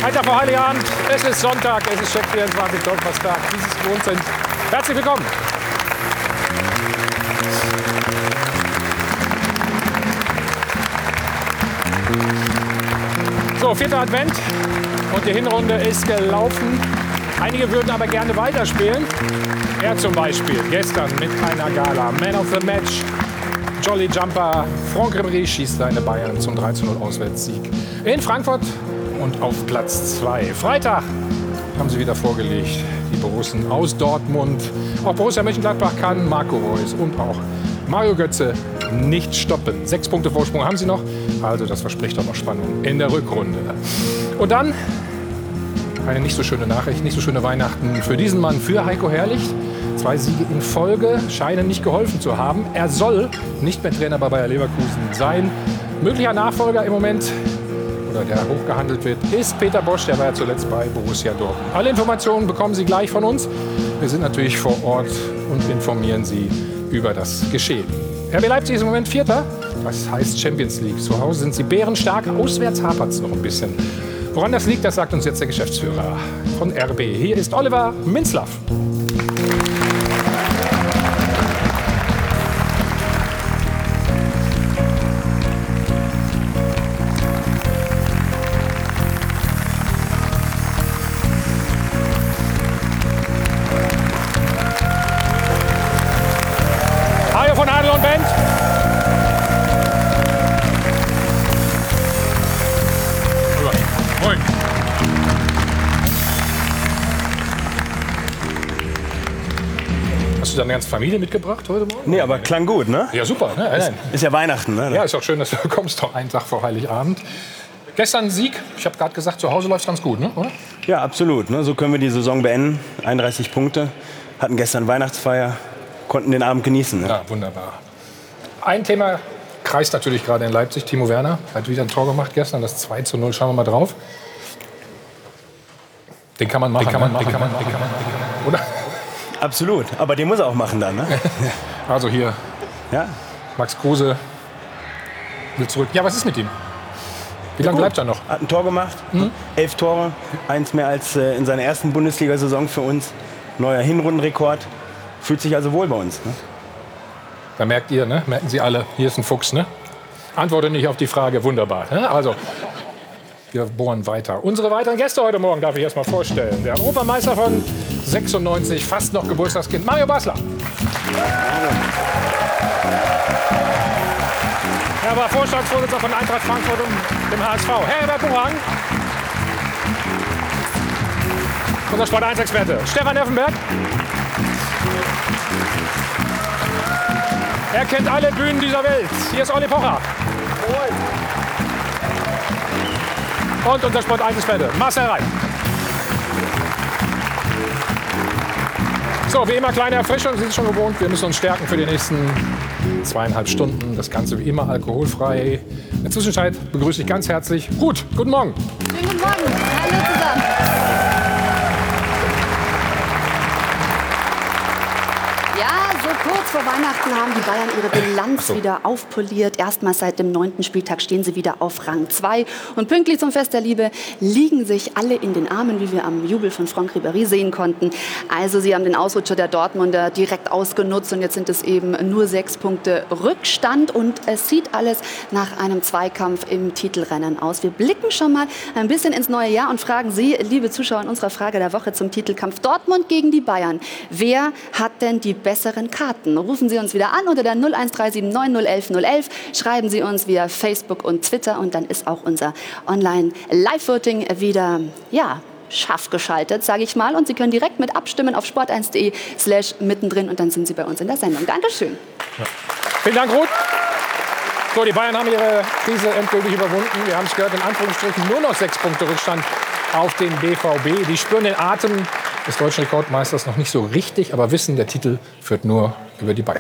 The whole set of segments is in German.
Alter vor Heiligabend, es ist Sonntag, es ist Check 24 Donnerstag, dieses gewohnt sind. Herzlich willkommen. So, 4. Advent und die Hinrunde ist gelaufen. Einige würden aber gerne weiterspielen. Er zum Beispiel, gestern mit einer Gala, Man of the Match, Jolly Jumper, Franck Ribéry schießt seine Bayern zum 3:0 Auswärtssieg in Frankfurt und auf Platz 2. Freitag haben sie wieder vorgelegt, die Borussen aus Dortmund. Auch Borussia Mönchengladbach kann Marco Reus und auch Mario Götze nicht stoppen. 6 Punkte Vorsprung haben sie noch, also das verspricht auch noch Spannung in der Rückrunde. Und dann eine nicht so schöne Nachricht, nicht so schöne Weihnachten für diesen Mann, für Heiko Herrlich. 2 Siege in Folge scheinen nicht geholfen zu haben. Er soll nicht mehr Trainer bei Bayer Leverkusen sein. Möglicher Nachfolger im Moment, oder der hochgehandelt wird, ist Peter Bosz. Der war ja zuletzt bei Borussia Dortmund. Alle Informationen bekommen Sie gleich von uns. Wir sind natürlich vor Ort und informieren Sie über das Geschehen. RB Leipzig ist im Moment 4. Das heißt Champions League. Zu Hause sind sie bärenstark, auswärts hapert es noch ein bisschen. Woran das liegt, das sagt uns jetzt der Geschäftsführer von RB. Hier ist Oliver Minzlaff. Hajo von Adel und Bent. Moin. Hast du deine ganze Familie mitgebracht heute Morgen? Nee, aber klang gut, ne? Ja, super. Ne? Nein. Ist ja Weihnachten, ne? Ja, ist auch schön, dass du kommst, doch einen Tag vor Heiligabend. Gestern ein Sieg. Ich habe gerade gesagt, zu Hause läuft es ganz gut, ne? Oder? Ja, absolut. Ne? So können wir die Saison beenden. 31 Punkte. Hatten gestern Weihnachtsfeier. Konnten den Abend genießen. Ne? Ja, wunderbar. Ein Thema kreist natürlich gerade in Leipzig. Timo Werner hat wieder ein Tor gemacht gestern. Das 2:0. Schauen wir mal drauf. Den kann man machen. Oder? Absolut. Aber den muss er auch machen dann, ne? Also hier, Ja. Max Kruse will zurück. Ja, was ist mit ihm? Wie lange bleibt er noch? Hat ein Tor gemacht. 11 Tore. 1 mehr als in seiner ersten Bundesliga-Saison für uns. Neuer Hinrundenrekord. Fühlt sich also wohl bei uns. Ne? Da merkt ihr, ne? Merken Sie alle, hier ist ein Fuchs. Ne? Antworte nicht auf die Frage, wunderbar. Ne? Also, wir bohren weiter. Unsere weiteren Gäste heute Morgen darf ich erst mal vorstellen. Der Europameister von 96, fast noch Geburtstagskind, Mario Basler. Er war Vorstandsvorsitzender von Eintracht Frankfurt und dem HSV. Herbert Buchang. Unser Sport1-Experte Stefan Effenberg. Er kennt alle Bühnen dieser Welt. Hier ist Olli Pocher. Und unser Sport1-Experte Marcel Reif. So, wie immer kleine Erfrischung, Sie sind schon gewohnt. Wir müssen uns stärken für die nächsten 2,5 Stunden. Das Ganze wie immer alkoholfrei. In der Zwischenzeit begrüße ich ganz herzlich Ruth. Guten Morgen. Schönen guten Morgen. Hallo zusammen. Ja, so kurz vor Weihnachten haben die Bayern ihre Bilanz wieder aufpoliert. Erstmals seit dem 9. Spieltag stehen sie wieder auf Rang 2. Und pünktlich zum Fest der Liebe liegen sich alle in den Armen, wie wir am Jubel von Franck Ribéry sehen konnten. Also sie haben den Ausrutscher der Dortmunder direkt ausgenutzt und jetzt sind es eben nur 6 Punkte Rückstand. Und es sieht alles nach einem Zweikampf im Titelrennen aus. Wir blicken schon mal ein bisschen ins neue Jahr und fragen Sie, liebe Zuschauer, in unserer Frage der Woche zum Titelkampf Dortmund gegen die Bayern. Wer hat denn die besseren Karten? Rufen Sie uns wieder an unter der 0137 9011 011. Schreiben Sie uns via Facebook und Twitter und dann ist auch unser Online-Live-Voting wieder, ja, scharf geschaltet, sage ich mal. Und Sie können direkt mit abstimmen auf sport1.de/mittendrin und dann sind Sie bei uns in der Sendung. Dankeschön. Ja. Vielen Dank, Ruth. So, die Bayern haben ihre Krise endgültig überwunden. Wir haben es gehört, in Anführungsstrichen nur noch 6 Punkte Rückstand auf den BVB. Die spüren den Atem des deutschen Rekordmeisters noch nicht so richtig, aber wissen, der Titel führt nur über die Bayern.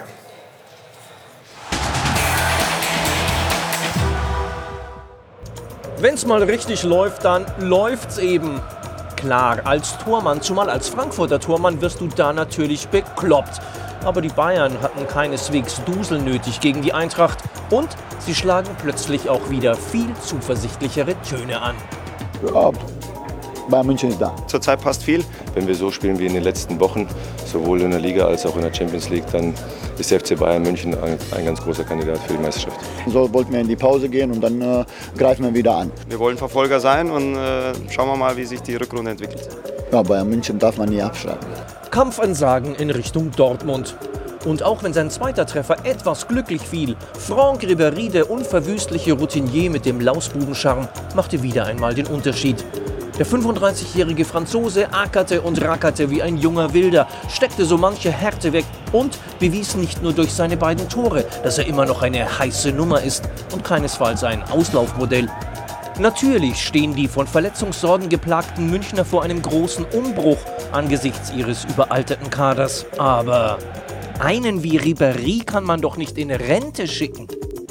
Wenn es mal richtig läuft, dann läuft's eben. Klar, als Tormann, zumal als Frankfurter Tormann, wirst du da natürlich bekloppt. Aber die Bayern hatten keineswegs Dusel nötig gegen die Eintracht. Und sie schlagen plötzlich auch wieder viel zuversichtlichere Töne an. Ja, Bayern München ist da. Zurzeit passt viel. Wenn wir so spielen wie in den letzten Wochen, sowohl in der Liga als auch in der Champions League, dann ist der FC Bayern München ein ganz großer Kandidat für die Meisterschaft. So wollten wir in die Pause gehen und dann greifen wir wieder an. Wir wollen Verfolger sein und schauen wir mal, wie sich die Rückrunde entwickelt. Ja, Bayern München darf man nie abschreiben. Kampfansagen in Richtung Dortmund. Und auch wenn sein zweiter Treffer etwas glücklich fiel, Franck Ribéry, der unverwüstliche Routinier mit dem Lausbubenscharme, machte wieder einmal den Unterschied. Der 35-jährige Franzose ackerte und rackerte wie ein junger Wilder, steckte so manche Härte weg und bewies nicht nur durch seine beiden Tore, dass er immer noch eine heiße Nummer ist und keinesfalls ein Auslaufmodell. Natürlich stehen die von Verletzungssorgen geplagten Münchner vor einem großen Umbruch angesichts ihres überalterten Kaders. Aber einen wie Ribéry kann man doch nicht in Rente schicken.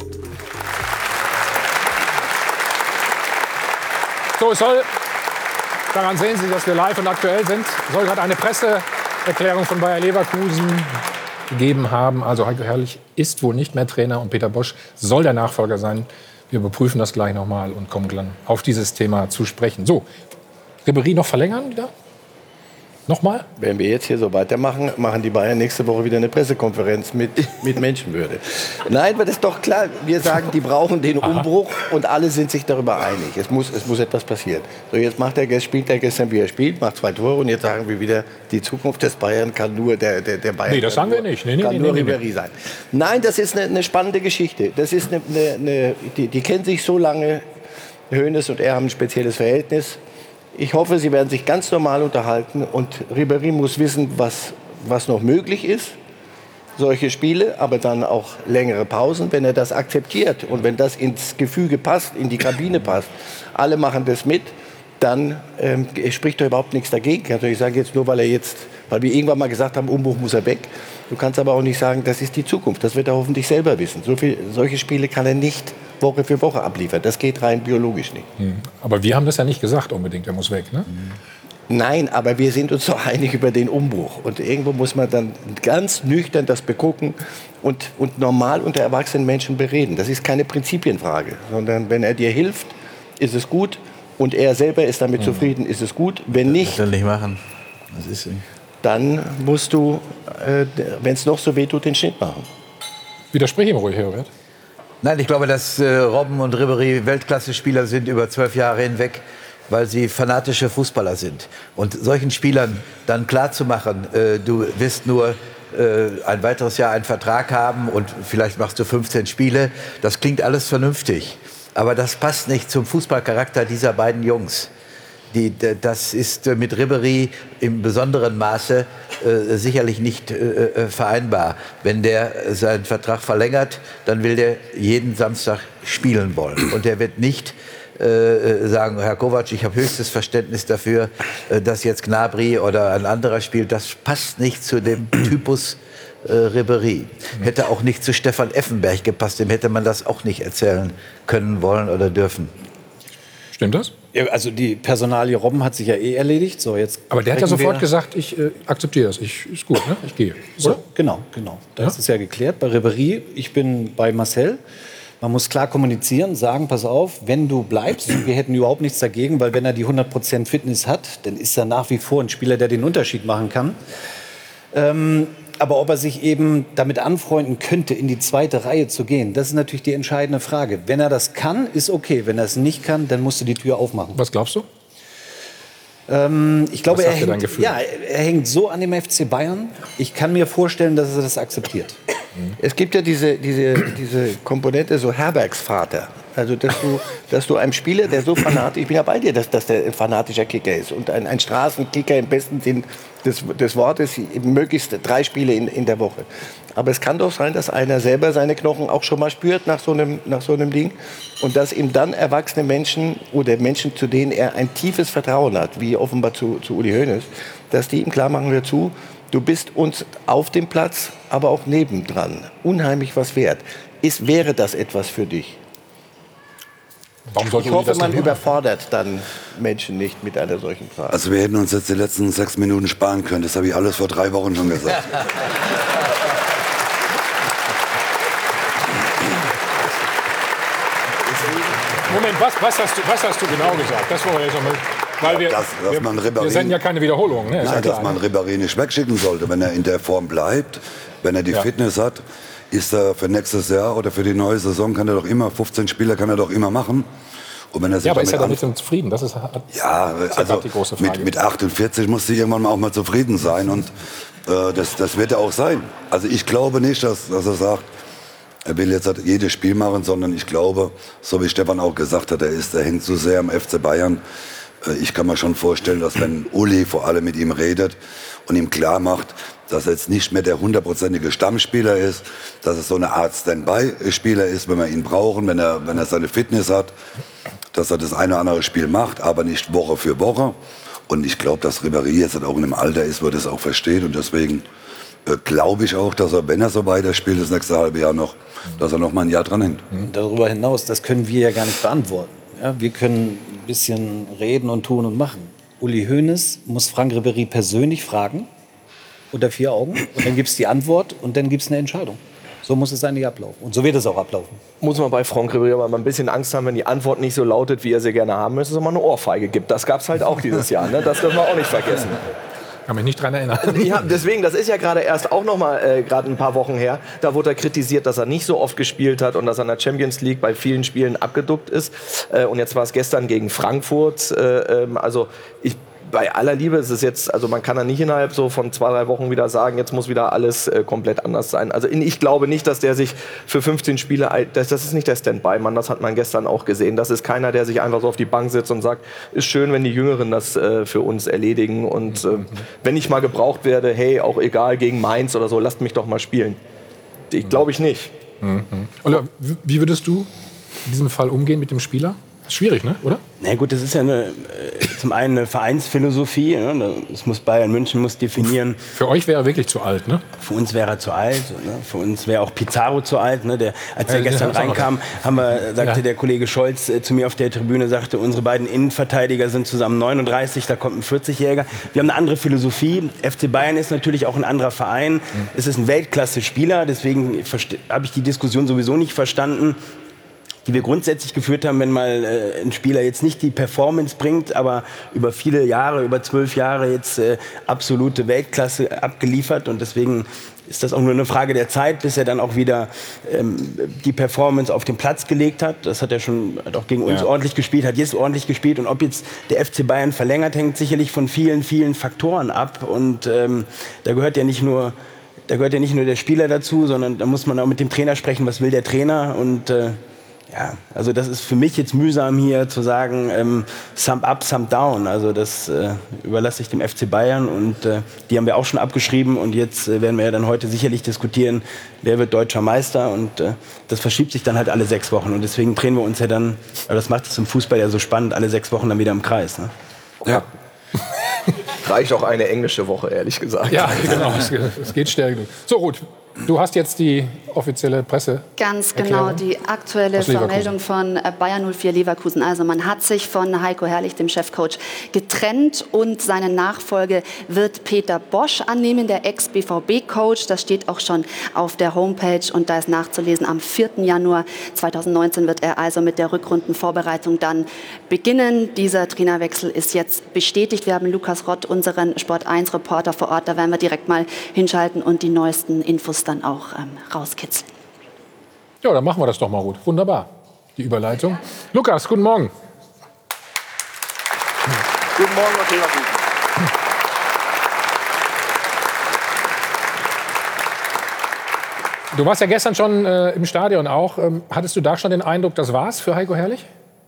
So, es soll, daran sehen Sie, dass wir live und aktuell sind, soll gerade eine Presseerklärung von Bayer Leverkusen gegeben haben. Also Heiko Herrlich ist wohl nicht mehr Trainer und Peter Bosch soll der Nachfolger sein. Wir überprüfen das gleich nochmal und kommen dann auf dieses Thema zu sprechen. So, Ribéry noch verlängern wieder? Nochmal? Wenn wir jetzt hier so weitermachen, machen die Bayern nächste Woche wieder eine Pressekonferenz mit Menschenwürde. Nein, aber das ist doch klar. Wir sagen, die brauchen den Umbruch und alle sind sich darüber einig. Es muss etwas passieren. So, jetzt spielt er gestern, wie er spielt, macht 2 Tore und jetzt sagen wir wieder, die Zukunft des Bayern kann nur der Bayern. Nee, das sagen wir nicht. Kann nur Ribéry sein. Nein, das ist eine spannende Geschichte. Das ist die kennen sich so lange. Hoeneß und er haben ein spezielles Verhältnis. Ich hoffe, sie werden sich ganz normal unterhalten und Ribéry muss wissen, was noch möglich ist. Solche Spiele, aber dann auch längere Pausen, wenn er das akzeptiert und wenn das ins Gefüge passt, in die Kabine passt. Alle machen das mit, dann spricht doch überhaupt nichts dagegen. Also ich sage jetzt nur, weil wir irgendwann mal gesagt haben, Umbruch muss er weg. Du kannst aber auch nicht sagen, das ist die Zukunft. Das wird er hoffentlich selber wissen. Solche Spiele kann er nicht Woche für Woche abliefern. Das geht rein biologisch nicht. Aber wir haben das ja nicht gesagt unbedingt, er muss weg, ne? Nein, aber wir sind uns doch einig über den Umbruch. Und irgendwo muss man dann ganz nüchtern das begucken und normal unter erwachsenen Menschen bereden. Das ist keine Prinzipienfrage, sondern wenn er dir hilft, ist es gut. Und er selber ist damit zufrieden, ist es gut. Wenn nicht, das will nicht machen. Das ist dann musst du, wenn es noch so weh tut, den Schnitt machen. Widerspreche ihm ruhig, Herbert. Nein, ich glaube, dass Robben und Ribéry Weltklasse-Spieler sind über 12 Jahre hinweg, weil sie fanatische Fußballer sind. Und solchen Spielern dann klarzumachen, du wirst nur ein weiteres Jahr einen Vertrag haben und vielleicht machst du 15 Spiele, das klingt alles vernünftig. Aber das passt nicht zum Fußballcharakter dieser beiden Jungs. Das ist mit Ribéry im besonderen Maße sicherlich nicht vereinbar. Wenn der seinen Vertrag verlängert, dann will der jeden Samstag spielen wollen. Und der wird nicht sagen, Herr Kovac, ich habe höchstes Verständnis dafür, dass jetzt Gnabry oder ein anderer spielt. Das passt nicht zu dem Typus Ribéry. Hätte auch nicht zu Stefan Effenberg gepasst. Dem hätte man das auch nicht erzählen können, wollen oder dürfen. Stimmt das? Ja, also die Personalie Robben hat sich ja erledigt. So, jetzt aber der hat ja sofort gesagt, ich akzeptiere das. Ist gut, ne? Ich gehe. So, genau. Das ist ja geklärt. Bei Ribéry, ich bin bei Marcel. Man muss klar kommunizieren, sagen, pass auf, wenn du bleibst, wir hätten überhaupt nichts dagegen, weil wenn er die 100% Fitness hat, dann ist er nach wie vor ein Spieler, der den Unterschied machen kann. Aber ob er sich eben damit anfreunden könnte, in die zweite Reihe zu gehen, das ist natürlich die entscheidende Frage. Wenn er das kann, ist okay. Wenn er es nicht kann, dann musst du die Tür aufmachen. Was glaubst du? Ich glaube, er hängt so an dem FC Bayern. Ich kann mir vorstellen, dass er das akzeptiert. Es gibt ja diese Komponente, so Herbergsvater. Also, dass du einem Spieler, der so fanatisch, ich bin ja bei dir, dass der ein fanatischer Kicker ist und ein Straßenkicker im besten Sinn des Wortes, möglichst 3 Spiele in der Woche. Aber es kann doch sein, dass einer selber seine Knochen auch schon mal spürt nach so einem Ding und dass ihm dann erwachsene Menschen oder Menschen, zu denen er ein tiefes Vertrauen hat, wie offenbar zu Uli Hoeneß, dass die ihm klar machen, hör zu, du bist uns auf dem Platz, aber auch nebendran unheimlich was wert. Wäre das etwas für dich? Ich hoffe, man überfordert dann Menschen nicht mit einer solchen Frage. Also wir hätten uns jetzt die letzten 6 Minuten sparen können. Das habe ich alles vor 3 Wochen schon gesagt. Moment, was hast du genau gesagt? Das wollen wir jetzt noch mal. Weil wir senden ja keine Wiederholung. Ne? Nein, dass man Ribéry nicht wegschicken sollte. Wenn er in der Form bleibt, wenn er die Fitness hat, ist er für nächstes Jahr oder für die neue Saison, kann er doch immer, 15 Spieler kann er doch immer machen. Und wenn er sich aber ist er damit zufrieden? Das ist also die große Frage. Mit 48 muss sie irgendwann auch mal zufrieden sein. Und das wird er auch sein. Also ich glaube nicht, dass er sagt, er will jetzt jedes Spiel machen, sondern ich glaube, so wie Stefan auch gesagt hat, er hängt so sehr am FC Bayern. Ich kann mir schon vorstellen, dass wenn Uli vor allem mit ihm redet und ihm klar macht, dass er jetzt nicht mehr der 100%ige Stammspieler ist, dass es so eine Art Standby-Spieler ist, wenn wir ihn brauchen, wenn er seine Fitness hat, dass er das eine oder andere Spiel macht, aber nicht Woche für Woche. Und ich glaube, dass Ribéry jetzt auch in einem Alter ist, wo er das auch versteht. Und deswegen glaube ich auch, dass er, wenn er so weiterspielt, das nächste halbe Jahr noch, dass er noch mal ein Jahr dran hängt. Darüber hinaus, das können wir ja gar nicht beantworten. Ja, wir können ein bisschen reden und tun und machen. Uli Hoeneß muss Frank Ribéry persönlich fragen, unter 4 Augen. Und dann gibt es die Antwort und dann gibt es eine Entscheidung. So muss es eigentlich ablaufen. Und so wird es auch ablaufen. Muss man bei Franck Ribéry aber mal ein bisschen Angst haben, wenn die Antwort nicht so lautet, wie er sie gerne haben möchte, dass es mal eine Ohrfeige gibt. Das gab es halt auch dieses Jahr. Ne? Das dürfen wir auch nicht vergessen. Kann mich nicht dran erinnern. Ja, deswegen, das ist ja gerade erst auch noch mal gerade ein paar Wochen her. Da wurde er kritisiert, dass er nicht so oft gespielt hat und dass er in der Champions League bei vielen Spielen abgeduckt ist. Und jetzt war es gestern gegen Frankfurt. Also bei aller Liebe ist es jetzt, also man kann da nicht innerhalb so von 2-3 Wochen wieder sagen, jetzt muss wieder alles komplett anders sein. Also ich glaube nicht, dass der sich für 15 Spiele, das ist nicht der Standby-Mann, das hat man gestern auch gesehen. Das ist keiner, der sich einfach so auf die Bank sitzt und sagt, ist schön, wenn die Jüngeren das für uns erledigen und wenn ich mal gebraucht werde, hey, auch egal, gegen Mainz oder so, lasst mich doch mal spielen. Ich glaube ich nicht. Oliver, wie würdest du in diesem Fall umgehen mit dem Spieler? Schwierig, ne? Oder? Na gut, das ist ja zum einen eine Vereinsphilosophie. Ne? Das muss Bayern München muss definieren. Für euch wäre er wirklich zu alt, ne? Für uns wäre er zu alt. Ne? Für uns wäre auch Pizarro zu alt. Ne? Als er gestern reinkam, sagte der Kollege Scholz zu mir auf der Tribüne, sagte, unsere beiden Innenverteidiger sind zusammen 39, da kommt ein 40-Jähriger. Wir haben eine andere Philosophie. FC Bayern ist natürlich auch ein anderer Verein. Es ist ein Weltklasse-Spieler, deswegen habe ich die Diskussion sowieso nicht verstanden, die wir grundsätzlich geführt haben, wenn mal ein Spieler jetzt nicht die Performance bringt, aber über viele Jahre, über 12 Jahre jetzt absolute Weltklasse abgeliefert. Und deswegen ist das auch nur eine Frage der Zeit, bis er dann auch wieder die Performance auf den Platz gelegt hat. Das hat er schon auch gegen uns ordentlich gespielt, hat jetzt ordentlich gespielt. Und ob jetzt der FC Bayern verlängert, hängt sicherlich von vielen, vielen Faktoren ab. Und da gehört ja nicht nur der Spieler dazu, sondern da muss man auch mit dem Trainer sprechen, was will der Trainer. Und ja, also das ist für mich jetzt mühsam hier zu sagen, Thumb up, Thumb down. Also das überlasse ich dem FC Bayern und die haben wir auch schon abgeschrieben und jetzt werden wir ja dann heute sicherlich diskutieren, wer wird deutscher Meister und das verschiebt sich dann halt alle 6 Wochen und deswegen drehen wir uns ja dann, aber das macht es im Fußball ja so spannend, alle 6 Wochen dann wieder im Kreis. Ne? Ja. Reicht auch eine englische Woche, ehrlich gesagt. Ja, genau, es geht schnell genug. So gut. Du hast jetzt die offizielle Presse. Ganz genau, die aktuelle Vermeldung von Bayer 04 Leverkusen. Also man hat sich von Heiko Herrlich, dem Chefcoach, getrennt und seine Nachfolge wird Peter Bosch annehmen, der Ex-BVB-Coach. Das steht auch schon auf der Homepage und da ist nachzulesen, am 4. Januar 2019 wird er also mit der Rückrundenvorbereitung dann beginnen. Dieser Trainerwechsel ist jetzt bestätigt. Wir haben Lukas Rott, unseren Sport1-Reporter vor Ort. Da werden wir direkt mal hinschalten und die neuesten Infos dann auch rauskitzeln. Ja, dann machen wir das doch mal gut. Wunderbar, die Überleitung. Lukas, guten Morgen. Guten Morgen aus Leverkusen. Du warst ja gestern schon im Stadion auch. Hattest du da schon den Eindruck, das war's für Heiko Herrlich?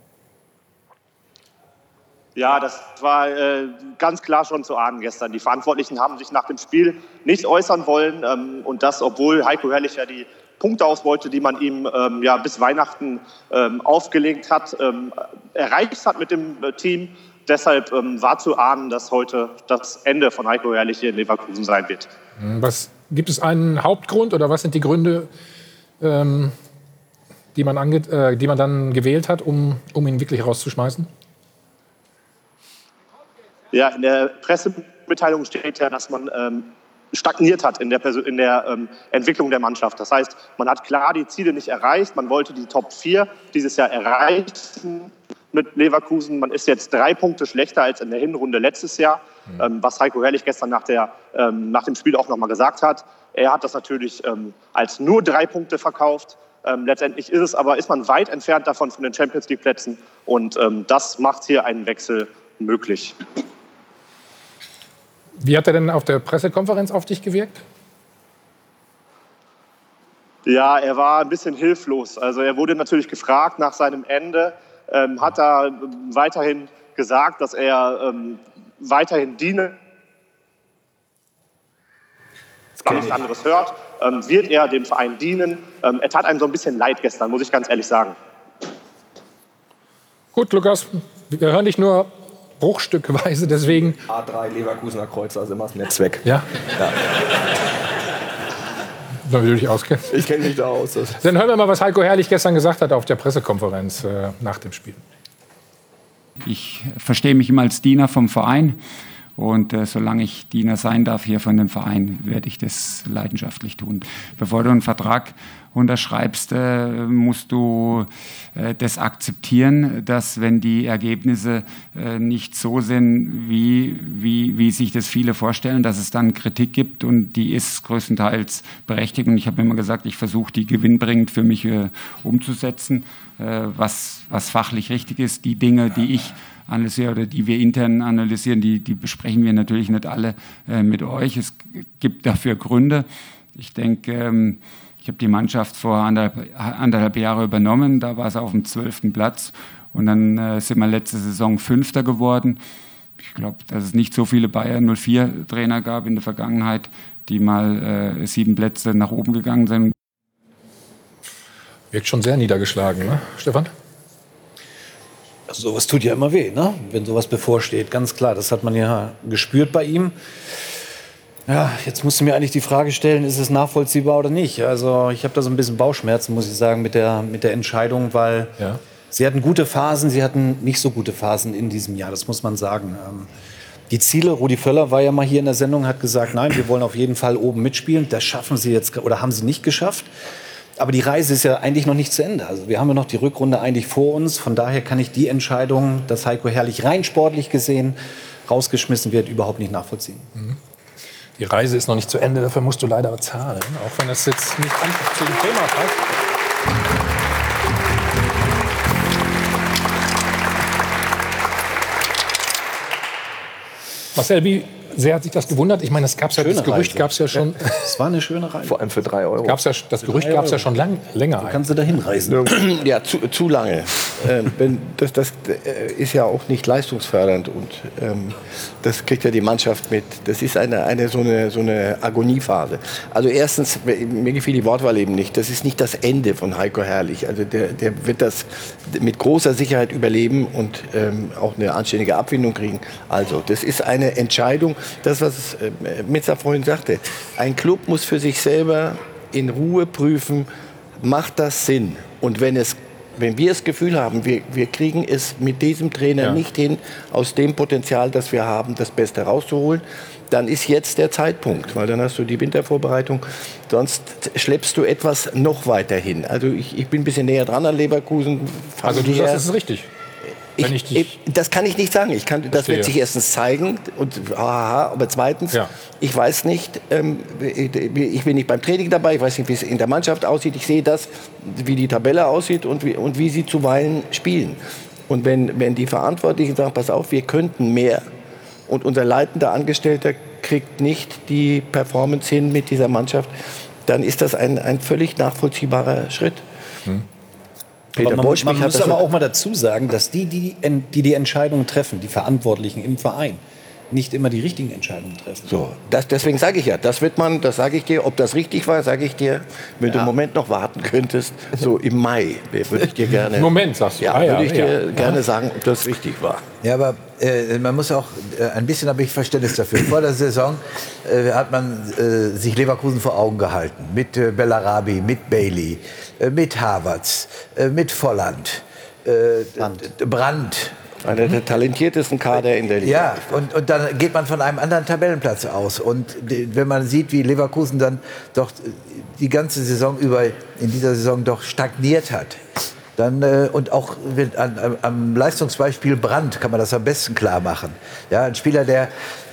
Ja, das war ganz klar schon zu ahnen gestern. Die Verantwortlichen haben sich nach dem Spiel nicht äußern wollen. Und das, obwohl Heiko Herrlich ja die Punkteausbeute, die man ihm bis Weihnachten aufgelegt hat, erreicht hat mit dem Team. Deshalb war zu ahnen, dass heute das Ende von Heiko Herrlich hier in Leverkusen sein wird. Gibt es einen Hauptgrund oder was sind die Gründe, die man dann gewählt hat, um ihn wirklich rauszuschmeißen? Ja, in der Pressemitteilung steht ja, dass man stagniert hat in der Entwicklung der Mannschaft. Das heißt, man hat klar die Ziele nicht erreicht. Man wollte die Top 4 dieses Jahr erreichen. mit Leverkusen. Man ist jetzt 3 Punkte schlechter als in der Hinrunde letztes Jahr, was Heiko Herrlich gestern nach dem Spiel auch nochmal gesagt hat. Er hat das natürlich als nur 3 Punkte verkauft. Letztendlich ist man weit entfernt davon von den Champions-League-Plätzen und das macht hier einen Wechsel möglich. Wie hat er denn auf der Pressekonferenz auf dich gewirkt? Ja, er war ein bisschen hilflos. Also er wurde natürlich gefragt nach seinem Ende, hat er weiterhin gesagt, dass er weiterhin diene, gar nichts anderes hört, wird er dem Verein dienen. Er tat einem so ein bisschen leid gestern, muss ich ganz ehrlich sagen. Gut, Lukas, wir hören dich nur bruchstückweise, deswegen... A3 Leverkusener Kreuz, also immer das Netz weg. Ja? Ja. Wie du dich auskennst. Ich kenne mich da aus. Dann hören wir mal, was Heiko Herrlich gestern gesagt hat auf der Pressekonferenz nach dem Spiel. Ich verstehe mich immer als Diener vom Verein. Und solange ich Diener sein darf hier von dem Verein, werde ich das leidenschaftlich tun. Bevor du einen Vertrag unterschreibst, musst du das akzeptieren, dass wenn die Ergebnisse nicht so sind, wie sich das viele vorstellen, dass es dann Kritik gibt und die ist größtenteils berechtigt. Und ich habe immer gesagt, ich versuche die gewinnbringend für mich umzusetzen, was fachlich richtig ist. Die Dinge, die ich analysieren oder die wir intern analysieren, die besprechen wir natürlich nicht alle mit euch. Es gibt dafür Gründe. Ich denke, ich habe die Mannschaft vor anderthalb Jahre übernommen, da war es auf dem 12. Platz und dann sind wir letzte Saison 5. geworden. Ich glaube, dass es nicht so viele Bayern 04 Trainer gab in der Vergangenheit, die mal 7 Plätze nach oben gegangen sind. Wirkt schon sehr niedergeschlagen, ne, Stefan? Also sowas tut ja immer weh, ne? Wenn sowas bevorsteht, ganz klar. Das hat man ja gespürt bei ihm. Ja, jetzt musst du mir eigentlich die Frage stellen, ist es nachvollziehbar oder nicht? Also ich habe da so ein bisschen Bauchschmerzen, muss ich sagen, mit der Entscheidung, weil sie hatten gute Phasen, sie hatten nicht so gute Phasen in diesem Jahr, das muss man sagen. Die Ziele, Rudi Völler war ja mal hier in der Sendung, hat gesagt, nein, wir wollen auf jeden Fall oben mitspielen. Das schaffen sie jetzt, oder haben sie nicht geschafft. Aber die Reise ist ja eigentlich noch nicht zu Ende. Also wir haben ja noch die Rückrunde eigentlich vor uns. Von daher kann ich die Entscheidung, dass Heiko Herrlich rein sportlich gesehen rausgeschmissen wird, überhaupt nicht nachvollziehen. Die Reise ist noch nicht zu Ende, dafür musst du leider zahlen. Auch wenn das jetzt nicht einfach zu dem Thema passt. Marcel, wie sehr hat sich das gewundert? Ich meine, das Gerücht gab es ja schon. Es war eine schöne Reise. Vor allem für 3 Euro. Das Gerücht gab es ja schon länger. Du kannst du da hinreisen. Ja, zu lange. Das ist ja auch nicht leistungsfördernd und das kriegt ja die Mannschaft mit. Das ist so eine Agoniephase. Also erstens, mir gefiel die Wortwahl eben nicht. Das ist nicht das Ende von Heiko Herrlich. Also der wird das mit großer Sicherheit überleben und auch eine anständige Abfindung kriegen. Also das ist eine Entscheidung. Das, was Mitzer vorhin sagte, ein Club muss für sich selber in Ruhe prüfen, macht das Sinn? Und wenn wir das Gefühl haben, wir kriegen es mit diesem Trainer nicht hin, aus dem Potenzial, das wir haben, das Beste rauszuholen, dann ist jetzt der Zeitpunkt, weil dann hast du die Wintervorbereitung, sonst schleppst du etwas noch weiter hin. Also ich bin ein bisschen näher dran an Leverkusen. Also du sagst, das ist richtig? Das kann ich nicht sagen. Das wird sich erstens zeigen. Aber zweitens, ich weiß nicht, ich bin nicht beim Training dabei, ich weiß nicht, wie es in der Mannschaft aussieht. Ich sehe das, wie die Tabelle aussieht und wie sie zuweilen spielen. Und wenn die Verantwortlichen sagen, pass auf, wir könnten mehr und unser leitender Angestellter kriegt nicht die Performance hin mit dieser Mannschaft, dann ist das ein völlig nachvollziehbarer Schritt. Man muss aber auch mal dazu sagen, dass die Entscheidungen treffen, die Verantwortlichen im Verein, nicht immer die richtigen Entscheidungen treffen. So, deswegen sage ich ja, das sage ich dir. Ob das richtig war, sage ich dir, wenn du einen Moment noch warten könntest, so im Mai, würde ich dir gerne... Moment, sagst du. Würde ich dir gerne sagen, ob das richtig war. Ja, aber man muss auch, ein bisschen habe ich Verständnis dafür. Vor der Saison hat man sich Leverkusen vor Augen gehalten. Mit Bellarabi, mit Bailey, mit Havertz, mit Volland, Brandt. Einer der talentiertesten Kader in der Liga. Ja, und dann geht man von einem anderen Tabellenplatz aus. Und wenn man sieht, wie Leverkusen dann doch die ganze Saison über in dieser Saison doch stagniert hat, dann, und auch am Leistungsbeispiel Brandt kann man das am besten klar machen. Ja, ein Spieler, der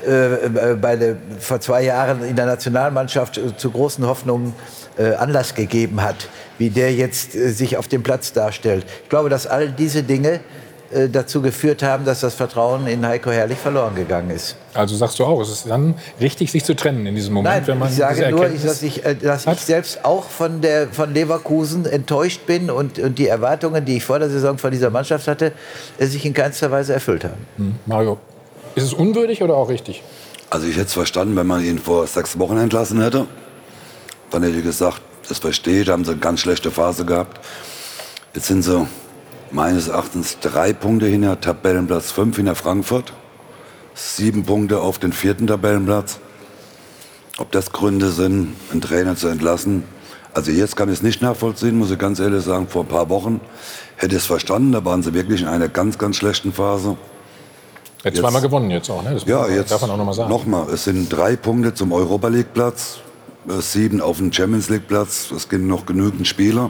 vor 2 Jahren in der Nationalmannschaft zu großen Hoffnungen Anlass gegeben hat, wie der jetzt sich auf dem Platz darstellt. Ich glaube, dass all diese Dinge dazu geführt haben, dass das Vertrauen in Heiko Herrlich verloren gegangen ist. Also sagst du auch, es ist dann richtig, sich zu trennen in diesem Moment, Nein, wenn man ich sage nur, dass ich hat. selbst auch von Leverkusen enttäuscht bin und die Erwartungen, die ich vor der Saison von dieser Mannschaft hatte, sich in keinster Weise erfüllt haben. Mario, ist es unwürdig oder auch richtig? Also ich hätte es verstanden, wenn man ihn vor 6 Wochen entlassen hätte. Dann hätte ich gesagt, das verstehe ich, da haben sie eine ganz schlechte Phase gehabt. Jetzt sind sie meines Erachtens 3 Punkte hinter Tabellenplatz 5 hinter Frankfurt. 7 Punkte auf den 4. Tabellenplatz. Ob das Gründe sind, einen Trainer zu entlassen. Also jetzt kann ich es nicht nachvollziehen, muss ich ganz ehrlich sagen. Vor ein paar Wochen hätte ich es verstanden. Da waren sie wirklich in einer ganz, ganz schlechten Phase. Jetzt zweimal gewonnen jetzt auch, ne? Das jetzt darf man auch noch mal sagen. Nochmal, es sind 3 Punkte zum Europa-League-Platz, 7 auf dem Champions-League-Platz. Es gibt noch genügend Spieler.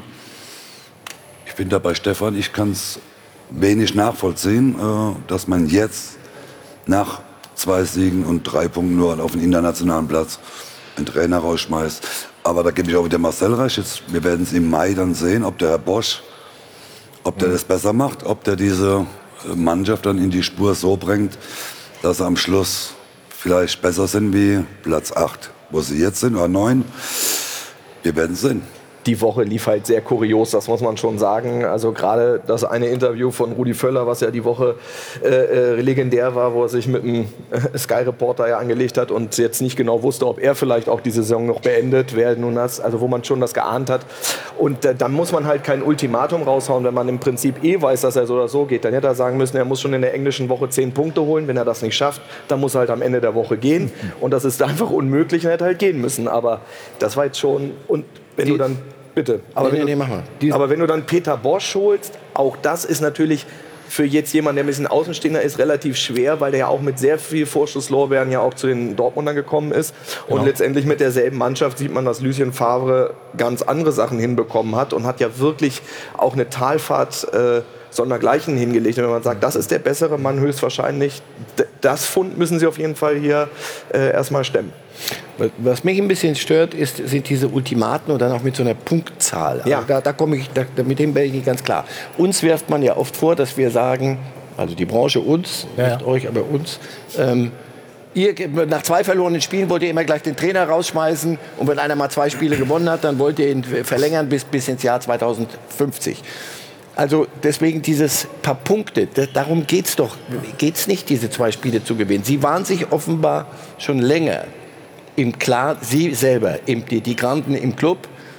Ich bin da bei Stefan, ich kann es wenig nachvollziehen, dass man jetzt nach 2 Siegen und 3 Punkten nur auf den internationalen Platz einen Trainer rausschmeißt. Aber da gebe ich auch wieder Marcel recht. Jetzt, wir werden es im Mai dann sehen, ob der Herr Bosch, ob der das besser macht, ob der diese Mannschaft dann in die Spur so bringt, dass sie am Schluss vielleicht besser sind wie Platz 8, wo sie jetzt sind, oder 9. Wir werden es sehen. Die Woche lief halt sehr kurios, das muss man schon sagen. Also gerade das eine Interview von Rudi Völler, was ja die Woche legendär war, wo er sich mit einem Sky-Reporter ja angelegt hat und jetzt nicht genau wusste, ob er vielleicht auch die Saison noch beendet, wer nun das, also wo man schon das geahnt hat. Und dann muss man halt kein Ultimatum raushauen, wenn man im Prinzip weiß, dass er so oder so geht. Dann hätte er sagen müssen, er muss schon in der englischen Woche 10 Punkte holen. Wenn er das nicht schafft, dann muss er halt am Ende der Woche gehen. Und das ist einfach unmöglich und er hätte halt gehen müssen. Aber das war jetzt schon... Und wenn du dann, bitte, aber wenn du dann Peter Bosch holst, auch das ist natürlich für jetzt jemanden, der ein bisschen Außenstehender ist, relativ schwer, weil der ja auch mit sehr viel Vorschusslorbeeren ja auch zu den Dortmundern gekommen ist. Genau. Und letztendlich mit derselben Mannschaft sieht man, dass Lucien Favre ganz andere Sachen hinbekommen hat und hat ja wirklich auch eine Talfahrt sondergleichen hingelegt. Und wenn man sagt, das ist der bessere Mann höchstwahrscheinlich, das Fund müssen sie auf jeden Fall hier erstmal stemmen. Was mich ein bisschen stört, sind diese Ultimaten und dann auch mit so einer Punktzahl. Ja. Also mit dem bin ich nicht ganz klar. Uns wirft man ja oft vor, dass wir sagen, also die Branche uns, nicht euch, aber uns, ihr, nach 2 verlorenen Spielen wollt ihr immer gleich den Trainer rausschmeißen und wenn einer mal 2 Spiele gewonnen hat, dann wollt ihr ihn verlängern bis ins Jahr 2050. Also deswegen dieses paar Punkte, darum geht's doch. Geht's nicht, diese 2 Spiele zu gewinnen. Sie waren sich offenbar schon länger im Klaren, Sie selber, die Granden im Club.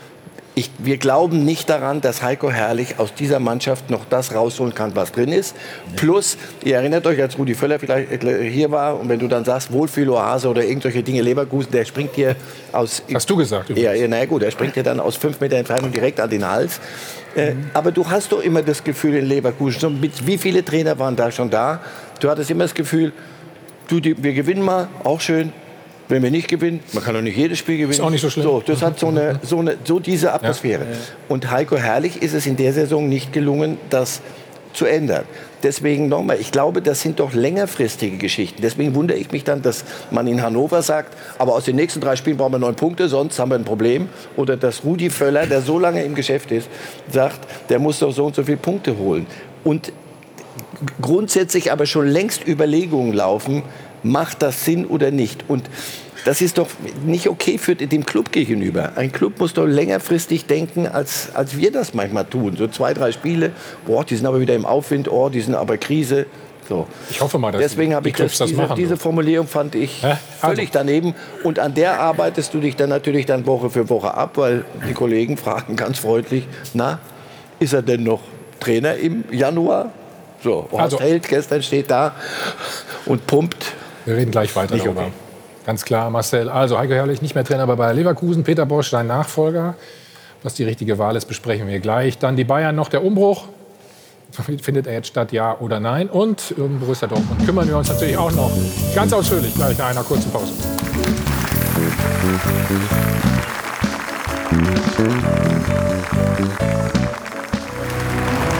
Wir glauben nicht daran, dass Heiko Herrlich aus dieser Mannschaft noch das rausholen kann, was drin ist. Plus, ihr erinnert euch, als Rudi Völler vielleicht hier war und wenn du dann sagst, Wohlfühloase oder irgendwelche Dinge, Leverkusen, der springt dir aus... Hast du gesagt? Ja, na gut, der springt dir dann aus 5 Meter Entfernung direkt an den Hals. Aber du hast doch immer das Gefühl in Leverkusen, wie viele Trainer waren da schon da? Du hattest immer das Gefühl, wir gewinnen mal, auch schön. Wenn wir nicht gewinnen, man kann doch nicht jedes Spiel gewinnen. Ist auch nicht so schlimm. So, das hat so diese Atmosphäre. Ja. Und Heiko Herrlich ist es in der Saison nicht gelungen, das zu ändern. Deswegen nochmal, ich glaube, das sind doch längerfristige Geschichten. Deswegen wundere ich mich dann, dass man in Hannover sagt, aber aus den nächsten 3 Spielen brauchen wir 9 Punkte, sonst haben wir ein Problem. Oder dass Rudi Völler, der so lange im Geschäft ist, sagt, der muss doch so und so viele Punkte holen. Und grundsätzlich aber schon längst Überlegungen laufen, macht das Sinn oder nicht? Und das ist doch nicht okay für den Club gegenüber. Ein Club muss doch längerfristig denken, als wir das manchmal tun. So 2, 3 Spiele, boah, die sind aber wieder im Aufwind, oh, die sind aber Krise. So. Ich hoffe mal, dass deswegen habe ich diese Formulierung fand ich völlig daneben. Und an der arbeitest du dich dann natürlich dann Woche für Woche ab, weil die Kollegen fragen ganz freundlich, na, ist er denn noch Trainer im Januar? So, Horst Held gestern steht da und pumpt. Wir reden gleich weiter darüber. Okay. Ganz klar, Marcel. Also Heiko Herrlich nicht mehr Trainer, aber bei Leverkusen. Peter Bosch, sein Nachfolger. Was die richtige Wahl ist, besprechen wir gleich. Dann die Bayern, noch der Umbruch. Findet er jetzt statt, ja oder nein? Und um Borussia Dortmund kümmern wir uns natürlich auch noch ganz ausführlich gleich nach einer kurzen Pause.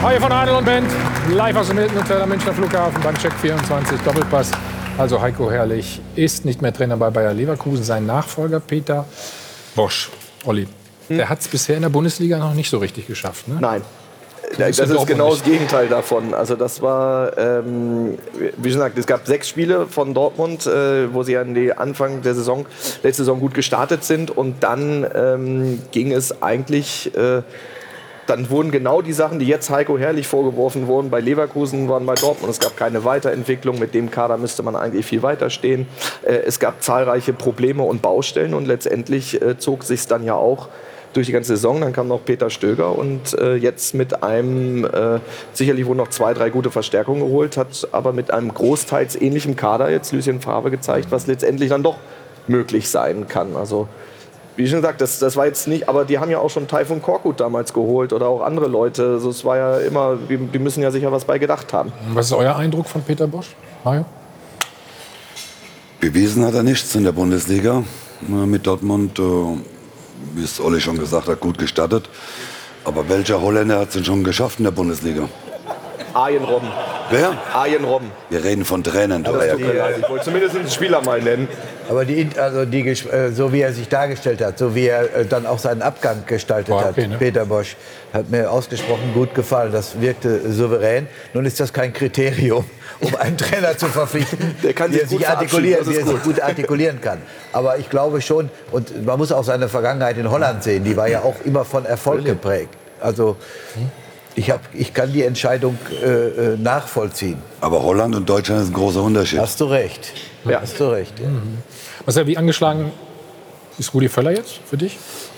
Hi von Adel und Band, live aus dem Hilton Hotel am Münchner Flughafen beim Check 24 Doppelpass. Also Heiko Herrlich ist nicht mehr Trainer bei Bayer Leverkusen. Sein Nachfolger Peter Bosch. Olli, der hat es bisher in der Bundesliga noch nicht so richtig geschafft, ne? Nein. Das ist genau das Gegenteil davon. Also das war, wie schon gesagt, es gab 6 Spiele von Dortmund, wo sie an die Anfang der Saison, letzte Saison gut gestartet sind. Und dann ging es eigentlich, dann wurden genau die Sachen, die jetzt Heiko Herrlich vorgeworfen wurden, bei Leverkusen waren bei Dortmund. Es gab keine Weiterentwicklung. Mit dem Kader müsste man eigentlich viel weiter stehen. Es gab zahlreiche Probleme und Baustellen. Und letztendlich zog sich dann ja auch durch die ganze Saison. Dann kam noch Peter Stöger und jetzt mit einem, sicherlich wurden noch 2, 3 gute Verstärkungen geholt, hat aber mit einem großteils ähnlichen Kader jetzt Lucien Favre gezeigt, was letztendlich dann doch möglich sein kann. Also wie schon gesagt, das war jetzt nicht, aber die haben ja auch schon Taifun Korkut damals geholt oder auch andere Leute. Also es war ja immer, die müssen ja sicher was bei gedacht haben. Was ist euer Eindruck von Peter Bosch, Mario? Bewiesen hat er nichts in der Bundesliga. Mit Dortmund, wie es Olli schon gesagt hat, gut gestartet. Aber welcher Holländer hat es denn schon geschafft in der Bundesliga? Arjen Robben. Wer? Arjen Robben. Wir reden von Trainern. Ich wollte zumindest den Spieler mal nennen. Aber so wie er sich dargestellt hat, so wie er dann auch seinen Abgang gestaltet hat, ne? Peter Bosch, hat mir ausgesprochen gut gefallen. Das wirkte souverän. Nun ist das kein Kriterium, um einen Trainer zu verpflichten, der sich gut artikulieren kann. Aber ich glaube schon, und man muss auch seine Vergangenheit in Holland sehen, die war ja auch immer von Erfolg geprägt. Also ich kann die Entscheidung nachvollziehen. Aber Holland und Deutschland ist ein großer Unterschied. Hast du recht. Ja. Hast du recht. Ja. Marcel, wie angeschlagen ist Rudi Völler jetzt für dich?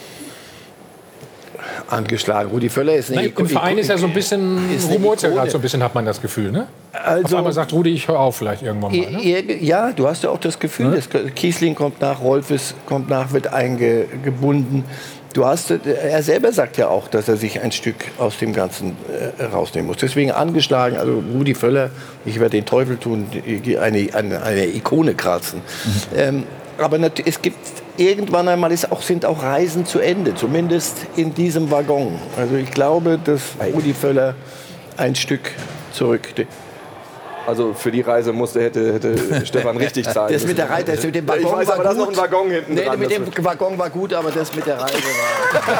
Angeschlagen. Rudi Völler ist Nein, im Verein ist ja so ein bisschen, rumort ja gerade so ein bisschen, hat man das Gefühl, ne? Auf einmal sagt Rudi, ich höre auf vielleicht irgendwann mal, ne? Ja, du hast ja auch das Gefühl, Kiesling kommt nach, Rolfes kommt nach, wird eingebunden. Er selber sagt ja auch, dass er sich ein Stück aus dem Ganzen rausnehmen muss. Deswegen angeschlagen, also Rudi Völler, ich werde den Teufel tun, eine Ikone kratzen. Aber es gibt irgendwann einmal sind auch Reisen zu Ende, zumindest in diesem Waggon. Also ich glaube, dass Rudi Völler ein Stück zurück. Also für die Reise hätte Stefan richtig zahlen das mit der Reise, das mit dem Waggon ich weiß, aber war da gut. ist noch ein Waggon hinten dran. Mit dem Waggon war gut, aber das mit der Reise war...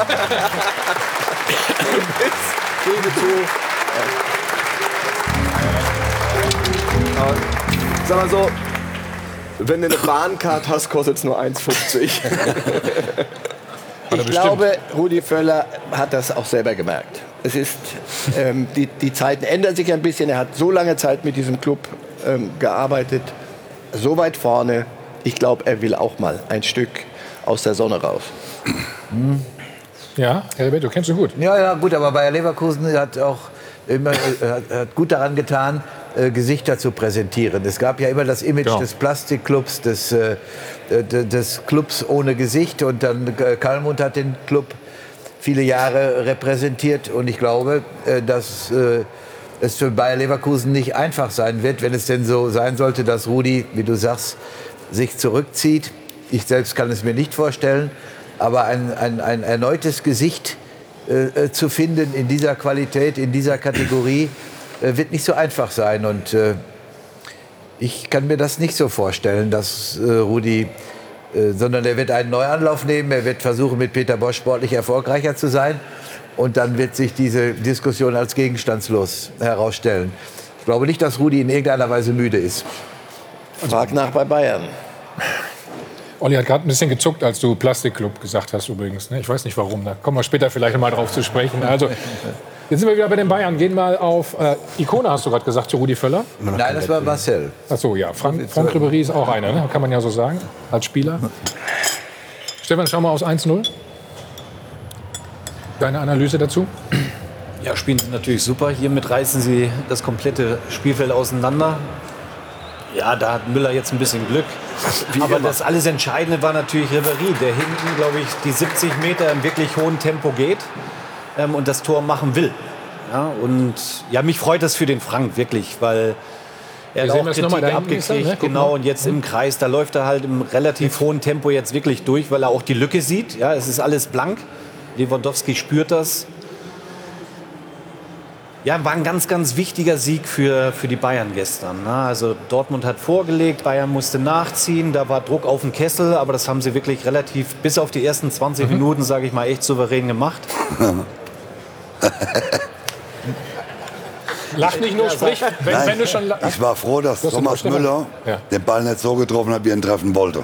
Gebe zu. Sag mal so, wenn du eine Bahncard hast, kostet es nur 1,50. Ich glaube, Rudi Völler hat das auch selber gemerkt. Es ist, die Zeiten ändern sich ein bisschen. Er hat so lange Zeit mit diesem Club gearbeitet, so weit vorne. Ich glaube, er will auch mal ein Stück aus der Sonne raus. Ja, Herbert, du kennst ihn gut. Ja, gut, aber Bayer Leverkusen hat auch immer hat gut daran getan, Gesichter zu präsentieren. Es gab ja immer das Image des Plastikclubs, des Clubs ohne Gesicht. Und dann Kallmund hat den Club viele Jahre repräsentiert. Und ich glaube, dass es für Bayer Leverkusen nicht einfach sein wird, wenn es denn so sein sollte, dass Rudi, wie du sagst, sich zurückzieht. Ich selbst kann es mir nicht vorstellen. Aber ein erneutes Gesicht zu finden in dieser Qualität, in dieser Kategorie, wird nicht so einfach sein. Und ich kann mir das nicht so vorstellen, dass Rudi, sondern er wird einen Neuanlauf nehmen. Er wird versuchen, mit Peter Bosch sportlich erfolgreicher zu sein. Und dann wird sich diese Diskussion als gegenstandslos herausstellen. Ich glaube nicht, dass Rudi in irgendeiner Weise müde ist. Frag nach bei Bayern. Olli hat gerade ein bisschen gezuckt, als du Plastikclub gesagt hast übrigens. Ne? Ich weiß nicht warum, da kommen wir später vielleicht noch mal drauf zu sprechen. Also, jetzt sind wir wieder bei den Bayern. Gehen mal auf Ikone, hast du gerade gesagt, zu Rudi Völler? Nein, das war Marcel. Ach so, ja. Franck Ribéry ist auch einer, ne? Kann man ja so sagen, als Spieler. Stefan, schau mal aus 1-0. Deine Analyse dazu? Ja, spielen sie natürlich super. Hiermit reißen sie das komplette Spielfeld auseinander. Ja, da hat Müller jetzt ein bisschen Glück. Aber das alles Entscheidende war natürlich Ribéry, der hinten, glaube ich, die 70 Meter im wirklich hohen Tempo geht und das Tor machen will. Ja, und ja, mich freut das für den Frank wirklich, weil er hat auch Kritik abgekriegt. Ne? Genau, und jetzt im Kreis, da läuft er halt im relativ hohen Tempo jetzt wirklich durch, weil er auch die Lücke sieht. Ja, es ist alles blank. Lewandowski spürt das. Ja, war ein ganz, ganz wichtiger Sieg für die Bayern gestern. Ne? Also Dortmund hat vorgelegt, Bayern musste nachziehen, da war Druck auf den Kessel, aber das haben sie wirklich relativ, bis auf die ersten 20 Minuten, sage ich mal, echt souverän gemacht. Lach nicht nur, sprich, wenn du schon... Ich war froh, dass Thomas Müller den Ball nicht so getroffen hat, wie er ihn treffen wollte.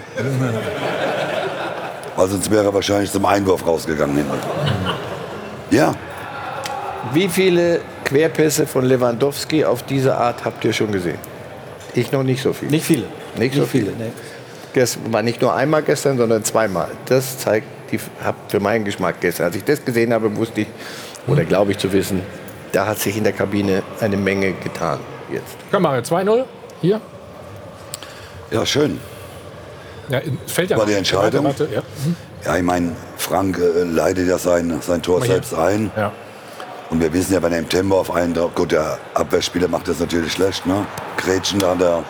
Weil sonst wäre er wahrscheinlich zum Einwurf rausgegangen hinten. Ja. Wie viele Querpässe von Lewandowski auf diese Art habt ihr schon gesehen? Ich noch nicht so viele. Nicht viele. Nicht so viele. Nee. Das war nicht nur einmal gestern, sondern zweimal. Das zeigt für meinen Geschmack gestern. Als ich das gesehen habe, wusste ich, oder glaube ich zu wissen, da hat sich in der Kabine eine Menge getan. Jetzt. Komm mal, 2-0 hier. Ja, schön. Ja, fällt ja war die Entscheidung. Warte, ja. Ja, ich meine, Frank leitet ja sein Tor selbst ein. Ja. Und wir wissen ja, wenn er im Tempo auf einen drauf, gut, der Abwehrspieler macht das natürlich schlecht, ne? Grätschen da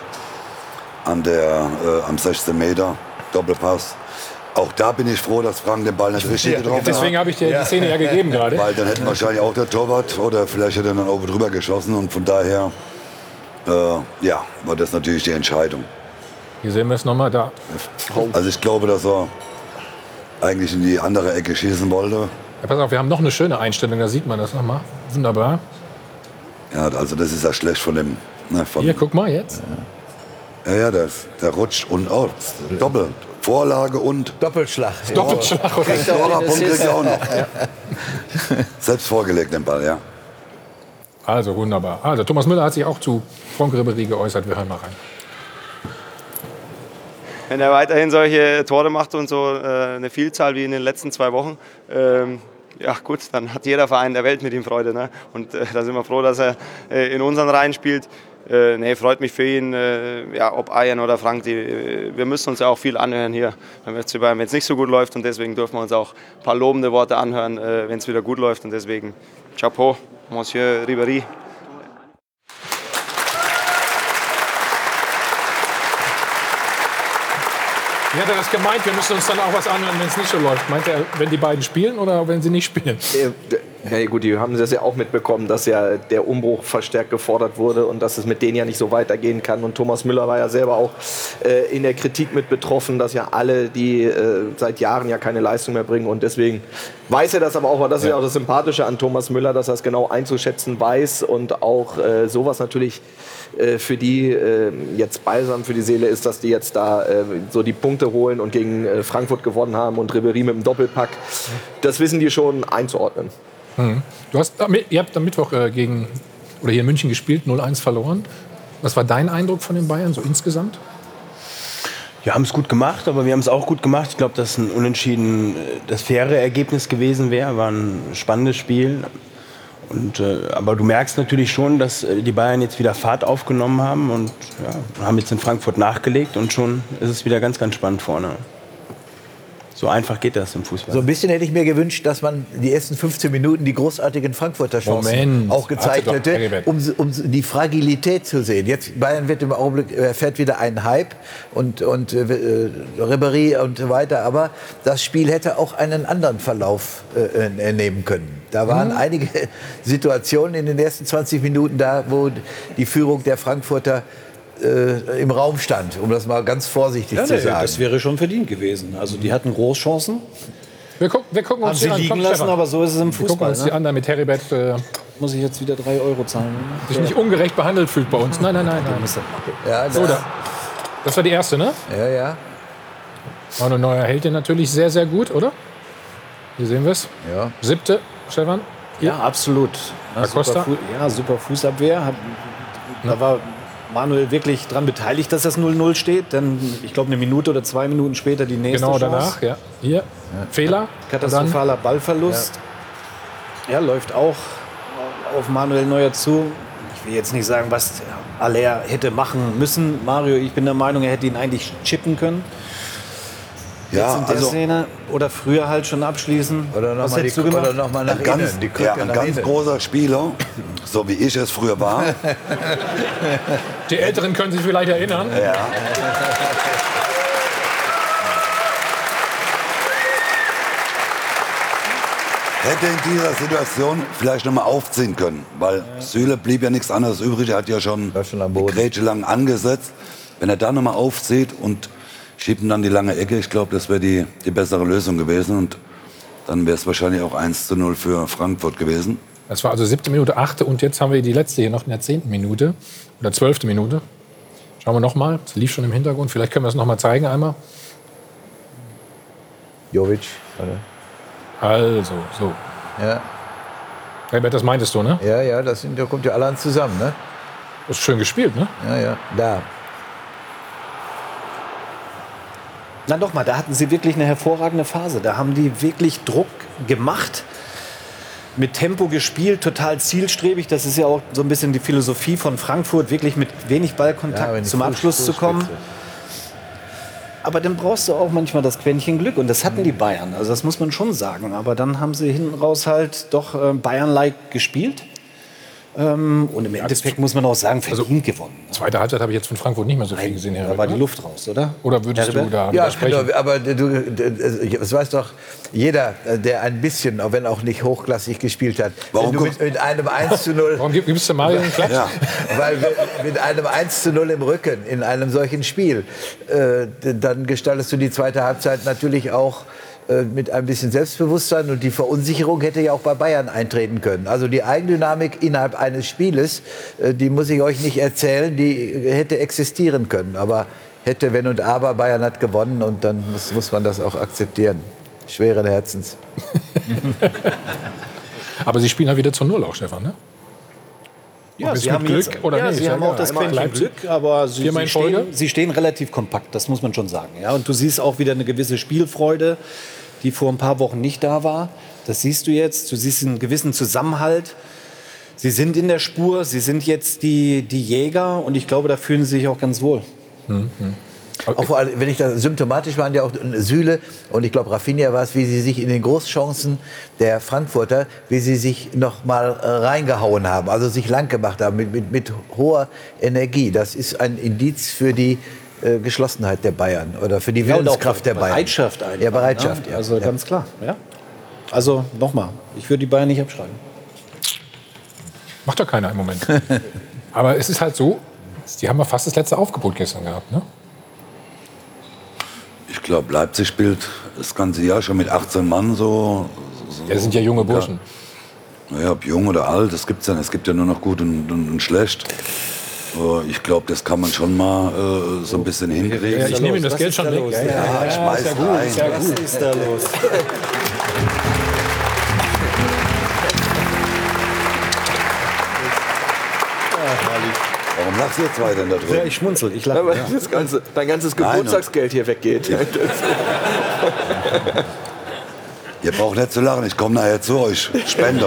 am 16 Meter, Doppelpass. Auch da bin ich froh, dass Frank den Ball nicht richtig getroffen hat. Deswegen habe ich dir die Szene ja gegeben gerade. Weil dann hätten wahrscheinlich auch der Torwart oder vielleicht hätte er dann oben drüber geschossen. Und von daher, war das natürlich die Entscheidung. Hier sehen wir es nochmal da. Also ich glaube, dass er eigentlich in die andere Ecke schießen wollte. Ja, pass auf, wir haben noch eine schöne Einstellung, da sieht man das nochmal. Wunderbar. Ja, also das ist ja schlecht von dem... Ne, hier, guck mal jetzt. Ja, der rutscht und auch. Doppel. Vorlage und... Doppelschlag. Doppelschlag. Punkt kriegt er auch noch. Selbst vorgelegt den Ball, ja. Also wunderbar. Also Thomas Müller hat sich auch zu Franck Ribéry geäußert. Wir hören mal rein. Wenn er weiterhin solche Tore macht und so eine Vielzahl wie in den letzten 2 Wochen, ja gut, dann hat jeder Verein der Welt mit ihm Freude. Ne? Und da sind wir froh, dass er in unseren Reihen spielt. Freut mich für ihn, ob Ayan oder Frank. Wir müssen uns ja auch viel anhören hier beim FC Bayern, wenn es nicht so gut läuft. Und deswegen dürfen wir uns auch ein paar lobende Worte anhören, wenn es wieder gut läuft. Und deswegen Chapeau, Monsieur Ribéry. Wie hat er das gemeint? Wir müssen uns dann auch was anhören, wenn es nicht so läuft. Meint er, wenn die beiden spielen oder wenn sie nicht spielen? Ja gut, die haben das ja auch mitbekommen, dass ja der Umbruch verstärkt gefordert wurde und dass es mit denen ja nicht so weitergehen kann. Und Thomas Müller war ja selber auch in der Kritik mit betroffen, dass ja alle, die seit Jahren ja keine Leistung mehr bringen. Und deswegen weiß er das aber auch. Aber das ist ja auch das Sympathische an Thomas Müller, dass er es genau einzuschätzen weiß und auch sowas natürlich für die jetzt balsam für die Seele ist, dass die jetzt da so die Punkte holen und gegen Frankfurt gewonnen haben und Ribéry mit dem Doppelpack. Das wissen die schon einzuordnen. Mhm. Ihr habt am Mittwoch hier in München gespielt, 0-1 verloren. Was war dein Eindruck von den Bayern so insgesamt? Wir haben es gut gemacht, aber wir haben es auch gut gemacht. Ich glaube, dass ein Unentschieden das faire Ergebnis gewesen wäre. War ein spannendes Spiel. Aber du merkst natürlich schon, dass die Bayern jetzt wieder Fahrt aufgenommen haben und haben jetzt in Frankfurt nachgelegt und schon ist es wieder ganz, ganz spannend vorne. So einfach geht das im Fußball. So ein bisschen hätte ich mir gewünscht, dass man die ersten 15 Minuten die großartigen Frankfurter Chancen auch gezeigt hätte, um die Fragilität zu sehen. Jetzt Bayern wird im Augenblick fährt wieder einen Hype und Ribéry und so weiter, aber das Spiel hätte auch einen anderen Verlauf nehmen können. Da waren einige Situationen in den ersten 20 Minuten da, wo die Führung der Frankfurter im Raum stand, um das mal ganz vorsichtig zu sagen. Das wäre schon verdient gewesen. Also die hatten Großchancen. Wir gucken uns die an. Liegen lassen, aber so ist es im Fußball. Wir gucken uns die an, damit Heribert muss ich jetzt wieder 3 € zahlen. Sich nicht ungerecht behandelt fühlt bei uns. Nein. Ja, das war die erste, ne? Ja. Manuel Neuer hält den natürlich sehr, sehr gut, oder? Hier sehen wir es. Ja. 7. Stefan? Ja, absolut. Super Fußabwehr. Da war Manuel wirklich daran beteiligt, dass das 0-0 steht. Denn ich glaube, 1 Minute oder 2 Minuten später die nächste Chance. Danach, ja. Hier, Fehler. Katastrophaler Ballverlust. Ja, läuft auch auf Manuel Neuer zu. Ich will jetzt nicht sagen, was Aller hätte machen müssen. Mario, ich bin der Meinung, er hätte ihn eigentlich chippen können. Ja, in der Szene oder früher halt schon abschließen. Oder was hättest du gemacht? Noch mal nach innen. Ein ganz großer Spieler, so wie ich es früher war. Die Älteren können sich vielleicht erinnern. Ja. hätte in dieser Situation vielleicht noch mal aufziehen können, weil Süle blieb ja nichts anderes übrig. Er hat ja schon die Grätsche lang angesetzt. Wenn er da noch mal aufzieht und schiebt ihn dann die lange Ecke, ich glaube, das wäre die bessere Lösung gewesen. Und dann wäre es wahrscheinlich auch 1:0 für Frankfurt gewesen. Das war also 7. Minute, 8. und jetzt haben wir die letzte hier noch in der 10. Minute oder 12. Minute. Schauen wir noch mal. Es lief schon im Hintergrund. Vielleicht können wir es noch mal zeigen einmal. Jovic. Also, so. Ja. Herbert, das meintest du, ne? Ja, da kommt ja alles zusammen, ne? Das ist schön gespielt, ne? Ja, da. Na doch mal, da hatten sie wirklich eine hervorragende Phase. Da haben die wirklich Druck gemacht, mit Tempo gespielt, total zielstrebig. Das ist ja auch so ein bisschen die Philosophie von Frankfurt, wirklich mit wenig Ballkontakt zum Abschluss zu kommen. Aber dann brauchst du auch manchmal das Quäntchen Glück. Und das hatten die Bayern. Also das muss man schon sagen. Aber dann haben sie hinten raus halt doch Bayern-like gespielt. Und im Endeffekt muss man auch sagen, verdient gewonnen. Zweite Halbzeit habe ich jetzt von Frankfurt nicht mehr so viel gesehen. Da war die Luft raus, oder? Oder würdest du da widersprechen? Genau, aber das weiß doch jeder, der ein bisschen, auch wenn auch nicht hochklassig gespielt hat. Warum wenn du mit einem 1:0... Warum gibst du Mario einen Klatsch? Ja. Weil mit einem 1:0 im Rücken in einem solchen Spiel, dann gestaltest du die zweite Halbzeit natürlich auch mit ein bisschen Selbstbewusstsein, und die Verunsicherung hätte ja auch bei Bayern eintreten können. Also die Eigendynamik innerhalb eines Spieles, die muss ich euch nicht erzählen, die hätte existieren können. Aber hätte, wenn und aber, Bayern hat gewonnen, und dann muss man das auch akzeptieren. Schweren Herzens. Aber sie spielen ja wieder zu 0 auch, Stefan, ne? Ja, sie haben Glück oder ja, nicht? sie haben auch das Quäntchen Glück, aber sie stehen relativ kompakt, das muss man schon sagen. Ja? Und du siehst auch wieder eine gewisse Spielfreude, die vor ein paar Wochen nicht da war. Das siehst du jetzt. Du siehst einen gewissen Zusammenhalt. Sie sind in der Spur, sie sind jetzt die Jäger, und ich glaube, da fühlen sie sich auch ganz wohl. Auch vor allem, wenn ich da symptomatisch waren, ja auch Süle und ich glaube Rafinha war es, wie sie sich in den Großchancen der Frankfurter, wie sie sich noch mal reingehauen haben, also sich lang gemacht haben mit hoher Energie. Das ist ein Indiz für die Geschlossenheit der Bayern oder für die Willenskraft der Bayern. Bereitschaft einfach. Ja, Bereitschaft. Ne? Ja. Also ganz klar. Ja. Also nochmal, ich würde die Bayern nicht abschreiben. Macht doch keiner im Moment. Aber es ist halt so, die haben ja fast das letzte Aufgebot gestern gehabt, ne? Ich glaube, Leipzig spielt das ganze Jahr schon mit 18 Mann so. Ja, das sind ja junge Burschen. Naja, ob jung oder alt, das gibt's ja. Es gibt ja nur noch gut und schlecht. Ich glaube, das kann man schon mal so ein bisschen hinkriegen. Ja, ich nehme ihm das Geld schon weg. Ja, ich schmeiß rein. Was ist da los? Warum lachst du jetzt weiter da drüben? Ja, ich schmunzel, ich lache. Weil dein ganzes Geburtstagsgeld hier weggeht. Ihr braucht nicht zu lachen, ich komme nachher zu euch. Spender.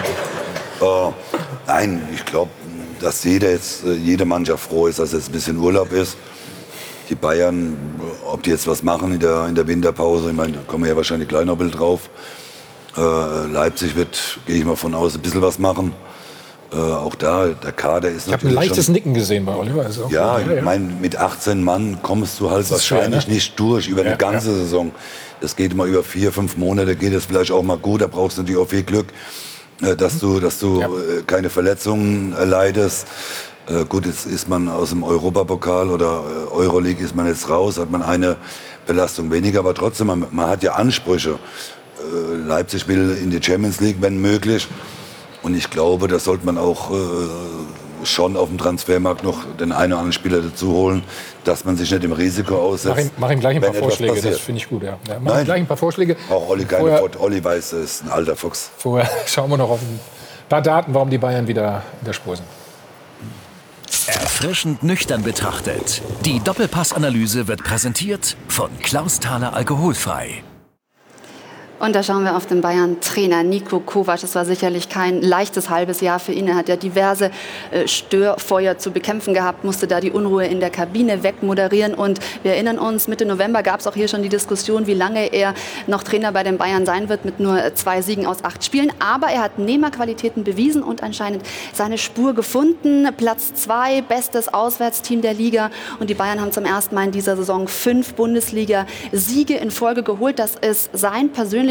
Nein, ich glaube, dass jede Mannschaft froh ist, dass jetzt ein bisschen Urlaub ist. Die Bayern, ob die jetzt was machen in der Winterpause, ich meine, da kommen wir ja wahrscheinlich gleich noch ein bisschen drauf. Leipzig wird, gehe ich mal von aus, ein bisschen was machen. Auch da, der Kader ist ich habe ein leichtes Nicken gesehen bei Oliver. Ist auch ja, ich meine, mit 18 Mann kommst du halt wahrscheinlich nicht durch über eine ganze Saison. Das geht immer über 4, 5 Monate, geht es vielleicht auch mal gut. Da brauchst du natürlich auch viel Glück, dass du keine Verletzungen erleidest. Gut, jetzt ist man aus dem Europapokal oder Euroleague ist man jetzt raus, hat man eine Belastung weniger, aber trotzdem, man hat ja Ansprüche. Leipzig will in die Champions League, wenn möglich. Und ich glaube, da sollte man auch schon auf dem Transfermarkt noch den einen oder anderen Spieler dazu holen, dass man sich nicht dem Risiko aussetzt. Mach ihm gleich ein paar Vorschläge, das finde ich gut. Ja. Mach ihm gleich ein paar Vorschläge. Auch Olli keine Olli weiß, ist ein alter Fuchs. Vorher schauen wir noch auf ein paar Daten, warum die Bayern wieder in der Spur sind. Erfrischend nüchtern betrachtet. Die Doppelpass-Analyse wird präsentiert von Klaus Thaler Alkoholfrei. Und da schauen wir auf den Bayern-Trainer Niko Kovac. Das war sicherlich kein leichtes halbes Jahr für ihn. Er hat ja diverse Störfeuer zu bekämpfen gehabt, musste da die Unruhe in der Kabine wegmoderieren. Und wir erinnern uns, Mitte November gab es auch hier schon die Diskussion, wie lange er noch Trainer bei den Bayern sein wird, mit nur 2 Siegen aus 8 Spielen. Aber er hat Nehmerqualitäten bewiesen und anscheinend seine Spur gefunden. Platz 2, bestes Auswärtsteam der Liga. Und die Bayern haben zum ersten Mal in dieser Saison 5 Bundesliga-Siege in Folge geholt. Das ist sein persönlicher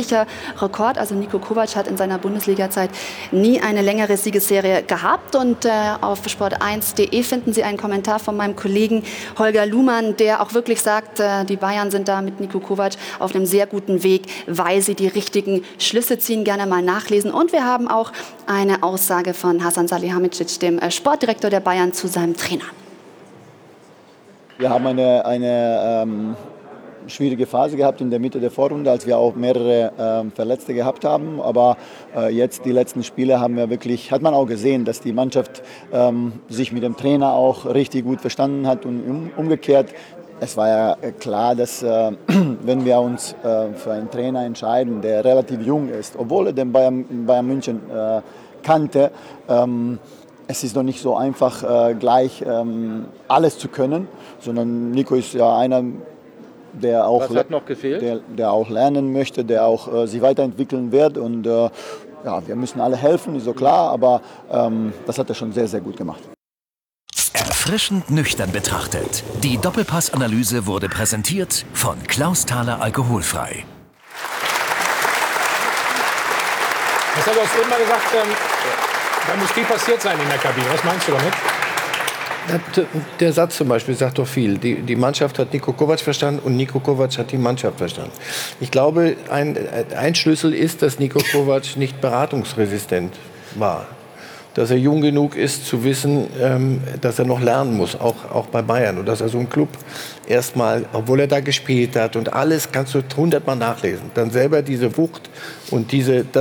persönlicher Rekord. Also Niko Kovac hat in seiner Bundesliga-Zeit nie eine längere Siegesserie gehabt. Und auf sport1.de finden Sie einen Kommentar von meinem Kollegen Holger Luhmann, der auch wirklich sagt, die Bayern sind da mit Niko Kovac auf einem sehr guten Weg, weil sie die richtigen Schlüsse ziehen. Gerne mal nachlesen. Und wir haben auch eine Aussage von Hasan Salihamidzic, dem Sportdirektor der Bayern, zu seinem Trainer. Wir haben eine schwierige Phase gehabt in der Mitte der Vorrunde, als wir auch mehrere Verletzte gehabt haben. Aber jetzt die letzten Spiele hat man auch gesehen, dass die Mannschaft sich mit dem Trainer auch richtig gut verstanden hat und umgekehrt. Es war ja klar, dass wenn wir uns für einen Trainer entscheiden, der relativ jung ist, obwohl er den Bayern München kannte, es ist noch nicht so einfach, gleich alles zu können, sondern Nico ist ja einer, der auch, Was hat noch gefehlt? Der auch lernen möchte, der auch sich weiterentwickeln wird. Und ja, wir müssen alle helfen, ist so klar, aber das hat er schon sehr, sehr gut gemacht. Erfrischend nüchtern betrachtet. Die Doppelpass-Analyse wurde präsentiert von Klaus Thaler Alkoholfrei. Das hat auch eben mal gesagt, da muss viel passiert sein in der Kabine. Was meinst du damit? Der Satz zum Beispiel sagt doch viel. Die Mannschaft hat Niko Kovac verstanden und Niko Kovac hat die Mannschaft verstanden. Ich glaube, ein Schlüssel ist, dass Niko Kovac nicht beratungsresistent war. Dass er jung genug ist, zu wissen, dass er noch lernen muss, auch bei Bayern. Und dass er so ein Club erstmal, obwohl er da gespielt hat und alles, kannst du 100-mal nachlesen. Dann selber diese Wucht und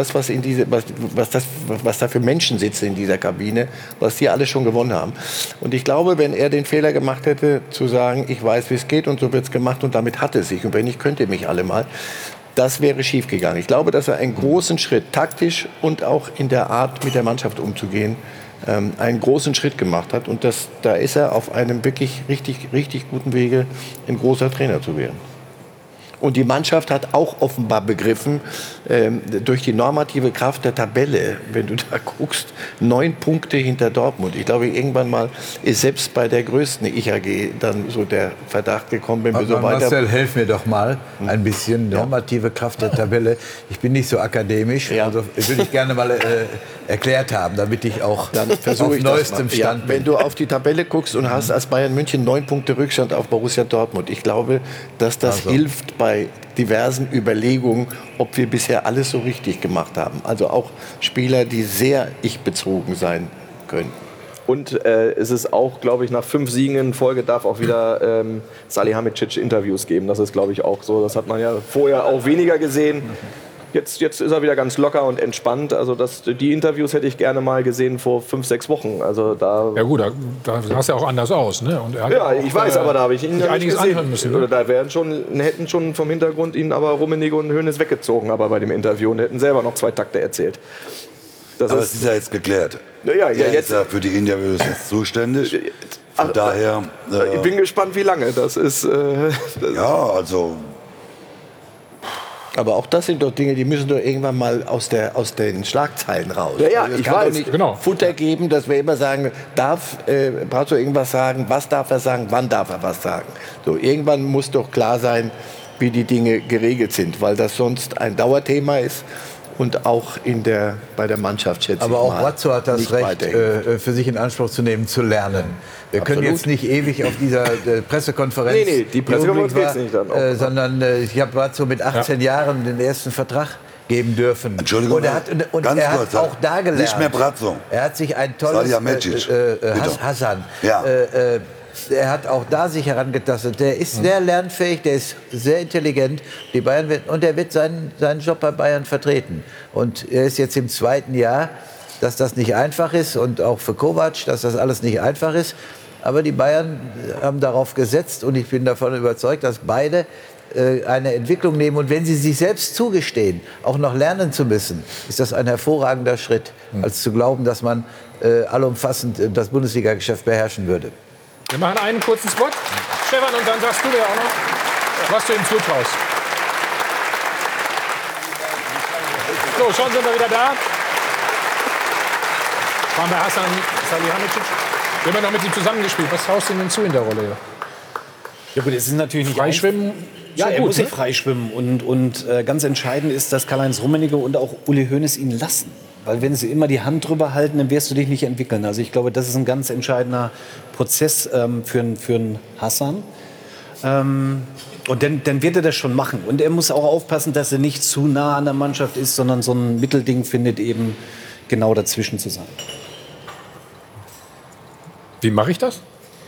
was da für Menschen sitzen in dieser Kabine, was die alle schon gewonnen haben. Und ich glaube, wenn er den Fehler gemacht hätte, zu sagen, ich weiß, wie es geht und so wird es gemacht und damit hat es sich. Und wenn nicht, könnt ihr mich alle mal. Das wäre schiefgegangen. Ich glaube, dass er einen großen Schritt taktisch und auch in der Art, mit der Mannschaft umzugehen, einen großen Schritt gemacht hat. Und da ist er auf einem wirklich richtig guten Wege, ein großer Trainer zu werden. Und die Mannschaft hat auch offenbar begriffen, durch die normative Kraft der Tabelle, wenn du da guckst, 9 Punkte hinter Dortmund. Ich glaube, irgendwann mal ist selbst bei der größten IHG dann so der Verdacht gekommen, wenn wir so weiter... Marcel, helf mir doch mal ein bisschen. Normative Kraft der Tabelle. Ich bin nicht so akademisch, also würde ich gerne mal erklärt haben, damit ich auch auf neuestem Stand bin. Wenn du auf die Tabelle guckst und hast als Bayern München 9 Punkte Rückstand auf Borussia Dortmund, ich glaube, dass das hilft bei diversen Überlegungen, ob wir bisher alles so richtig gemacht haben. Also auch Spieler, die sehr ich-bezogen sein können. Und es ist auch, glaube ich, nach 5 Siegen in Folge darf auch wieder Salihamidzic Interviews geben. Das ist, glaube ich, auch so. Das hat man ja vorher auch weniger gesehen. Jetzt ist er wieder ganz locker und entspannt. Also die Interviews hätte ich gerne mal gesehen vor 5, 6 Wochen. Also da ja gut, da sah es ja auch anders aus. Ne? Und er hat ja, ich weiß, aber da habe ich ihn ja einiges gesehen. anhören müssen. Ne? Da hätten schon vom Hintergrund ihn aber Rummenigge und Hoeneß weggezogen, aber bei dem Interview, und hätten selber noch 2 Takte erzählt. Aber es ist ja jetzt geklärt. Ja, er jetzt ist ja für die Interviews jetzt zuständig. Von daher... ich bin gespannt, wie lange das ist. Ja, also... Aber auch das sind doch Dinge, die müssen doch irgendwann mal aus den Schlagzeilen raus. Ja, also ich kann weiß. doch nicht Futter geben, dass wir immer sagen, brauchst du irgendwas sagen, was darf er sagen, wann darf er was sagen. So, irgendwann muss doch klar sein, wie die Dinge geregelt sind, weil das sonst ein Dauerthema ist. Und auch bei der Mannschaft, schätze ich mal. Aber auch Brazzo hat das Recht, für sich in Anspruch zu nehmen, zu lernen. Wir können jetzt nicht ewig auf dieser Pressekonferenz... Nee, die Pressekonferenz geht es nicht dann. Sondern ich habe Brazzo mit 18 Jahren den ersten Vertrag geben dürfen. Entschuldigung, und er hat auch da gelernt. Nicht mehr Brazzo. Er hat sich ein tolles... Hasan. Ja. Er hat auch da sich herangetastet. Der ist sehr lernfähig, der ist sehr intelligent. Die Bayern er wird seinen Job bei Bayern vertreten. Und er ist jetzt im 2. Jahr, dass das nicht einfach ist und auch für Kovac, dass das alles nicht einfach ist. Aber die Bayern haben darauf gesetzt und ich bin davon überzeugt, dass beide eine Entwicklung nehmen. Und wenn sie sich selbst zugestehen, auch noch lernen zu müssen, ist das ein hervorragender Schritt, als zu glauben, dass man allumfassend das Bundesliga-Geschäft beherrschen würde. Wir machen einen kurzen Spot. Stefan, und dann sagst du dir auch noch, was du ihm zutraust. So, schon sind wir wieder da. Waren bei Hasan Salihamidzic. Wir haben ja noch mit ihm zusammengespielt. Was traust du ihm denn zu in der Rolle? Ja gut, es ist natürlich nicht Freischwimmen. Ja, er muss ne? sich freischwimmen. Und ganz entscheidend ist, dass Karl-Heinz Rummenigge und auch Uli Hoeneß ihn lassen. Weil wenn sie immer die Hand drüber halten, dann wirst du dich nicht entwickeln. Also ich glaube, das ist ein ganz entscheidender Prozess für einen Hassan. Und dann wird er das schon machen. Und er muss auch aufpassen, dass er nicht zu nah an der Mannschaft ist, sondern so ein Mittelding findet, eben genau dazwischen zu sein. Wie mache ich das?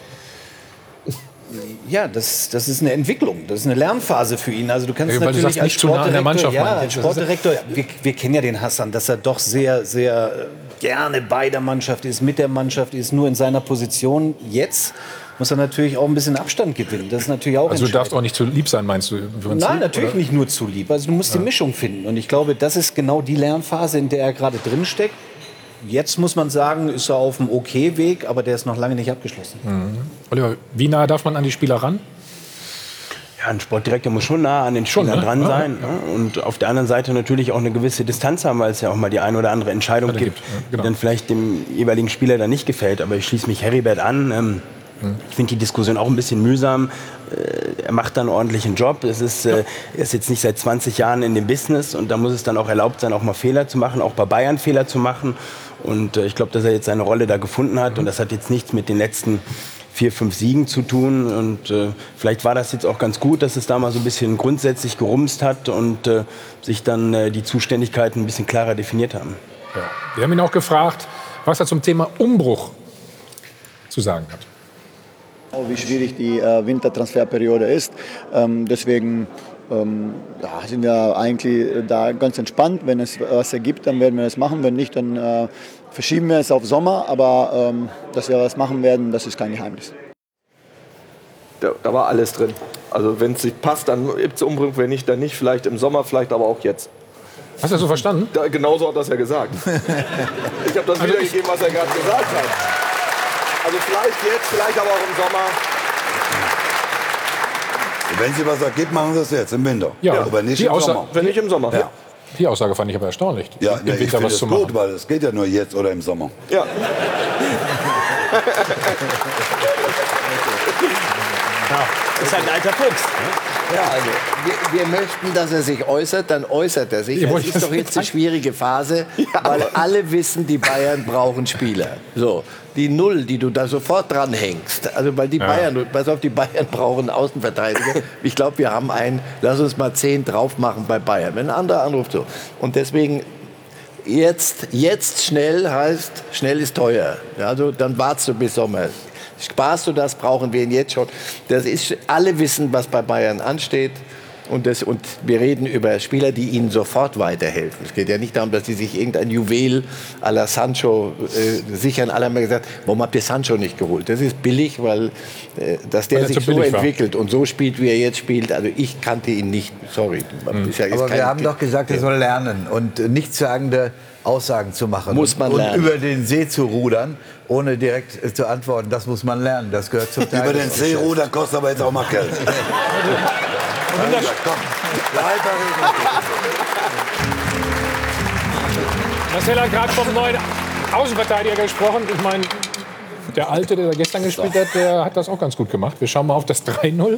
Ja, das ist eine Entwicklung, das ist eine Lernphase für ihn. Also du kannst Ja, weil natürlich du sagst, nicht zu nah an der Mannschaft, ja, Mann. als Sportdirektor, wir kennen ja den Hassan, dass er doch sehr, sehr gerne bei der Mannschaft ist, mit der Mannschaft ist, nur in seiner Position. Jetzt muss er natürlich auch ein bisschen Abstand gewinnen. Das ist natürlich auch Also du darfst auch nicht zu lieb sein, meinst du? Nein, natürlich nicht nur zu lieb. Also du musst die Mischung finden. Und ich glaube, das ist genau die Lernphase, in der er gerade drin steckt. Jetzt muss man sagen, ist er auf dem Okay-Weg, aber der ist noch lange nicht abgeschlossen. Mhm. Oliver, wie nah darf man an die Spieler ran? Ja, ein Sportdirektor muss schon nah an den Spielern dran sein. Ja. Und auf der anderen Seite natürlich auch eine gewisse Distanz haben, weil es ja auch mal die eine oder andere Entscheidung gibt, die dann vielleicht dem jeweiligen Spieler dann nicht gefällt. Aber ich schließe mich Heribert an. Ich finde die Diskussion auch ein bisschen mühsam. Er macht dann einen ordentlichen Job. Er ist jetzt nicht seit 20 Jahren in dem Business. Und da muss es dann auch erlaubt sein, auch mal Fehler zu machen, auch bei Bayern Fehler zu machen. Und ich glaube, dass er jetzt seine Rolle da gefunden hat. Und das hat jetzt nichts mit den letzten 4, 5 Siegen zu tun. Und vielleicht war das jetzt auch ganz gut, dass es da mal so ein bisschen grundsätzlich gerumst hat und sich dann die Zuständigkeiten ein bisschen klarer definiert haben. Ja. Wir haben ihn auch gefragt, was er zum Thema Umbruch zu sagen hat. Wie schwierig die Wintertransferperiode ist. Deswegen sind wir eigentlich da ganz entspannt. Wenn es was ergibt, dann werden wir das machen. Wenn nicht, dann verschieben wir es auf Sommer. Aber dass wir was machen werden, das ist kein Geheimnis. Da war alles drin. Also wenn es nicht passt, dann gibt es Umbruch. Wenn nicht, dann nicht. Vielleicht im Sommer, vielleicht aber auch jetzt. Hast du das so verstanden? Genauso hat er es ja gesagt. Ich habe das wiedergegeben, was er gerade gesagt hat. Also vielleicht jetzt, vielleicht aber auch im Sommer. Wenn sie was ergibt, machen sie es jetzt im Winter. Ja, aber nicht im Sommer. Wenn nicht im Sommer. Ja. Die Aussage fand ich aber erstaunlich. Ja, im ich Winter finde was es zu machen. gut, weil es geht ja nur jetzt oder im Sommer. Ja. Ist ein alter Fuchs. Ja, also wir möchten, dass er sich äußert, dann äußert er sich. Das ist doch jetzt die schwierige Phase, weil alle wissen, die Bayern brauchen Spieler. So, die Null, die du da sofort dranhängst, also weil die Bayern, pass auf, die Bayern brauchen Außenverteidiger. Ich glaube, wir haben einen, lass uns mal 10 drauf machen bei Bayern. Wenn ein anderer anruft, so. Und deswegen jetzt schnell heißt, schnell ist teuer. Ja, also dann wartest du bis Sommer. Sparst du das, brauchen wir ihn jetzt schon. Das ist, alle wissen, was bei Bayern ansteht. Und wir reden über Spieler, die ihnen sofort weiterhelfen. Es geht ja nicht darum, dass sie sich irgendein Juwel à la Sancho sichern. Alle haben ja gesagt, warum habt ihr Sancho nicht geholt? Das ist billig, weil dass der sich so entwickelt und so spielt, wie er jetzt spielt. Also ich kannte ihn nicht, sorry. Ist ja Aber wir haben doch gesagt, er soll lernen und nichtssagende Aussagen zu machen. Muss man lernen. Und über den See zu rudern, ohne direkt zu antworten. Das muss man lernen. Das gehört zum Tagesgeschäft. Über den See rudern kostet aber jetzt auch mal Geld. Marcel hat gerade vom neuen Außenverteidiger gesprochen. Ich meine, der Alte, der gestern gespielt hat, der hat das auch ganz gut gemacht. Wir schauen mal auf das 3-0.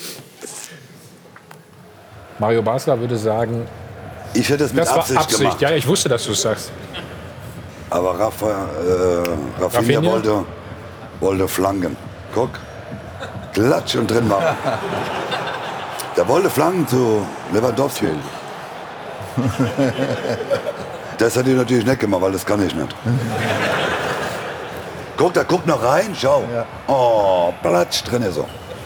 Mario Basler würde sagen, ich hätte es mit das war Absicht gemacht. Ja, ich wusste, dass du es sagst. Aber Rafinha wollte flanken. Guck, klatsch und drin war. Der wollte flanken zu Lewandowski. Das hat er natürlich nicht gemacht, weil das kann ich nicht. Guck, der guckt noch rein, schau. Ja. Oh, platsch, drin ist er.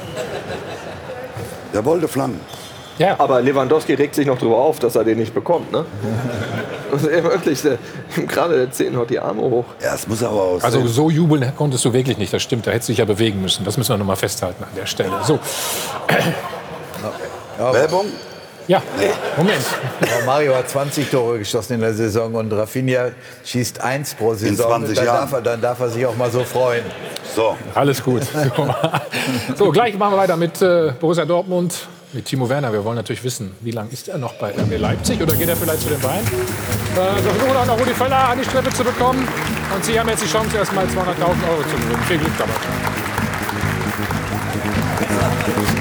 Der wollte flanken. Ja. Aber Lewandowski regt sich noch darüber auf, dass er den nicht bekommt. Ne? Also wirklich, gerade der 10 haut die Arme hoch. Ja, das muss er aber auch Also so jubeln konntest du wirklich nicht, das stimmt. Da hättest du dich ja bewegen müssen. Das müssen wir noch mal festhalten an der Stelle. So. Werbung? Ja, Moment. Aber Mario hat 20 Tore geschossen in der Saison und Rafinha schießt 1 pro Saison. In 20 Jahren. Dann darf er sich auch mal so freuen. So. Alles gut. So, gleich machen wir weiter mit Borussia Dortmund, mit Timo Werner. Wir wollen natürlich wissen, wie lange ist er noch bei RB Leipzig oder geht er vielleicht zu den Bayern? Wir versuchen auch noch Rudi Völler an die Strippe zu bekommen. Und Sie haben jetzt die Chance, erst mal 200.000 € zu gewinnen. Viel Glück dabei.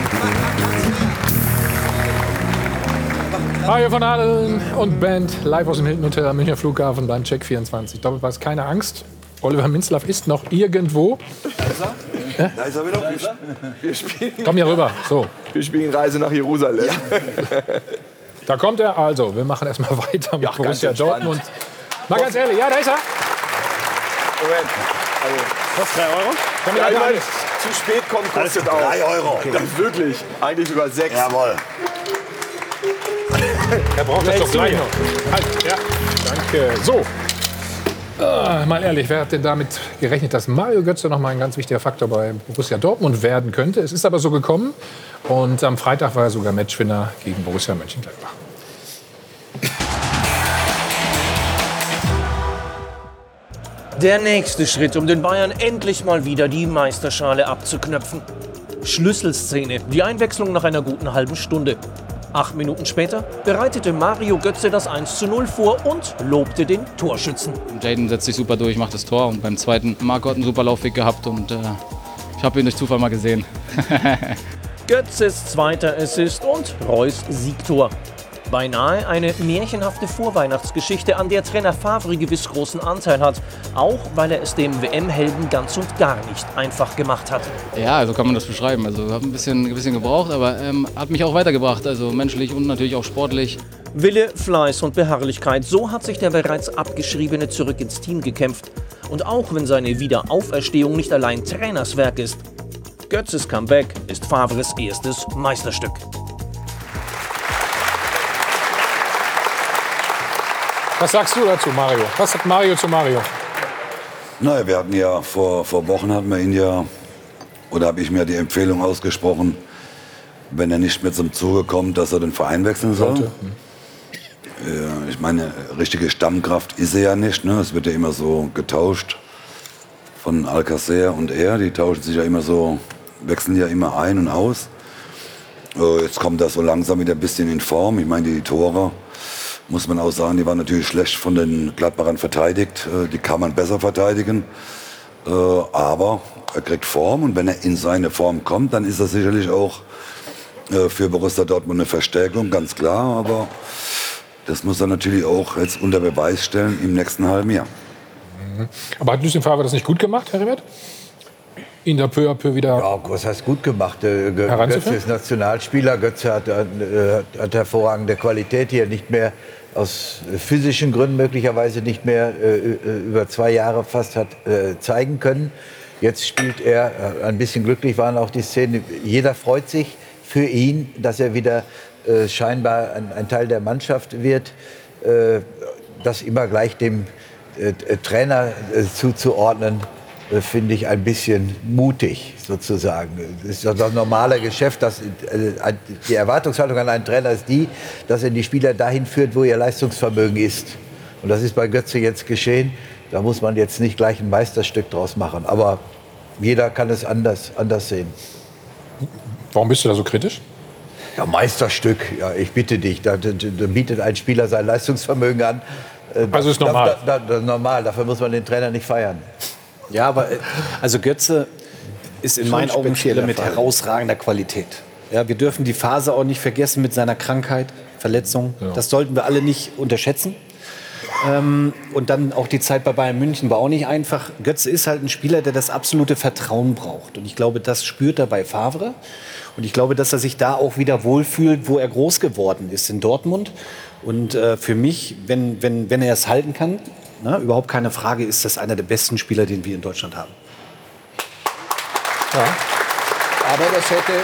Mario von Adel und Band live aus dem Hilton Hotel am Münchner Flughafen beim Check 24. Doppelpass, keine Angst. Oliver Minzlaff ist noch irgendwo. Da ist er wieder. Wir spielen, Komm hier rüber. So. wir spielen Reise nach Jerusalem. Da kommt er. Also, wir machen erstmal weiter mit Borussia Dortmund. Mal ganz ehrlich, ja, da ist er. Moment. Kostet 3 Euro? Komm Ja, hier rein. zu spät kommt, kostet auch. 3 Euro. Okay. Das wirklich. Eigentlich sogar 6. Jawohl. Er braucht das doch gleich noch. Halt, ja. Danke. So. Mal ehrlich, wer hat denn damit gerechnet, dass Mario Götze noch mal ein ganz wichtiger Faktor bei Borussia Dortmund werden könnte? Es ist aber so gekommen. Und am Freitag war er sogar Matchwinner gegen Borussia Mönchengladbach. Der nächste Schritt, um den Bayern endlich mal wieder die Meisterschale abzuknöpfen. Schlüsselszene, die Einwechslung nach einer guten halben Stunde. 8 Minuten später bereitete Mario Götze das 1:0 vor und lobte den Torschützen. Jadon setzt sich super durch, macht das Tor. Und beim zweiten, Marco hat einen super Laufweg gehabt und ich habe ihn durch Zufall mal gesehen. Götzes zweiter Assist und Reus Siegtor. Beinahe eine märchenhafte Vorweihnachtsgeschichte, an der Trainer Favre gewiss großen Anteil hat. Auch weil er es dem WM-Helden ganz und gar nicht einfach gemacht hat. Ja, so kann man das beschreiben. Also habe ein bisschen gebraucht, aber hat mich auch weitergebracht. Also menschlich und natürlich auch sportlich. Wille, Fleiß und Beharrlichkeit, so hat sich der bereits Abgeschriebene zurück ins Team gekämpft. Und auch wenn seine Wiederauferstehung nicht allein Trainerswerk ist, Götzes Comeback ist Favres erstes Meisterstück. Was sagst du dazu, Mario? Was sagt Mario zu Mario? Naja, wir hatten ja vor Wochen hatten wir ihn ja, oder habe ich mir die Empfehlung ausgesprochen, wenn er nicht mehr zum Zuge kommt, dass er den Verein wechseln soll. Ich meine, richtige Stammkraft ist er ja nicht. Ne? Es wird ja immer so getauscht von Alcacer und er. Die tauschen sich ja immer so, wechseln ja immer ein und aus. Jetzt kommt er so langsam wieder ein bisschen in Form. Ich meine, die Tore, muss man auch sagen, die waren natürlich schlecht von den Gladbachern verteidigt. Die kann man besser verteidigen. Aber er kriegt Form und wenn er in seine Form kommt, dann ist er sicherlich auch für Borussia Dortmund eine Verstärkung, ganz klar. Aber das muss er natürlich auch jetzt unter Beweis stellen im nächsten halben Jahr. Aber hat Lucien Favre das nicht gut gemacht, Herr Ribert? Ihn da peu à peu wieder... Ja, was heißt gut gemacht? Götze ist Nationalspieler. Götze hat hervorragende Qualität, die er nicht mehr aus physischen Gründen möglicherweise nicht mehr über 2 Jahre fast hat zeigen können. Jetzt spielt er, ein bisschen glücklich waren auch die Szenen. Jeder freut sich für ihn, dass er wieder scheinbar ein Teil der Mannschaft wird. Das immer gleich dem Trainer zuzuordnen, finde ich ein bisschen mutig, sozusagen. Das ist doch das normale Geschäft. Die Erwartungshaltung an einen Trainer ist die, dass er die Spieler dahin führt, wo ihr Leistungsvermögen ist. Und das ist bei Götze jetzt geschehen. Da muss man jetzt nicht gleich ein Meisterstück draus machen. Aber jeder kann es anders sehen. Warum bist du da so kritisch? Ja, Meisterstück. Ja, ich bitte dich. Da bietet ein Spieler sein Leistungsvermögen an. Also ist normal. Normal. Dafür muss man den Trainer nicht feiern. Ja, aber also Götze ist in meinen Augen Spieler mit herausragender Qualität. Ja, wir dürfen die Phase auch nicht vergessen mit seiner Krankheit, Verletzung. Ja. Das sollten wir alle nicht unterschätzen. Und dann auch die Zeit bei Bayern München war auch nicht einfach. Götze ist halt ein Spieler, der das absolute Vertrauen braucht. Und ich glaube, das spürt er bei Favre. Und ich glaube, dass er sich da auch wieder wohlfühlt, wo er groß geworden ist, in Dortmund. Und für mich, wenn er es halten kann, überhaupt keine Frage, ist das einer der besten Spieler, den wir in Deutschland haben. Ja. Aber das hätte...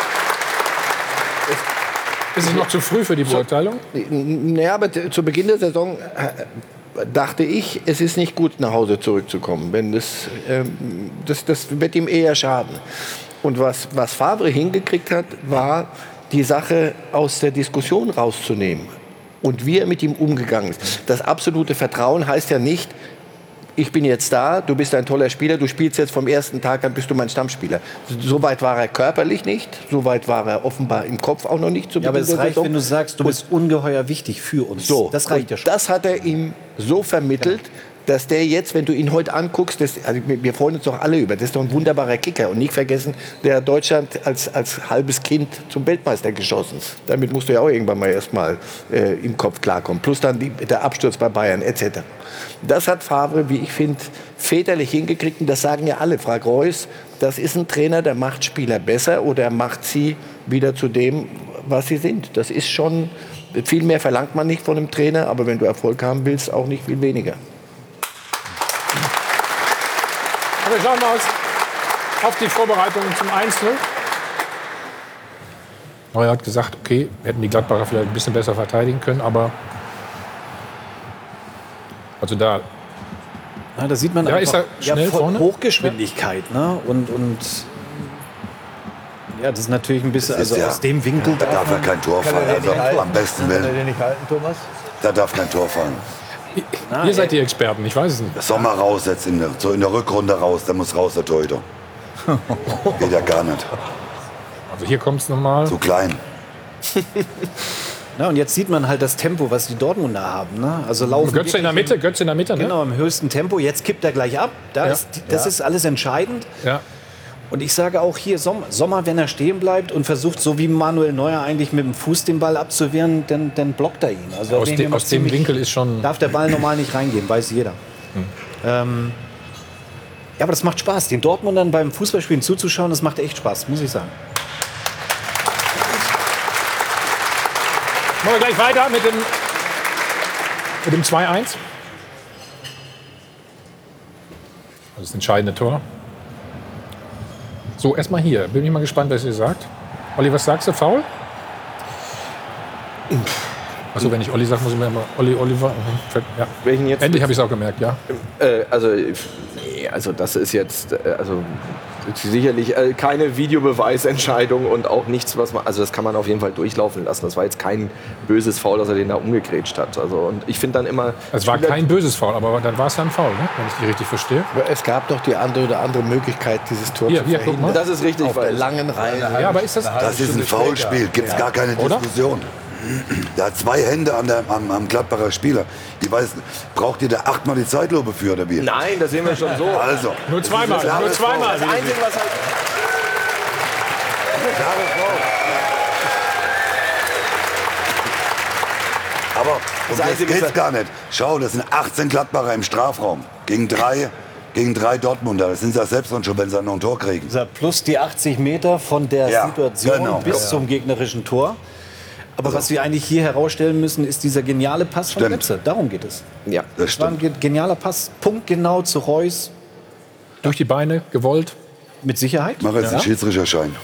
Ist es noch zu früh für die Beurteilung? Naja, aber zu Beginn der Saison dachte ich, es ist nicht gut, nach Hause zurückzukommen. Das wird ihm eher schaden. Und was Favre hingekriegt hat, war, die Sache aus der Diskussion rauszunehmen. Und wie er mit ihm umgegangen ist. Das absolute Vertrauen heißt ja nicht, ich bin jetzt da, du bist ein toller Spieler, du spielst jetzt vom ersten Tag an, bist du mein Stammspieler. So weit war er körperlich nicht, so weit war er offenbar im Kopf auch noch nicht. Ja, aber es reicht, wenn du sagst, du bist ungeheuer wichtig für uns. So, das reicht ja schon. Das hat er ihm so vermittelt, dass der jetzt, wenn du ihn heute anguckst, also wir freuen uns doch alle über, das ist doch ein wunderbarer Kicker. Und nicht vergessen, der hat Deutschland als halbes Kind zum Weltmeister geschossen. Damit musst du ja auch irgendwann mal erstmal im Kopf klarkommen. Plus dann der Absturz bei Bayern etc. Das hat Favre, wie ich finde, väterlich hingekriegt. Und das sagen ja alle. Frag Reus, das ist ein Trainer, der macht Spieler besser oder macht sie wieder zu dem, was sie sind. Das ist schon, viel mehr verlangt man nicht von einem Trainer, aber wenn du Erfolg haben willst, auch nicht viel weniger. Wir schauen mal auf die Vorbereitungen zum 1-0. Neuer hat gesagt, okay, hätten die Gladbacher vielleicht ein bisschen besser verteidigen können, aber also da sieht man da einfach, ist er schnell vorne. Hochgeschwindigkeit, ne? Und ja, das ist natürlich ein bisschen, also aus dem Winkel. Da darf er kein Tor fallen. Also am besten Kann er den nicht halten, Thomas? Da darf kein Tor fallen. Ihr seid die Experten, ich weiß es nicht. Sommer raus jetzt in der Rückrunde raus, da muss raus der Torhüter. Geht ja gar nicht. Also hier kommt es nochmal. Zu klein. Na, und jetzt sieht man halt das Tempo, was die Dortmunder haben. Ne? Also laufen Götze in der Mitte, ne? Genau, im höchsten Tempo. Jetzt kippt er gleich ab. Das ist alles entscheidend. Ja. Und ich sage auch hier, Sommer, wenn er stehen bleibt und versucht, so wie Manuel Neuer eigentlich mit dem Fuß den Ball abzuwehren, dann blockt er ihn. Also aus dem Winkel ist schon... Darf der Ball normal nicht reingehen, weiß jeder. Ja, aber das macht Spaß. Den Dortmundern beim Fußballspielen zuzuschauen, das macht echt Spaß, muss ich sagen. Machen wir gleich weiter mit dem 2-1. Das entscheidende Tor. So, erstmal hier. Bin ich mal gespannt, was ihr sagt. Olli, was sagst du? Foul? Achso, wenn ich Olli sage, muss ich mir immer Oliver. Ja. Welchen jetzt? Endlich habe ich es auch gemerkt, ja. Also das ist jetzt sicherlich keine Videobeweisentscheidung und auch nichts, was man, also das kann man auf jeden Fall durchlaufen lassen. Das war jetzt kein böses Foul, dass er den da umgegrätscht hat. Also und ich finde dann immer. Es war kein böses Foul, aber dann war es ja ein Foul, ne? Wenn ich die richtig verstehe. Aber es gab doch die eine oder andere Möglichkeit, dieses Tor zu verhindern. Das ist richtig, auf der langen Reihe. Ja, aber ist das? Das ist ein Foulspiel, gibt es gar keine Diskussion. Der hat zwei Hände am Gladbacher Spieler. Ich weiß, braucht ihr da 8-mal die Zeitlupe für oder wie? Nein, das sehen wir schon so. Also. Nur zweimal. Das Einzige, was halt. Aber um das geht's gar nicht. Schau, das sind 18 Gladbacher im Strafraum gegen drei Dortmunder. Das sind sie ja selbst schon, wenn sie noch ein Tor kriegen. Plus die 80 Meter von der Situation bis zum gegnerischen Tor. Aber was wir eigentlich hier herausstellen müssen, ist dieser geniale Pass von Götze. Darum geht es. Ja, das war ein genialer Pass, punktgenau zu Reus. Durch die Beine, gewollt. Mit Sicherheit. Ich mache jetzt einen Schiedsrichterschein.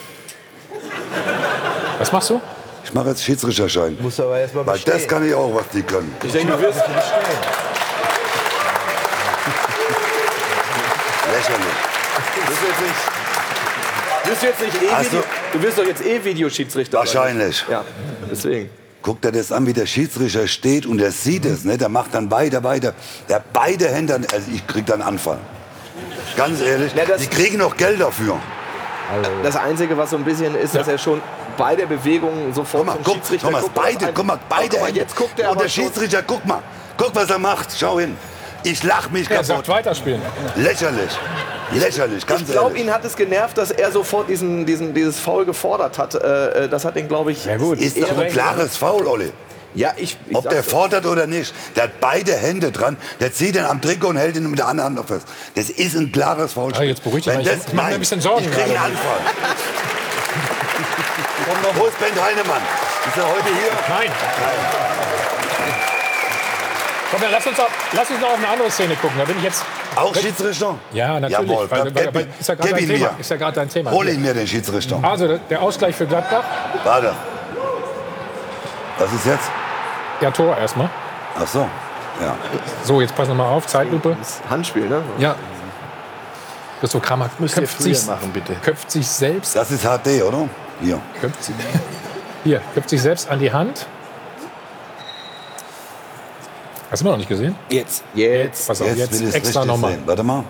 Was machst du? Ich mache jetzt Schiedsrichterschein. Musst aber erst mal weil bestehen. das kann ich auch, was die können. Ich denke, du wirst lächerlich. Du wirst doch jetzt Videoschiedsrichter. Wahrscheinlich. Ja, deswegen. Guckt er das an, wie der Schiedsrichter steht und er sieht es, ne? Der macht dann weiter. Der hat beide Hände, also ich krieg dann einen Anfall. Ganz ehrlich, die kriegen noch Geld dafür. Das Einzige, was so ein bisschen ist, dass er schon bei der Bewegung sofort zum Schiedsrichter Thomas, guckt. guck mal, beide Hände. Jetzt guckt er und der Schiedsrichter, guck, was er macht. Schau hin. Ich lach mich kaputt. Er sagt weiterspielen. Lächerlich, ganz Ich glaube, ehrlich. ihn hat es genervt, dass er sofort dieses Foul gefordert hat. Das hat ihn, glaube ich... Ja gut, ist doch ein klares Foul, Olli. Ja, ob der fordert oder nicht, der hat beide Hände dran, der zieht ihn am Trikot und hält ihn mit der anderen Hand noch fest. Das ist ein klares Foul. Ja, jetzt beruhigt dich. Ich mache mir ein bisschen Sorgen. Ich kriege einen Anfall. Wo ist Ben Heinemann? Ist er heute hier? Nein. Komm, lass uns noch auf eine andere Szene gucken. Da bin ich jetzt... Auch Schiedsrichter? Ja, natürlich. Jawohl, Ist ja gerade dein Thema. Ist ja gerade dein Thema. Hol ihn mir, den Schiedsrichter. Also, der Ausgleich für Gladbach. Warte. Was ist jetzt? Ja, Tor erstmal. Ach so, ja. So, jetzt pass noch mal auf, Zeitlupe. Handspiel, ne? Ja. Christoph Kramer köpft sich selbst. Das ist HD, oder? Hier. Köpft sich selbst an die Hand. Hast du noch nicht gesehen? Jetzt. Pass auf, jetzt extra nochmal. Warte mal.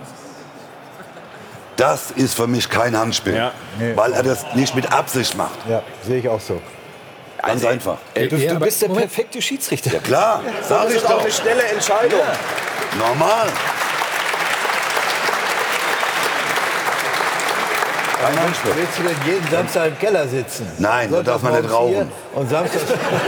Das ist für mich kein Handspiel, weil er das nicht mit Absicht macht. Ja, sehe ich auch so. Ganz einfach. Du bist der perfekte Schiedsrichter. Ja klar, sag Das ich ist auch doch. eine schnelle Entscheidung. Ja. Normal. Kein Handspiel. Willst du denn jeden Samstag im Keller sitzen? Nein, da darf man nicht rauchen. Und Samstag...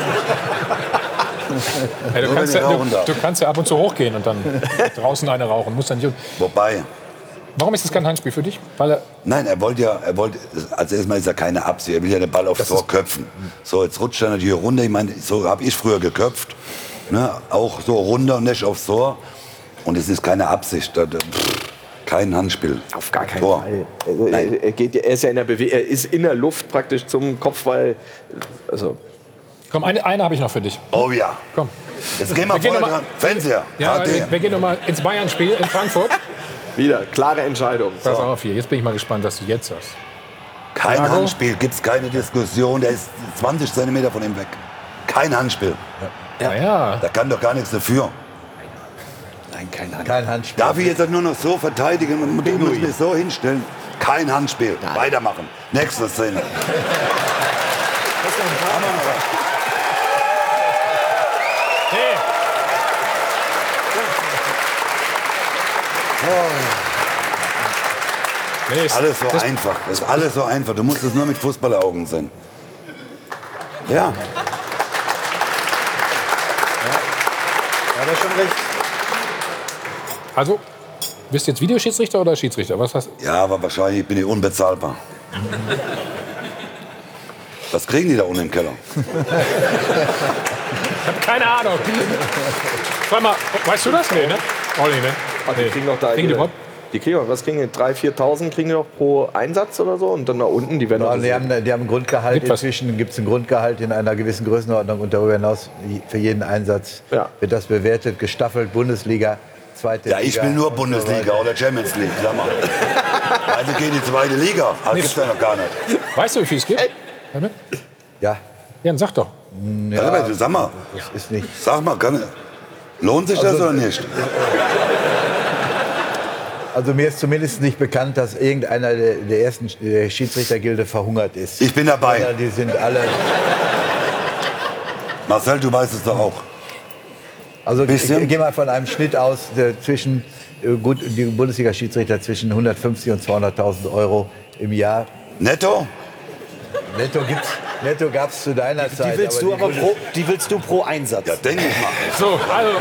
Ja, du kannst ja ab und zu hochgehen und dann draußen eine rauchen. Muss dann nicht. Wobei. Warum ist das kein Handspiel für dich? Nein, er wollte, also erstmal ist ja keine Absicht, er will ja den Ball aufs Tor köpfen. So, jetzt rutscht er natürlich runter, ich meine, so habe ich früher geköpft, ne? Auch so runter und nicht aufs Tor. Und es ist keine Absicht, kein Handspiel. Auf gar keinen Tor. Fall. Also er ist ja in der er ist in der Luft praktisch zum Kopfball. Also. Komm, eine habe ich noch für dich. Oh ja. Komm. Jetzt gehen wir voll dran. Fernseher. Ja, wir gehen noch mal ins Bayern-Spiel in Frankfurt. Wieder, klare Entscheidung. Pass auf hier, jetzt bin ich mal gespannt, was du jetzt sagst. Kein Thiago? Handspiel, gibt's keine Diskussion, der ist 20 Zentimeter von ihm weg. Kein Handspiel. Ja. Da kann doch gar nichts dafür. Nein, kein Handspiel. Darf ich jetzt nur noch so verteidigen und muss mich so hinstellen? Kein Handspiel. Nein. Weitermachen. Nächste Szene. Nee, alles so einfach. Das ist alles so einfach. Du musst es nur mit Fußballeraugen sehen. Ja. Ja, hat er schon recht. Also, bist du jetzt Videoschiedsrichter oder Schiedsrichter? Was hast du? Ja, aber wahrscheinlich bin ich unbezahlbar. Was kriegen die da unten im Keller? Ich habe keine Ahnung. Sag mal, weißt du das? Nee, ne? Olli, ne? Die kriegen doch da die kriegen doch, was kriegen die? 3.000, 4.000 kriegen die doch pro Einsatz oder so? Und dann da unten, die werden die haben ein Grundgehalt. Inzwischen gibt es ein Grundgehalt in einer gewissen Größenordnung. Und darüber hinaus für jeden Einsatz wird das bewertet, gestaffelt, Bundesliga, zweite Liga. Ja, ich will nur Bundesliga oder Champions League. Sag mal. Also geht die zweite Liga. Das gibt's ja noch gar nicht. Weißt du, wie viel es gibt? Ja. Ja, dann sag doch. Ja, aber sag mal. Das ist nicht. Sag mal, lohnt sich das oder nicht? Also mir ist zumindest nicht bekannt, dass irgendeiner der ersten Schiedsrichtergilde verhungert ist. Ich bin dabei. Sondern die sind alle... Marcel, du weißt es doch auch. Also geh mal von einem Schnitt aus zwischen die Bundesliga-Schiedsrichter zwischen 150 und 200.000 Euro im Jahr. Netto? Netto gab es zu deiner Zeit. Die willst du pro Einsatz. Ja, denke ich mal. So, also,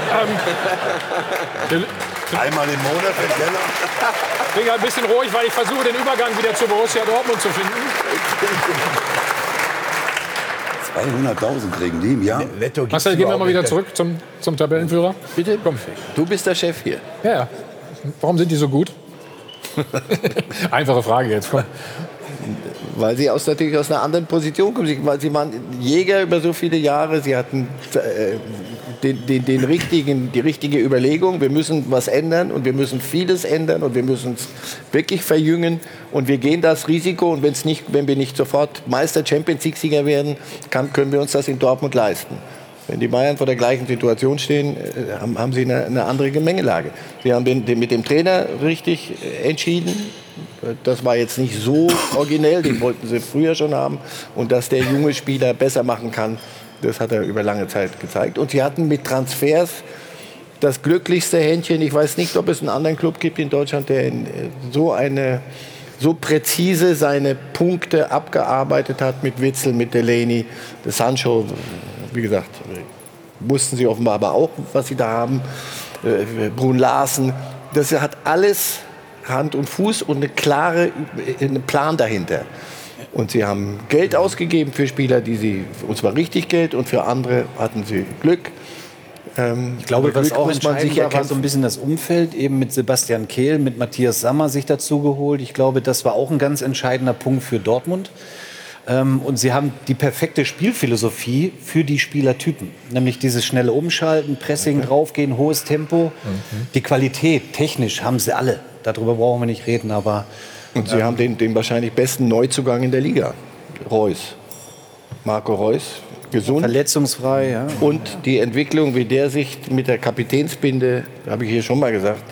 einmal im Monat im Keller. Ich bin ein bisschen ruhig, weil ich versuche, den Übergang wieder zu Borussia Dortmund zu finden. 200.000 kriegen die im Jahr. Marcel, gehen wir mal wieder zurück zum Tabellenführer. Bitte? Komm. Du bist der Chef hier. Ja. Warum sind die so gut? Einfache Frage jetzt. Komm. Weil sie natürlich aus einer anderen Position kommen. Sie waren Jäger über so viele Jahre. Sie hatten die richtige Überlegung. Wir müssen was ändern und wir müssen vieles ändern und wir müssen es wirklich verjüngen. Und wir gehen das Risiko. Und wenn wir nicht sofort Meister, Champions League-Sieger werden, können wir uns das in Dortmund leisten. Wenn die Bayern vor der gleichen Situation stehen, haben sie eine andere Gemengelage. Sie haben mit dem Trainer richtig entschieden. Das war jetzt nicht so originell, den wollten sie früher schon haben. Und dass der junge Spieler besser machen kann, das hat er über lange Zeit gezeigt. Und sie hatten mit Transfers das glücklichste Händchen. Ich weiß nicht, ob es einen anderen Club gibt in Deutschland, der so präzise seine Punkte abgearbeitet hat mit Witzel, mit Delaney, Sancho. Wie gesagt, wussten sie offenbar aber auch, was sie da haben. Brun Larsen. Das hat alles Hand und Fuß und einen Plan dahinter. Und sie haben Geld ausgegeben für Spieler, und zwar richtig Geld, und für andere hatten sie Glück. Ich glaube, was auch entscheidend war so ein bisschen das Umfeld, eben mit Sebastian Kehl, mit Matthias Sammer sich dazu geholt. Ich glaube, das war auch ein ganz entscheidender Punkt für Dortmund. Und sie haben die perfekte Spielphilosophie für die Spielertypen. Nämlich dieses schnelle Umschalten, Pressing, draufgehen, hohes Tempo. Die Qualität, technisch, haben sie alle. Darüber brauchen wir nicht reden, aber... Und sie haben den wahrscheinlich besten Neuzugang in der Liga. Reus. Marco Reus. Gesund. Verletzungsfrei, ja. Und die Entwicklung, wie der sich mit der Kapitänsbinde, habe ich hier schon mal gesagt,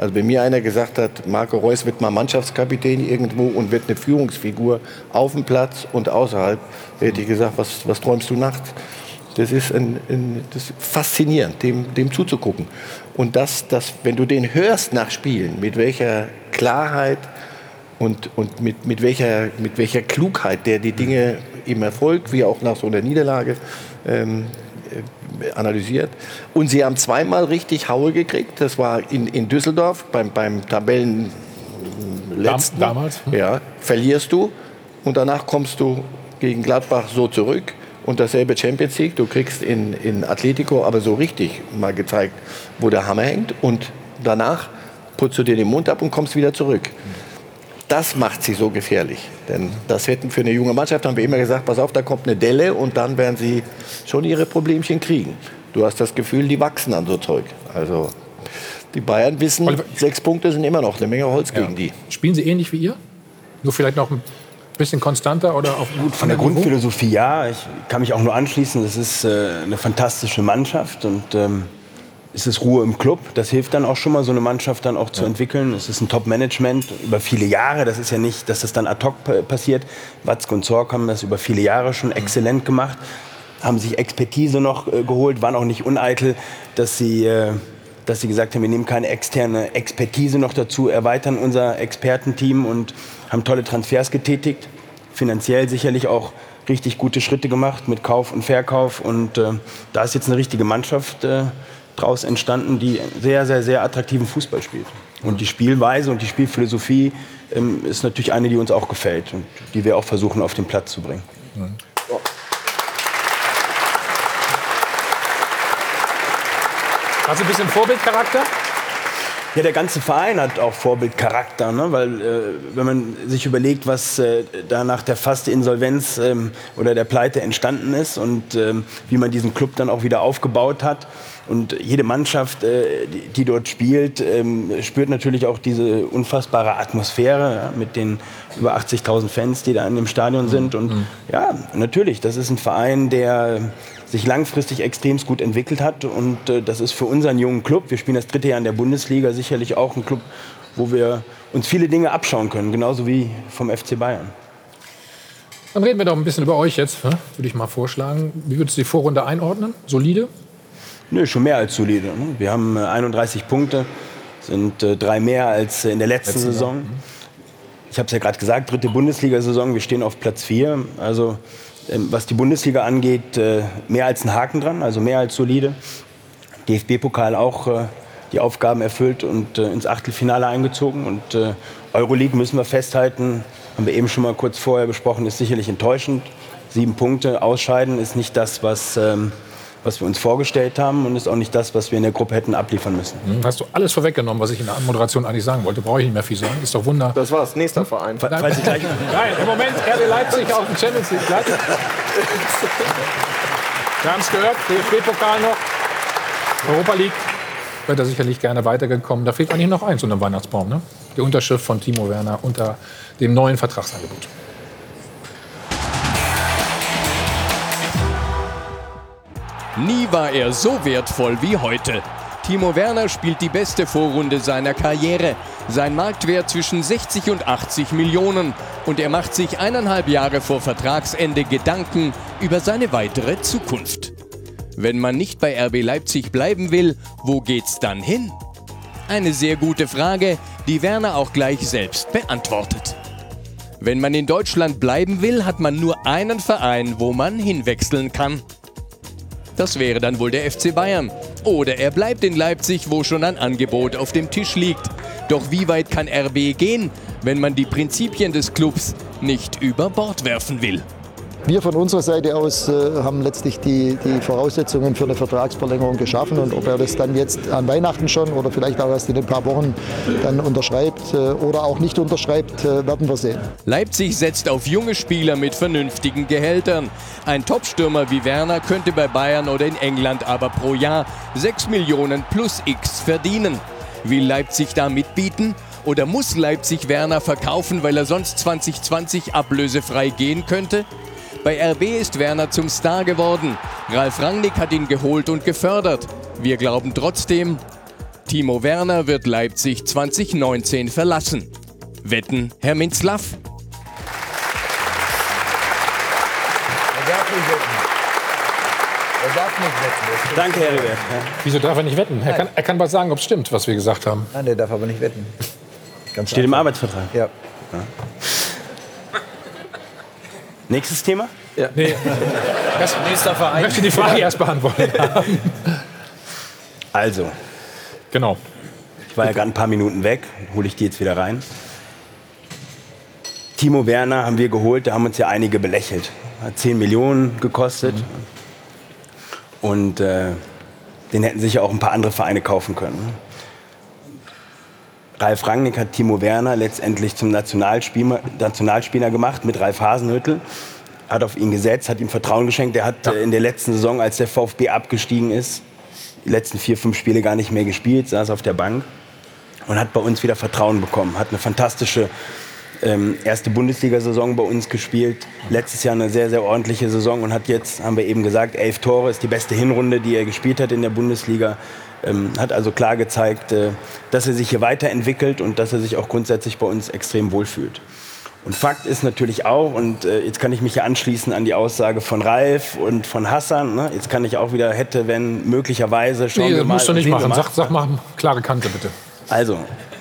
Also wenn mir einer gesagt hat, Marco Reus wird mal Mannschaftskapitän irgendwo und wird eine Führungsfigur auf dem Platz und außerhalb, hätte ich gesagt, was träumst du nachts? Das ist, das ist faszinierend, dem zuzugucken. Und wenn du den hörst nach Spielen, mit welcher Klarheit und mit welcher Klugheit der die Dinge im Erfolg, wie auch nach so einer Niederlage, analysiert. Und sie haben zweimal richtig Haue gekriegt. Das war in Düsseldorf beim Tabellenletzten. Damals? Ja, verlierst du und danach kommst du gegen Gladbach so zurück. Und dasselbe Champions League. Du kriegst in Atletico aber so richtig mal gezeigt, wo der Hammer hängt. Und danach putzt du dir den Mund ab und kommst wieder zurück. Das macht sie so gefährlich. Denn das hätten für eine junge Mannschaft, haben wir immer gesagt, pass auf, da kommt eine Delle und dann werden sie schon ihre Problemchen kriegen. Du hast das Gefühl, die wachsen an so Zeug. Also die Bayern wissen, 6 Punkte sind immer noch eine Menge Holz gegen die. Spielen sie ähnlich wie ihr? Nur vielleicht noch ein bisschen konstanter oder auf gut von der Grundphilosophie, ja. Ich kann mich auch nur anschließen. Das ist eine fantastische Mannschaft und es ist Ruhe im Club. Das hilft dann auch schon mal, so eine Mannschaft dann auch zu entwickeln. Es ist ein Top-Management über viele Jahre. Das ist ja nicht, dass das dann ad hoc passiert. Watzke und Zorc haben das über viele Jahre schon exzellent gemacht, haben sich Expertise noch geholt, waren auch nicht uneitel, dass sie gesagt haben, wir nehmen keine externe Expertise noch dazu, erweitern unser Expertenteam und haben tolle Transfers getätigt. Finanziell sicherlich auch richtig gute Schritte gemacht mit Kauf und Verkauf. Und da ist jetzt eine richtige Mannschaft draus entstanden, die sehr, sehr, sehr attraktiven Fußball spielt. Und die Spielweise und die Spielphilosophie ist natürlich eine, die uns auch gefällt und die wir auch versuchen, auf den Platz zu bringen. Mhm. Hast du ein bisschen Vorbildcharakter? Ja, der ganze Verein hat auch Vorbildcharakter, ne? Weil wenn man sich überlegt, was da nach der fast Insolvenz oder der Pleite entstanden ist und wie man diesen Club dann auch wieder aufgebaut hat. Und jede Mannschaft, die dort spielt, spürt natürlich auch diese unfassbare Atmosphäre, ja, mit den über 80.000 Fans, die da in dem Stadion sind. Und ja, natürlich, das ist ein Verein, der sich langfristig extrem gut entwickelt hat. Und das ist für unseren jungen Club, wir spielen das 3. Jahr in der Bundesliga, sicherlich auch ein Club, wo wir uns viele Dinge abschauen können, genauso wie vom FC Bayern. Dann reden wir doch ein bisschen über euch jetzt, würde ich mal vorschlagen. Wie würdest du die Vorrunde einordnen? Solide? Nö, schon mehr als solide. Ne? Wir haben 31 Punkte, sind 3 mehr als in der letzten Saison. Ich habe es ja gerade gesagt, 3. Bundesliga-Saison, wir stehen auf Platz 4. Also was die Bundesliga angeht, mehr als ein Haken dran, also mehr als solide. DFB-Pokal auch die Aufgaben erfüllt und ins Achtelfinale eingezogen. Und Euroleague müssen wir festhalten, haben wir eben schon mal kurz vorher besprochen, ist sicherlich enttäuschend. 7 Punkte, ausscheiden ist nicht das, was wir uns vorgestellt haben und ist auch nicht das, was wir in der Gruppe hätten abliefern müssen. Hast du alles vorweggenommen, was ich in der Anmoderation eigentlich sagen wollte? Brauche ich nicht mehr viel sagen. Ist doch Wunder. Das war's. Nächster Verein. Nein, im Moment RB Leipzig auf dem Champions League Platz. Wir haben es gehört, DFB-Pokal noch. Europa League wird er sicherlich gerne weitergekommen. Da fehlt eigentlich noch eins unter dem Weihnachtsbaum, ne? Die Unterschrift von Timo Werner unter dem neuen Vertragsangebot. Nie war er so wertvoll wie heute. Timo Werner spielt die beste Vorrunde seiner Karriere. Sein Marktwert zwischen 60 und 80 Millionen. Und er macht sich 1,5 Jahre vor Vertragsende Gedanken über seine weitere Zukunft. Wenn man nicht bei RB Leipzig bleiben will, wo geht's dann hin? Eine sehr gute Frage, die Werner auch gleich selbst beantwortet. Wenn man in Deutschland bleiben will, hat man nur einen Verein, wo man hinwechseln kann. Das wäre dann wohl der FC Bayern. Oder er bleibt in Leipzig, wo schon ein Angebot auf dem Tisch liegt. Doch wie weit kann RB gehen, wenn man die Prinzipien des Clubs nicht über Bord werfen will? Wir von unserer Seite aus haben letztlich die Voraussetzungen für eine Vertragsverlängerung geschaffen. Und ob er das dann jetzt an Weihnachten schon oder vielleicht auch erst in ein paar Wochen dann unterschreibt oder auch nicht unterschreibt, werden wir sehen. Leipzig setzt auf junge Spieler mit vernünftigen Gehältern. Ein Topstürmer wie Werner könnte bei Bayern oder in England aber pro Jahr 6 Millionen plus X verdienen. Will Leipzig da mitbieten? Oder muss Leipzig Werner verkaufen, weil er sonst 2020 ablösefrei gehen könnte? Bei RB ist Werner zum Star geworden. Ralf Rangnick hat ihn geholt und gefördert. Wir glauben trotzdem, Timo Werner wird Leipzig 2019 verlassen. Wetten, Herr Minzlaff? Er darf nicht wetten. Danke, Herr Ribert. Wieso darf er nicht wetten? Er kann was sagen, ob es stimmt, was wir gesagt haben. Nein, der darf aber nicht wetten. Steht im Arbeitsvertrag. Ja. Nächstes Thema? Ja. Nee. Nächster Verein. Ich möchte die Frage erst beantwortet haben. Also. Genau. Ich war ja gerade ein paar Minuten weg. Hole ich die jetzt wieder rein. Timo Werner haben wir geholt. Da haben uns ja einige belächelt. Hat 10 Millionen gekostet. Und den hätten sich ja auch ein paar andere Vereine kaufen können. Ralf Rangnick hat Timo Werner letztendlich zum Nationalspieler gemacht mit Ralf Hasenhüttl. Hat auf ihn gesetzt, hat ihm Vertrauen geschenkt. Er hat in der letzten Saison, als der VfB abgestiegen ist, die letzten 4-5 Spiele gar nicht mehr gespielt, saß auf der Bank und hat bei uns wieder Vertrauen bekommen. Hat eine fantastische erste Bundesliga-Saison bei uns gespielt. Letztes Jahr eine sehr, sehr ordentliche Saison und hat jetzt, haben wir eben gesagt, 11 Tore, ist die beste Hinrunde, die er gespielt hat in der Bundesliga. Hat also klar gezeigt, dass er sich hier weiterentwickelt und dass er sich auch grundsätzlich bei uns extrem wohlfühlt. Und Fakt ist natürlich auch, und jetzt kann ich mich ja anschließen an die Aussage von Ralf und von Hassan, ne? Jetzt kann ich auch wieder hätte, wenn, möglicherweise, schauen wir mal. Musst du nicht machen, sag mal klare Kante bitte. Also,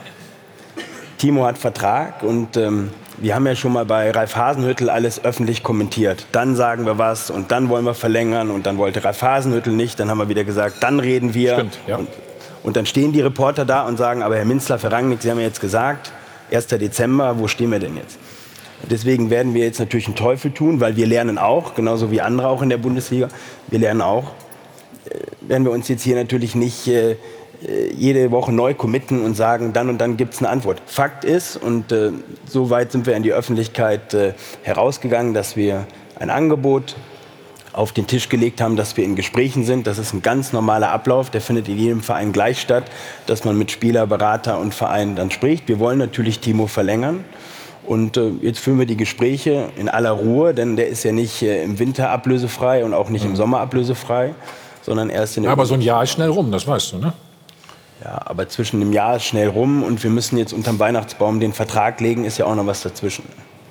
Timo hat Vertrag und wir haben ja schon mal bei Ralf Hasenhüttl alles öffentlich kommentiert. Dann sagen wir was und dann wollen wir verlängern und dann wollte Ralf Hasenhüttl nicht. Dann haben wir wieder gesagt, dann reden wir. Stimmt, ja. Und dann stehen die Reporter da und sagen, aber Herr Minzlaff, Herr Rangnick, Sie haben ja jetzt gesagt, 1. Dezember, wo stehen wir denn jetzt? Deswegen werden wir jetzt natürlich einen Teufel tun, weil wir lernen auch, genauso wie andere auch in der Bundesliga, wir lernen auch, werden wir uns jetzt hier natürlich nicht jede Woche neu committen und sagen, dann und dann gibt es eine Antwort. Fakt ist, und so weit sind wir in die Öffentlichkeit herausgegangen, dass wir ein Angebot auf den Tisch gelegt haben, dass wir in Gesprächen sind. Das ist ein ganz normaler Ablauf, der findet in jedem Verein gleich statt, dass man mit Spieler, Berater und Verein dann spricht. Wir wollen natürlich Timo verlängern. Und jetzt führen wir die Gespräche in aller Ruhe, denn der ist ja nicht im Winter ablösefrei und auch nicht im Sommer ablösefrei, sondern erst in der Aber so ein Jahr ist schnell rum, das weißt du, ne? Ja, aber zwischen dem Jahr ist schnell rum und wir müssen jetzt unterm Weihnachtsbaum den Vertrag legen, ist ja auch noch was dazwischen.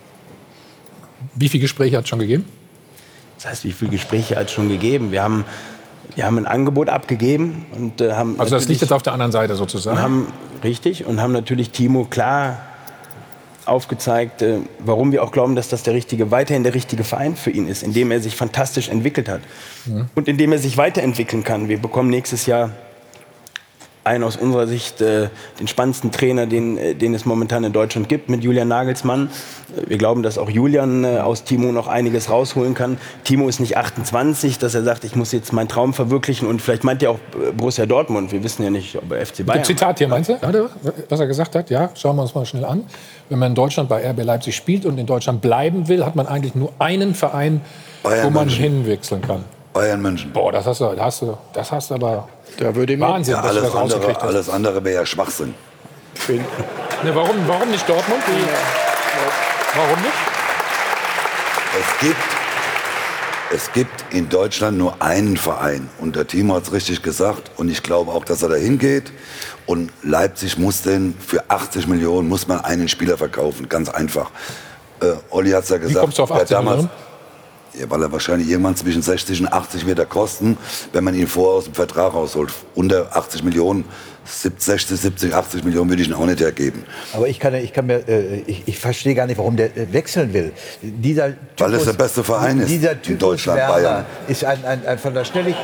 Wie viele Gespräche hat es schon gegeben? Das heißt, wie viele Gespräche hat es schon gegeben? Wir haben ein Angebot abgegeben und haben. Also das liegt jetzt auf der anderen Seite sozusagen. Und haben natürlich Timo klar aufgezeigt, warum wir auch glauben, dass das weiterhin der richtige Verein für ihn ist, indem er sich fantastisch entwickelt hat und indem er sich weiterentwickeln kann. Wir bekommen nächstes Jahr einen aus unserer Sicht den spannendsten Trainer, den es momentan in Deutschland gibt, mit Julian Nagelsmann. Wir glauben, dass auch Julian aus Timo noch einiges rausholen kann. Timo ist nicht 28, dass er sagt, ich muss jetzt meinen Traum verwirklichen und vielleicht meint er auch Borussia Dortmund. Wir wissen ja nicht, ob er FC Bayern. Zitat hier, meinst du? Was er gesagt hat? Ja, schauen wir uns mal schnell an. Wenn man in Deutschland bei RB Leipzig spielt und in Deutschland bleiben will, hat man eigentlich nur einen Verein, wo man hinwechseln kann. Bayern München. Boah, das hast du aber da würde ich Wahnsinn, ja, dass du das rausgekriegt hast. Alles andere wäre ja Schwachsinn. Ne, warum nicht Dortmund? Warum nicht? Es gibt in Deutschland nur einen Verein. Und der Timo hat es richtig gesagt. Und ich glaube auch, dass er da hingeht. Und Leipzig muss denn für 80 Millionen muss man einen Spieler verkaufen. Ganz einfach. Olli hat es ja gesagt. Wie kommst du auf 80 Millionen? Ja, weil er wahrscheinlich irgendwann zwischen 60 und 80 wird er kosten, wenn man ihn vorher aus dem Vertrag rausholt. Unter 80 Millionen, 60, 70, 80 Millionen würde ich ihn auch nicht hergeben. Aber ich verstehe gar nicht, warum der wechseln will. Weil es der beste Verein ist in Deutschland, Werner Bayern. Ist ein von der Schnelligkeit.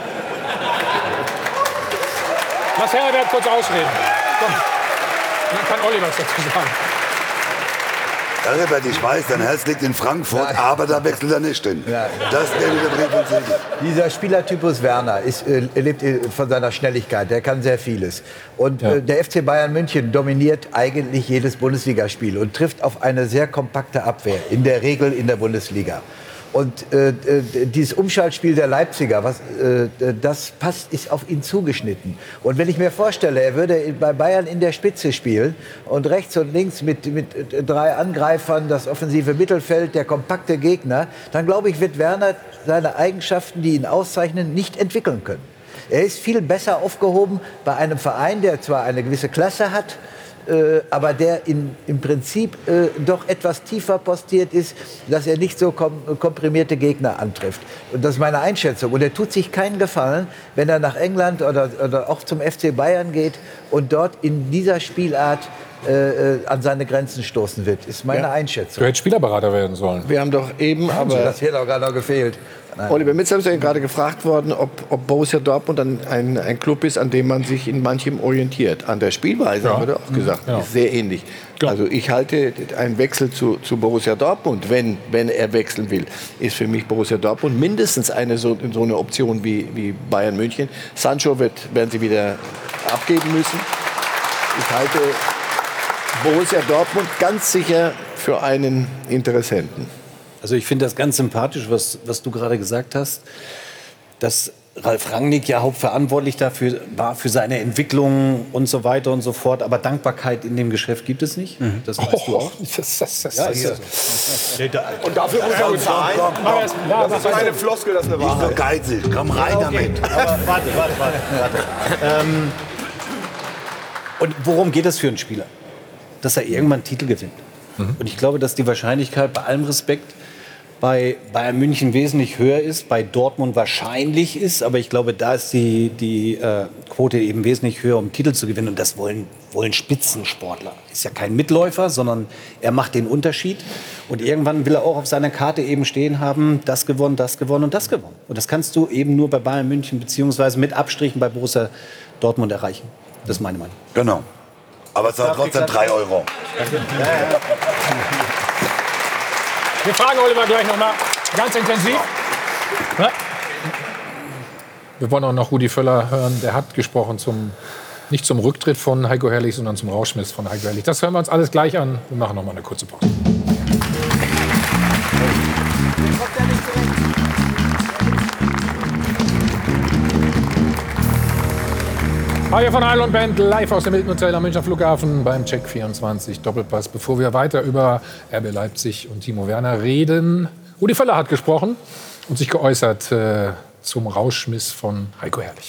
Lass Herbert kurz ausreden. Komm. Dann kann Olli was dazu sagen. Herbert, ich weiß, dein Herz liegt in Frankfurt, aber da wechselt er nicht hin. Ja. Das wäre der Brief und Siegel. Dieser Spielertypus Werner lebt von seiner Schnelligkeit, der kann sehr vieles. Und der FC Bayern München dominiert eigentlich jedes Bundesligaspiel und trifft auf eine sehr kompakte Abwehr, in der Regel in der Bundesliga. Und dieses Umschaltspiel der Leipziger, das ist auf ihn zugeschnitten. Und wenn ich mir vorstelle, er würde bei Bayern in der Spitze spielen und rechts und links mit 3 Angreifern, das offensive Mittelfeld, der kompakte Gegner, dann glaube ich, wird Werner seine Eigenschaften, die ihn auszeichnen, nicht entwickeln können. Er ist viel besser aufgehoben bei einem Verein, der zwar eine gewisse Klasse hat, aber der im Prinzip doch etwas tiefer postiert ist, dass er nicht so komprimierte Gegner antrifft. Und das ist meine Einschätzung. Und er tut sich keinen Gefallen, wenn er nach England oder auch zum FC Bayern geht und dort in dieser Spielart an seine Grenzen stoßen wird. Ist meine Einschätzung. Du hättest Spielerberater werden sollen. Wir haben doch eben, aber das hätte auch gerade noch gefehlt. Nein. Oliver Mitzler ist ja gerade gefragt worden, ob Borussia Dortmund ein Club ist, an dem man sich in manchem orientiert. An der Spielweise haben wir doch auch gesagt, ist sehr ähnlich. Also ich halte einen Wechsel zu Borussia Dortmund, wenn er wechseln will, ist für mich Borussia Dortmund mindestens so eine Option wie Bayern München. Sancho werden sie wieder abgeben müssen. Ich halte Borussia Dortmund ganz sicher für einen Interessenten. Also ich finde das ganz sympathisch, was du gerade gesagt hast, dass Ralf Rangnick ja hauptverantwortlich dafür war, für seine Entwicklung und so weiter und so fort. Aber Dankbarkeit in dem Geschäft gibt es nicht. Das weißt du auch. Und dafür muss er uns zahlen. Das ist keine Floskel, das ist eine Wahrheit. Nicht so geizig, komm rein damit. Aber warte. Und worum geht es für einen Spieler? Dass er irgendwann einen Titel gewinnt. Und ich glaube, dass die Wahrscheinlichkeit bei allem Respekt bei Bayern München wesentlich höher ist, bei Dortmund wahrscheinlich ist, aber ich glaube, da ist die Quote eben wesentlich höher, um Titel zu gewinnen. Und das wollen Spitzensportler. Ist ja kein Mitläufer, sondern er macht den Unterschied. Und irgendwann will er auch auf seiner Karte eben stehen haben, das gewonnen und das gewonnen. Und das kannst du eben nur bei Bayern München beziehungsweise mit Abstrichen bei Borussia Dortmund erreichen. Das ist meine Meinung. Genau. Aber es sind trotzdem 3 Euro. Wir fragen Oliver gleich noch mal ganz intensiv. Ja. Wir wollen auch noch Rudi Völler hören. Der hat gesprochen nicht zum Rücktritt von Heiko Herrlich, sondern zum Rauschmiss von Heiko Herrlich. Das hören wir uns alles gleich an. Wir machen noch mal eine kurze Pause. Hier von Heil und Band live aus dem Hilton Hotel am Münchner Flughafen beim Check 24 Doppelpass. Bevor wir weiter über RB Leipzig und Timo Werner reden, Rudi Völler hat gesprochen und sich geäußert zum Rauschmiss von Heiko Herrlich.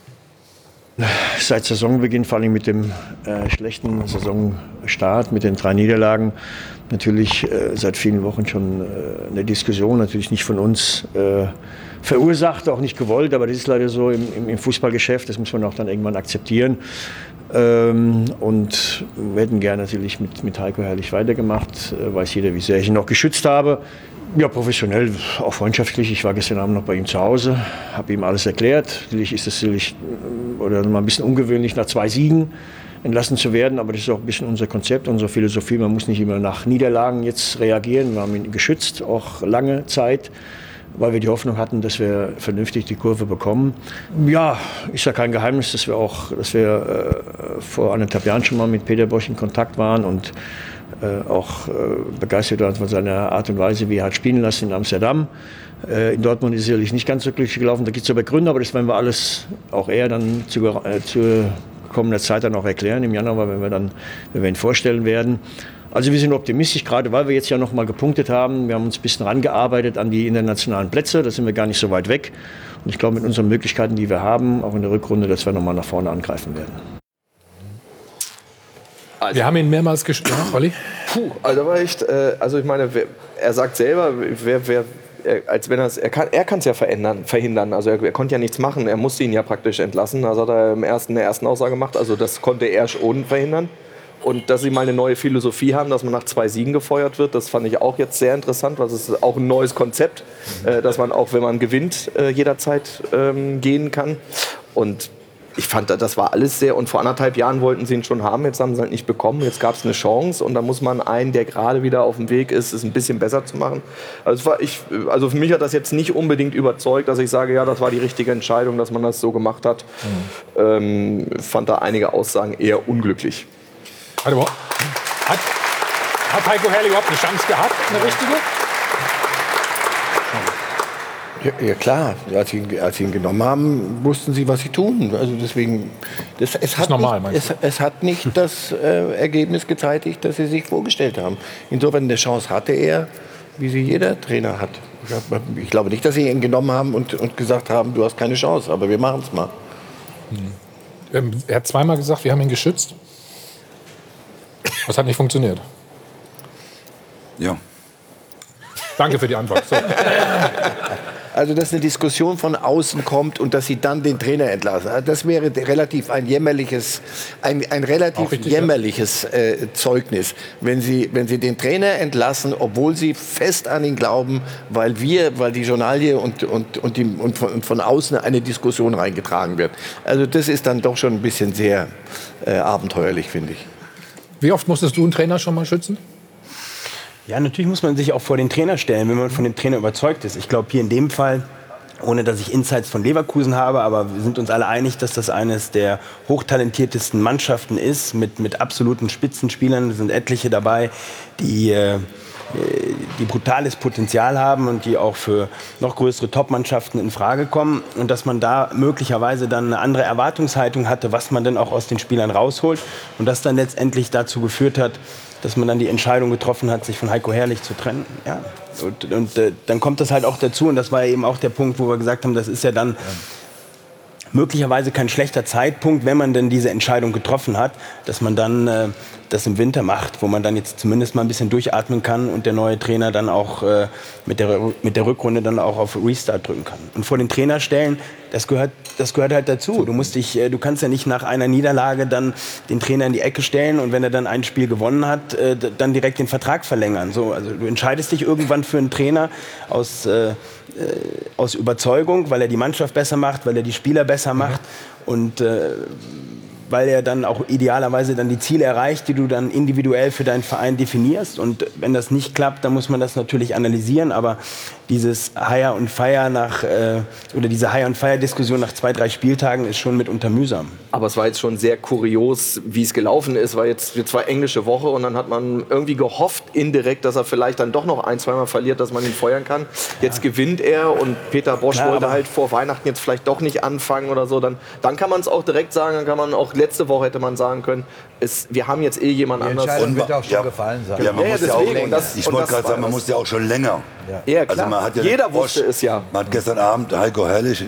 Seit Saisonbeginn, vor allem mit dem schlechten Saisonstart, mit den 3 Niederlagen, natürlich seit vielen Wochen schon eine Diskussion, natürlich nicht von uns verursacht, auch nicht gewollt, aber das ist leider so im Fußballgeschäft, das muss man auch dann irgendwann akzeptieren. Und wir hätten gerne natürlich mit Heiko Herrlich weitergemacht, weiß jeder, wie sehr ich ihn noch geschützt habe. Ja, professionell, auch freundschaftlich. Ich war gestern Abend noch bei ihm zu Hause, habe ihm alles erklärt. Natürlich ist es oder mal ein bisschen ungewöhnlich, nach 2 Siegen entlassen zu werden, aber das ist auch ein bisschen unser Konzept, unsere Philosophie. Man muss nicht immer nach Niederlagen jetzt reagieren. Wir haben ihn geschützt, auch lange Zeit, weil wir die Hoffnung hatten, dass wir vernünftig die Kurve bekommen. Ja, ist ja kein Geheimnis, dass wir vor 1,5 Jahren schon mal mit Peter Bosch in Kontakt waren und auch begeistert waren von seiner Art und Weise, wie er hat spielen lassen in Amsterdam. In Dortmund ist es sicherlich nicht ganz so glücklich gelaufen, da gibt es aber Gründe, aber das werden wir alles, auch er dann zu kommender Zeit dann auch erklären im Januar, wenn wir ihn vorstellen werden. Also wir sind optimistisch, gerade weil wir jetzt ja noch mal gepunktet haben. Wir haben uns ein bisschen rangearbeitet an die internationalen Plätze, da sind wir gar nicht so weit weg. Und ich glaube, mit unseren Möglichkeiten, die wir haben, auch in der Rückrunde, dass wir noch mal nach vorne angreifen werden. Also, wir haben ihn mehrmals gespielt, Olli. Also war echt, also ich meine, er sagt selber, er kann es ja verhindern. Also er konnte ja nichts machen, er musste ihn ja praktisch entlassen. Das hat er in der ersten Aussage gemacht. Also das konnte er schon verhindern. Und dass sie mal eine neue Philosophie haben, dass man nach 2 Siegen gefeuert wird, das fand ich auch jetzt sehr interessant. Das ist auch ein neues Konzept, dass man auch, wenn man gewinnt, jederzeit gehen kann. Und ich fand, das war alles sehr, und vor 1,5 Jahren wollten sie ihn schon haben, jetzt haben sie ihn halt nicht bekommen, jetzt gab es eine Chance und da muss man einen, der gerade wieder auf dem Weg ist, es ein bisschen besser zu machen. Also für mich hat das jetzt nicht unbedingt überzeugt, dass ich sage, ja, das war die richtige Entscheidung, dass man das so gemacht hat. Fand da einige Aussagen eher unglücklich. Hat Heiko Herrlich überhaupt eine Chance gehabt, eine richtige? Ja klar, als sie ihn genommen haben, wussten sie, was sie tun. Also deswegen, es hat nicht das Ergebnis gezeitigt, das sie sich vorgestellt haben. Insofern eine Chance hatte er, wie sie jeder Trainer hat. Ich glaube nicht, dass sie ihn genommen haben und gesagt haben, du hast keine Chance, aber wir machen es mal. Er hat zweimal gesagt, wir haben ihn geschützt. Das hat nicht funktioniert. Ja. Danke für die Antwort. So. Also, dass eine Diskussion von außen kommt und dass sie dann den Trainer entlassen. Also das wäre relativ ein jämmerliches Zeugnis, wenn sie den Trainer entlassen, obwohl sie fest an ihn glauben, weil die Journalie und von außen eine Diskussion reingetragen wird. Also das ist dann doch schon ein bisschen sehr abenteuerlich, finde ich. Wie oft musstest du einen Trainer schon mal schützen? Ja, natürlich muss man sich auch vor den Trainer stellen, wenn man von dem Trainer überzeugt ist. Ich glaube, hier in dem Fall, ohne dass ich Insights von Leverkusen habe, aber wir sind uns alle einig, dass das eines der hochtalentiertesten Mannschaften ist, mit absoluten Spitzenspielern. Es sind etliche dabei, die brutales Potenzial haben und die auch für noch größere Top-Mannschaften in Frage kommen. Und dass man da möglicherweise dann eine andere Erwartungshaltung hatte, was man denn auch aus den Spielern rausholt. Und das dann letztendlich dazu geführt hat, dass man dann die Entscheidung getroffen hat, sich von Heiko Herrlich zu trennen. Ja. Und dann kommt das halt auch dazu. Und das war eben auch der Punkt, wo wir gesagt haben, das ist ja dann möglicherweise kein schlechter Zeitpunkt, wenn man denn diese Entscheidung getroffen hat, dass man dann das im Winter macht, wo man dann jetzt zumindest mal ein bisschen durchatmen kann und der neue Trainer dann auch mit der Rückrunde dann auch auf Restart drücken kann. Und vor den Trainer stellen, das gehört halt dazu. Du kannst ja nicht nach einer Niederlage dann den Trainer in die Ecke stellen und wenn er dann ein Spiel gewonnen hat, dann direkt den Vertrag verlängern. So, also du entscheidest dich irgendwann für einen Trainer aus Überzeugung, weil er die Mannschaft besser macht, weil er die Spieler besser macht und weil er dann auch idealerweise dann die Ziele erreicht, die du dann individuell für deinen Verein definierst. Und wenn das nicht klappt, dann muss man das natürlich analysieren. Aber dieses Hire und Fire diese Hire und Fire Diskussion nach 2-3 Spieltagen ist schon mitunter mühsam. Aber es war jetzt schon sehr kurios, wie es gelaufen ist. War jetzt englische Woche und dann hat man irgendwie gehofft indirekt, dass er vielleicht dann doch noch 1-2 Mal verliert, dass man ihn feuern kann. Jetzt gewinnt er und Peter Bosz wollte halt vor Weihnachten jetzt vielleicht doch nicht anfangen oder so. Dann kann man es auch direkt sagen, dann kann man auch letzte Woche hätte man sagen können, wir haben jetzt jemand anders. Die Entscheidung wird auch schon gefallen sein. Ja, man muss ja auch, ich wollte gerade sagen, man muss ja auch schon länger. Ja, klar. Also man hat ja jeder wusste es ja. Man hat gestern Abend Heiko Herrlich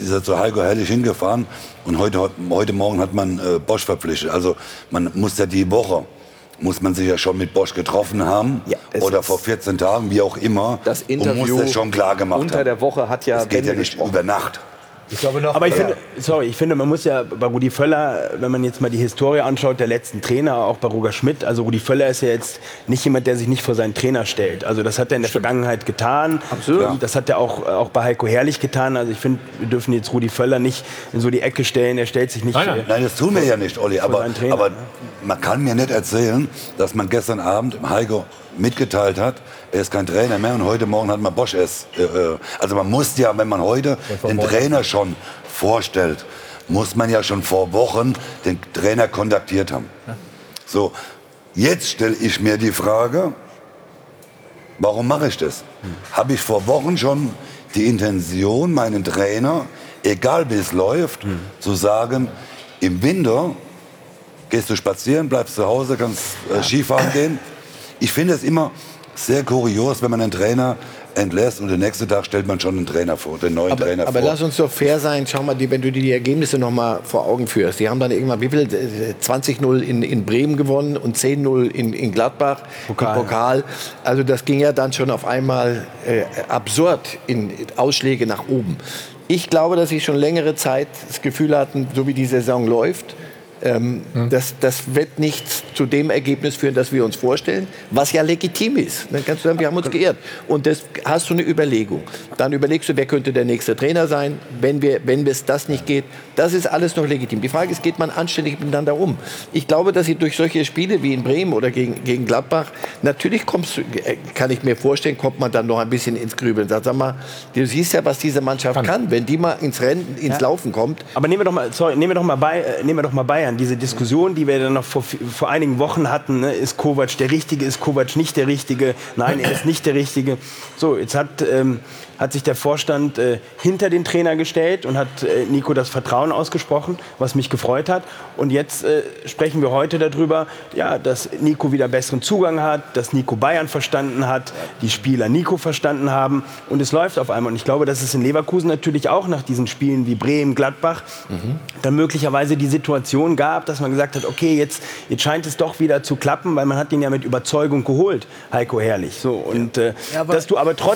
hingefahren und heute Morgen hat man Bosz verpflichtet. Also man muss ja die Woche, muss man sich ja schon mit Bosz getroffen haben oder vor 14 Tagen, wie auch immer. Das Interview und muss das schon klar gemacht haben. Unter der Woche hat ja... Das geht ja nicht über Nacht. Ich glaube noch, aber ich finde, man muss ja bei Rudi Völler, wenn man jetzt mal die Historie anschaut, der letzten Trainer, auch bei Roger Schmidt, also Rudi Völler ist ja jetzt nicht jemand, der sich nicht vor seinen Trainer stellt. Also das hat er in der Vergangenheit getan. Absolut. Das hat er auch bei Heiko Herrlich getan. Also ich finde, wir dürfen jetzt Rudi Völler nicht in so die Ecke stellen. Er stellt sich nicht... Nein, das tun wir ja nicht, Olli. Aber man kann mir nicht erzählen, dass man gestern Abend Heiko mitgeteilt hat, er ist kein Trainer mehr und heute Morgen hat man Bosz also man muss ja, wenn man heute den Trainer schon vorstellt, muss man ja schon vor Wochen den Trainer kontaktiert haben. So, jetzt stelle ich mir die Frage, warum mache ich das? Habe ich vor Wochen schon die Intention, meinen Trainer, egal wie es läuft, zu sagen, im Winter gehst du spazieren, bleibst zu Hause, kannst Skifahren gehen. Ich finde es immer sehr kurios, wenn man einen Trainer entlässt und den nächsten Tag stellt man schon einen Trainer vor, den neuen Trainer vor. Aber lass uns doch fair sein. Schau mal, wenn du dir die Ergebnisse noch mal vor Augen führst. Die haben dann irgendwann 20-0 in Bremen gewonnen und 10-0 in Gladbach im Pokal. Also das ging ja dann schon auf einmal absurd in Ausschläge nach oben. Ich glaube, dass sie schon längere Zeit das Gefühl hatten, so wie die Saison läuft, das wird nicht zu dem Ergebnis führen, das wir uns vorstellen, was ja legitim ist. Dann kannst du sagen, wir haben uns geirrt. Und das hast du eine Überlegung. Dann überlegst du, wer könnte der nächste Trainer sein, wenn es das nicht geht. Das ist alles noch legitim. Die Frage ist, geht man anständig miteinander um? Ich glaube, dass sie durch solche Spiele wie in Bremen oder gegen Gladbach, natürlich kann ich mir vorstellen, kommt man dann noch ein bisschen ins Grübeln. Sag mal, du siehst ja, was diese Mannschaft kann, wenn die mal ins Laufen kommt. Aber nehmen wir doch mal Bayern. Diese Diskussion, die wir dann noch vor einigen Wochen hatten, ne, ist Kovac der Richtige, ist Kovac nicht der Richtige, nein, er ist nicht der Richtige. So, jetzt hat hat sich der Vorstand hinter den Trainer gestellt und hat Nico das Vertrauen ausgesprochen, was mich gefreut hat. Und jetzt sprechen wir heute darüber, ja, dass Nico wieder besseren Zugang hat, dass Nico Bayern verstanden hat, die Spieler Nico verstanden haben und es läuft auf einmal. Und ich glaube, dass es in Leverkusen natürlich auch nach diesen Spielen wie Bremen, Gladbach dann möglicherweise die Situation gab, dass man gesagt hat, okay, jetzt scheint es doch wieder zu klappen, weil man hat ihn ja mit Überzeugung geholt, Heiko Herrlich. So, und dass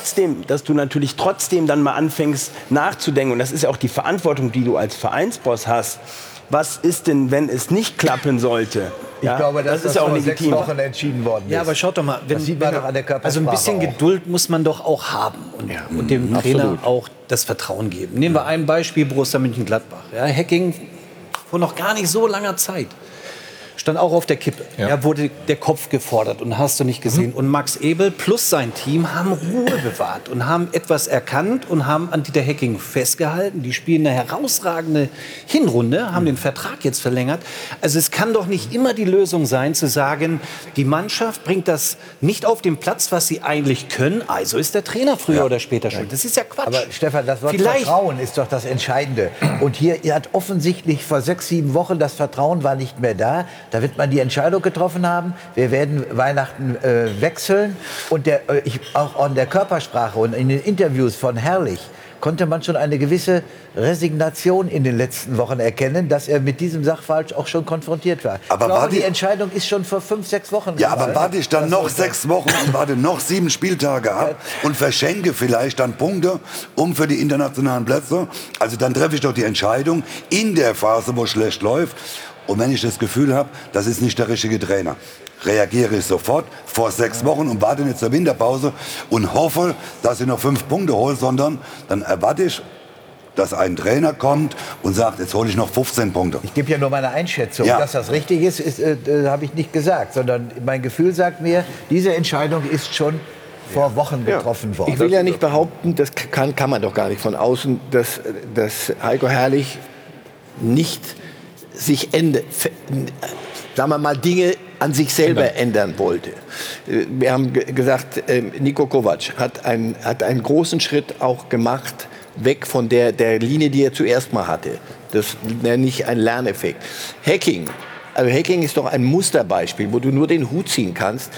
du natürlich trotzdem dann mal anfängst nachzudenken, und das ist ja auch die Verantwortung, die du als Vereinsboss hast. Was ist denn, wenn es nicht klappen sollte? Ich glaube, das ist ja auch legitim. 6 Wochen entschieden worden ist. Ja, aber schaut doch mal, das sieht man doch an der Körpersprache also ein bisschen auch. Geduld muss man doch auch haben und dem Trainer auch das Vertrauen geben. Nehmen wir ein Beispiel, Borussia Mönchengladbach. Ja, Hacking vor noch gar nicht so langer Zeit stand auch auf der Kippe. Ja, wurde der Kopf gefordert und hast du nicht gesehen. Und Max Ebel plus sein Team haben Ruhe bewahrt und haben etwas erkannt und haben an Dieter Hecking festgehalten. Die spielen eine herausragende Hinrunde, haben den Vertrag jetzt verlängert. Also es kann doch nicht immer die Lösung sein, zu sagen, die Mannschaft bringt das nicht auf den Platz, was sie eigentlich können. Also ist der Trainer früher oder später schuld. Das ist ja Quatsch. Aber Stefan, das Wort Vertrauen ist doch das Entscheidende. Und hier hat offensichtlich vor 6, 7 Wochen das Vertrauen war nicht mehr da. Da wird man die Entscheidung getroffen haben, wir werden Weihnachten wechseln. Und auch an der Körpersprache und in den Interviews von Herrlich konnte man schon eine gewisse Resignation in den letzten Wochen erkennen, dass er mit diesem Sachverhalt auch schon konfrontiert war. Aber ich glaube, die Entscheidung ist schon vor 5, 6 Wochen. Ja, aber warte ich dann noch 6 Wochen und warte noch 7 Spieltage ab und verschenke vielleicht dann Punkte für die internationalen Plätze. Also dann treffe ich doch die Entscheidung in der Phase, wo es schlecht läuft. Und wenn ich das Gefühl habe, das ist nicht der richtige Trainer, reagiere ich sofort vor 6 Wochen und warte nicht zur Winterpause und hoffe, dass ich noch 5 Punkte hole, sondern dann erwarte ich, dass ein Trainer kommt und sagt, jetzt hole ich noch 15 Punkte. Ich gebe ja nur meine Einschätzung. Dass das richtig ist, habe ich nicht gesagt, sondern mein Gefühl sagt mir, diese Entscheidung ist schon vor Wochen getroffen worden. Ich will ja nicht behaupten, das kann man doch gar nicht von außen, dass Heiko Herrlich nicht sich sagen wir mal, Dinge an sich selber ändern wollte. Wir haben gesagt, Niko Kovac hat einen großen Schritt auch gemacht, weg von der Linie, die er zuerst mal hatte. Das nenne ich ein Lerneffekt. Hacking ist doch ein Musterbeispiel, wo du nur den Hut ziehen kannst,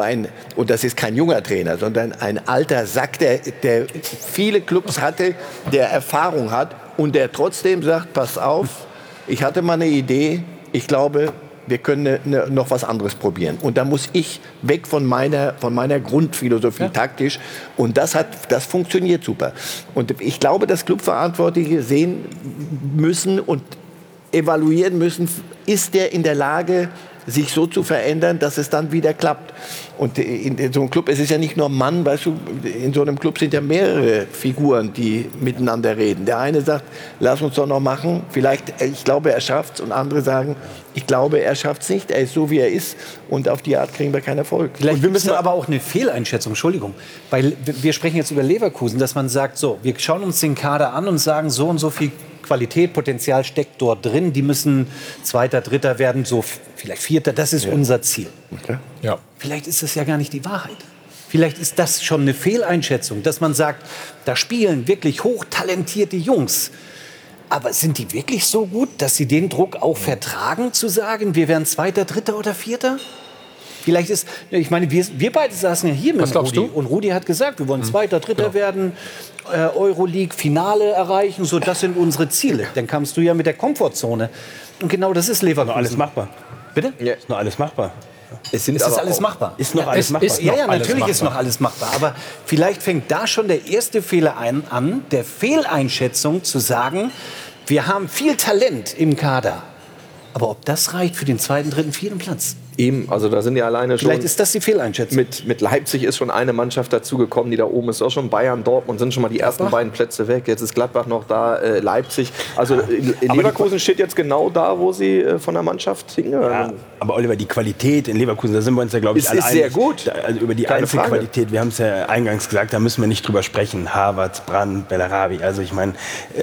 und das ist kein junger Trainer, sondern ein alter Sack, der viele Clubs hatte, der Erfahrung hat und der trotzdem sagt, pass auf, ich hatte mal eine Idee, ich glaube, wir können noch was anderes probieren. Und da muss ich weg von meiner Grundphilosophie taktisch. Und das funktioniert super. Und ich glaube, dass Clubverantwortliche sehen müssen und evaluieren müssen, ist der in der Lage, sich so zu verändern, dass es dann wieder klappt. Und in so einem Club, es ist ja nicht nur Mann, weißt du, in so einem Club sind ja mehrere Figuren, die miteinander reden. Der eine sagt, lass uns doch noch machen, vielleicht, ich glaube, er schafft's, und andere sagen, ich glaube, er schafft's nicht, er ist so, wie er ist, und auf die Art kriegen wir keinen Erfolg. Vielleicht wir müssen aber auch eine Fehleinschätzung, Entschuldigung, weil wir sprechen jetzt über Leverkusen, dass man sagt, so, wir schauen uns den Kader an und sagen, so und so viel Qualität, Potenzial steckt dort drin. Die müssen Zweiter, Dritter werden, so vielleicht Vierter. Das ist unser Ziel. Okay. Ja. Vielleicht ist das ja gar nicht die Wahrheit. Vielleicht ist das schon eine Fehleinschätzung, dass man sagt, da spielen wirklich hochtalentierte Jungs. Aber sind die wirklich so gut, dass sie den Druck auch vertragen, zu sagen, wir werden Zweiter, Dritter oder Vierter? Vielleicht ist, ich meine, wir beide saßen ja hier mit Rudi. Und Rudi hat gesagt, wir wollen Zweiter, Dritter werden, Euroleague, Finale erreichen, so, das sind unsere Ziele. Dann kamst du ja mit der Komfortzone. Und genau das ist Leverkusen. Ist noch alles machbar. Bitte? Ist noch alles machbar. Es ist alles machbar. Ist noch alles machbar. Ja, natürlich ist noch alles machbar. Aber vielleicht fängt da schon der erste Fehler an, der Fehleinschätzung zu sagen, wir haben viel Talent im Kader. Aber ob das reicht für den 2., 3., 4. Platz? Eben, also da sind ja alleine schon... Vielleicht ist das die Fehleinschätzung. Mit Leipzig ist schon eine Mannschaft dazugekommen, die da oben ist. Auch schon Bayern, Dortmund sind schon mal die ersten beiden Plätze weg. Jetzt ist Gladbach noch da, Leipzig. Also in Leverkusen steht jetzt genau da, wo sie von der Mannschaft hingehören. Ja, aber Oliver, die Qualität in Leverkusen, da sind wir uns ja, glaube ich, alle einig. Ist sehr gut. Also über die Einzelqualität, wir haben es ja eingangs gesagt, da müssen wir nicht drüber sprechen. Havertz, Brandt, Bellarabi, also ich meine,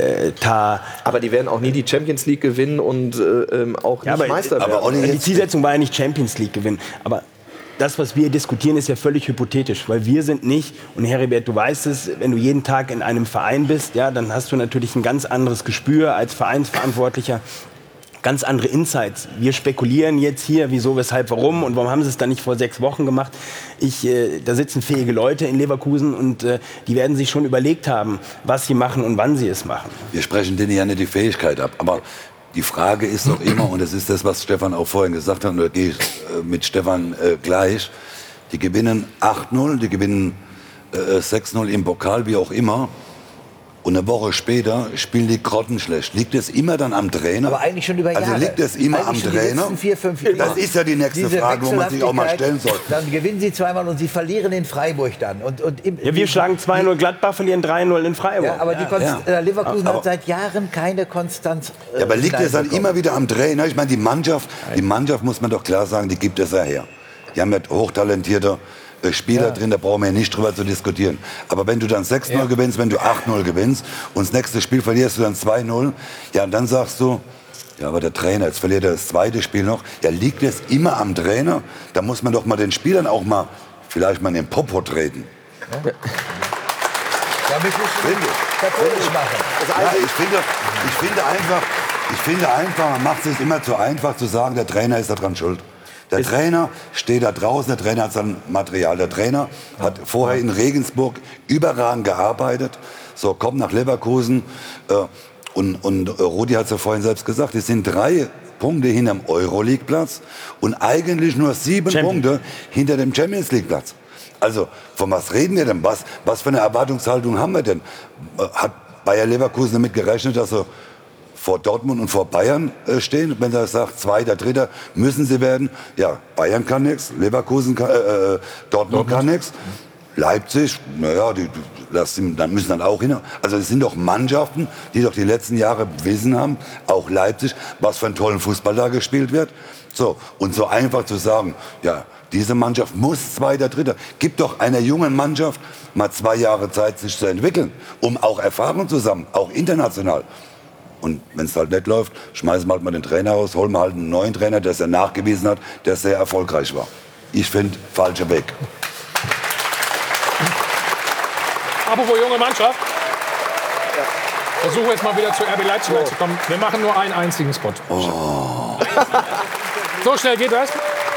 Tah. Aber die werden auch nie die Champions League gewinnen und auch nicht Meister werden. Aber die Zielsetzung war ja nicht Champions League gewinnen. Aber das, was wir diskutieren, ist ja völlig hypothetisch, weil wir sind nicht, und Heribert, du weißt es, wenn du jeden Tag in einem Verein bist, ja, dann hast du natürlich ein ganz anderes Gespür als Vereinsverantwortlicher, ganz andere Insights. Wir spekulieren jetzt hier, wieso, weshalb, warum und warum haben sie es dann nicht vor 6 Wochen gemacht. Da sitzen fähige Leute in Leverkusen und die werden sich schon überlegt haben, was sie machen und wann sie es machen. Wir sprechen denen ja nicht die Fähigkeit ab, aber die Frage ist doch immer, und das ist das, was Stefan auch vorhin gesagt hat, und da gehe ich mit Stefan gleich, die gewinnen 8-0, die gewinnen 6-0 im Pokal, wie auch immer. Und eine Woche später spielen die grottenschlecht. Liegt es immer dann am Trainer? Aber eigentlich schon über Jahre. Also liegt es immer am Trainer? 4, 5 Jahre. Das ist ja die nächste Frage, wo man sich auch mal stellen soll. Dann gewinnen sie zweimal und sie verlieren in Freiburg dann. Ja, wir schlagen 2-0 Gladbach, verlieren 3-0 in Freiburg. Ja, aber Leverkusen hat seit Jahren keine Konstanz. Ja, aber liegt es dann immer wieder am Trainer? Ich meine, die Mannschaft muss man doch klar sagen, die gibt es ja her. Die haben ja hochtalentierte Spieler drin, da brauchen wir ja nicht drüber zu diskutieren. Aber wenn du dann 6-0 gewinnst, wenn du 8-0 gewinnst und das nächste Spiel verlierst du dann 2-0, ja, und dann sagst du, ja, aber der Trainer, jetzt verliert er das zweite Spiel noch. Ja, liegt es immer am Trainer? Da muss man doch mal den Spielern auch mal, vielleicht mal in den Popo treten. Ja. Damit musst du katholisch machen. Ja, ich finde einfach, man macht es sich immer zu einfach zu sagen, der Trainer ist daran schuld. Der Trainer steht da draußen, der Trainer hat sein Material. Der Trainer hat vorher in Regensburg überragend gearbeitet. So, kommt nach Leverkusen. Und Rudi hat es ja vorhin selbst gesagt, es sind 3 Punkte hinterm Euroleague-Platz und eigentlich nur 7 Punkte hinter dem Champions-League-Platz. Also, von was reden wir denn? Was für eine Erwartungshaltung haben wir denn? Hat Bayer Leverkusen damit gerechnet, dass sie vor Dortmund und vor Bayern stehen? Wenn er sagt, 2., 3. müssen sie werden. Ja, Bayern kann nichts, Leverkusen Dortmund kann nichts. Leipzig, naja, dann müssen dann auch hin. Also es sind doch Mannschaften, die doch die letzten Jahre bewiesen haben, auch Leipzig, was für einen tollen Fußball da gespielt wird. So, und so einfach zu sagen, ja, diese Mannschaft muss 2., 3. Gibt doch einer jungen Mannschaft mal 2 Jahre Zeit, sich zu entwickeln, um auch Erfahrung zu sammeln, auch international. Und wenn es halt nicht läuft, schmeißen wir halt mal den Trainer raus, holen wir halt einen neuen Trainer, der es ja nachgewiesen hat, der sehr erfolgreich war. Ich finde, falscher Weg. Apropos junge Mannschaft. Versuche jetzt mal wieder zu RB Leipzig zu kommen. Wir machen nur einen einzigen Spot. Oh. So schnell geht das.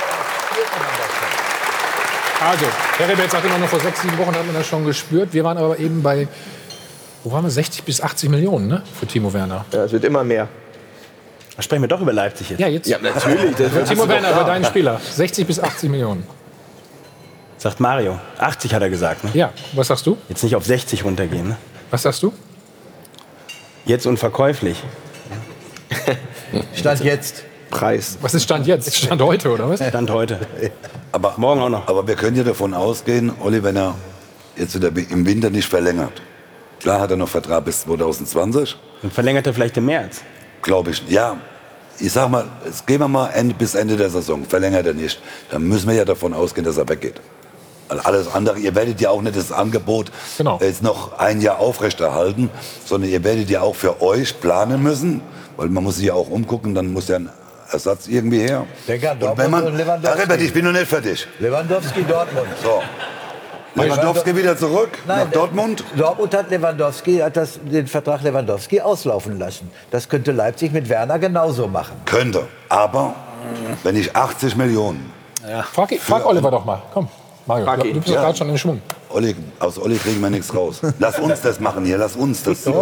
Also, Heribert sagte noch vor 6, 7 Wochen hat man das schon gespürt. Wir waren aber eben bei, wo waren wir, 60 bis 80 Millionen, ne, für Timo Werner. Ja, es wird immer mehr. Da sprechen wir doch über Leipzig jetzt. Ja, jetzt. Ja, natürlich. Für Timo Werner, über deinen Spieler. 60 bis 80 Millionen. Sagt Mario. 80 hat er gesagt, ne? Ja, was sagst du? Jetzt nicht auf 60 runtergehen, ne? Was sagst du? Jetzt unverkäuflich. Stand jetzt. Preis. Was ist Stand jetzt? Stand heute, oder was? Stand heute. Aber morgen auch noch. Aber wir können ja davon ausgehen, Olli, wenn er jetzt wieder im Winter nicht verlängert. Klar hat er noch Vertrag bis 2020. Und verlängert er vielleicht im März? Glaube ich. Ja, ich sag mal, jetzt gehen wir mal bis Ende der Saison. Verlängert er nicht. Dann müssen wir ja davon ausgehen, dass er weggeht. Alles andere, ihr werdet ja auch nicht das Angebot jetzt noch ein Jahr aufrechterhalten, sondern ihr werdet ja auch für euch planen müssen, weil man muss sich ja auch umgucken, dann muss ja ein Ersatz irgendwie her. Denke an und wenn man, und Lewandowski. Herbert, ich bin noch nicht fertig. Lewandowski, Dortmund. So. Lewandowski wieder zurück nach Dortmund? Dortmund hat den Vertrag Lewandowski auslaufen lassen. Das könnte Leipzig mit Werner genauso machen. Könnte, aber wenn ich 80 Millionen... Ja. Frag Oliver doch mal, komm. Mario, du bist doch gerade schon in Schwung. Aus Olli kriegen wir nichts raus. Lass uns das machen hier, lass uns das. Nein,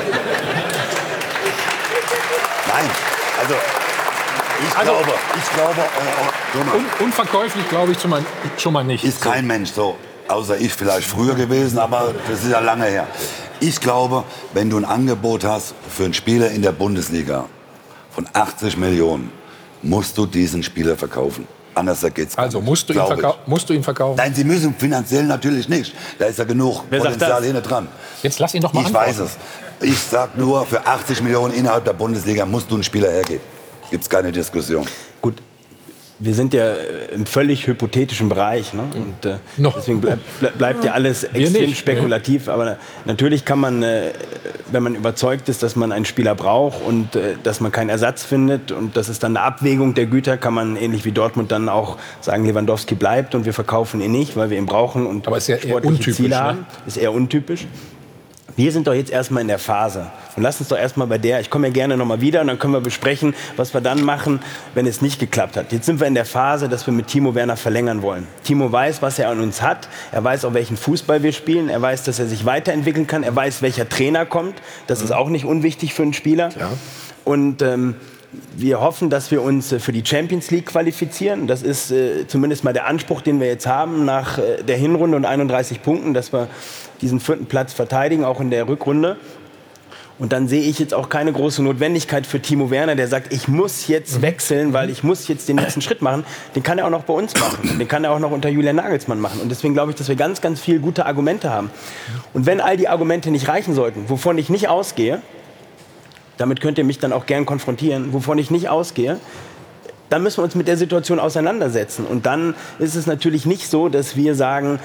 also ich glaube, unverkäuflich glaube ich schon mal nicht. Ist kein Mensch so, außer ich vielleicht früher gewesen, aber das ist ja lange her. Ich glaube, wenn du ein Angebot hast für einen Spieler in der Bundesliga von 80 Millionen, musst du diesen Spieler verkaufen. Anders geht's. Also musst du ihn verkaufen? Nein, sie müssen finanziell natürlich nicht. Da ist ja genug Potenzial hinten dran. Jetzt lass ihn doch mal antworten. Ich weiß es. Ich sag nur, für 80 Millionen innerhalb der Bundesliga musst du einen Spieler hergeben. Gibt's keine Diskussion. Gut. wir sind ja im völlig hypothetischen Bereich. Ne? Und deswegen bleibt ja alles extrem spekulativ. Aber natürlich kann man, wenn man überzeugt ist, dass man einen Spieler braucht und dass man keinen Ersatz findet und das ist dann eine Abwägung der Güter, kann man ähnlich wie Dortmund dann auch sagen, Lewandowski bleibt und wir verkaufen ihn nicht, weil wir ihn brauchen und sportliche Ziele haben. Ist eher untypisch. Wir sind doch jetzt erstmal in der Phase. Und lass uns doch erstmal bei der, ich komme ja gerne nochmal wieder und dann können wir besprechen, was wir dann machen, wenn es nicht geklappt hat. Jetzt sind wir in der Phase, dass wir mit Timo Werner verlängern wollen. Timo weiß, was er an uns hat. Er weiß auch, welchen Fußball wir spielen. Er weiß, dass er sich weiterentwickeln kann. Er weiß, welcher Trainer kommt. Das ist auch nicht unwichtig für einen Spieler. Ja. Und wir hoffen, dass wir uns für die Champions League qualifizieren. Das ist zumindest mal der Anspruch, den wir jetzt haben nach der Hinrunde und 31 Punkten, dass wir diesen 4. Platz verteidigen, auch in der Rückrunde. Und dann sehe ich jetzt auch keine große Notwendigkeit für Timo Werner, der sagt, ich muss jetzt wechseln, weil ich muss jetzt den nächsten Schritt machen. Den kann er auch noch bei uns machen. Den kann er auch noch unter Julian Nagelsmann machen. Und deswegen glaube ich, dass wir ganz, ganz viele gute Argumente haben. Und wenn all die Argumente nicht reichen sollten, wovon ich nicht ausgehe, damit könnt ihr mich dann auch gern konfrontieren, wovon ich nicht ausgehe, dann müssen wir uns mit der Situation auseinandersetzen. Und dann ist es natürlich nicht so, dass wir sagen,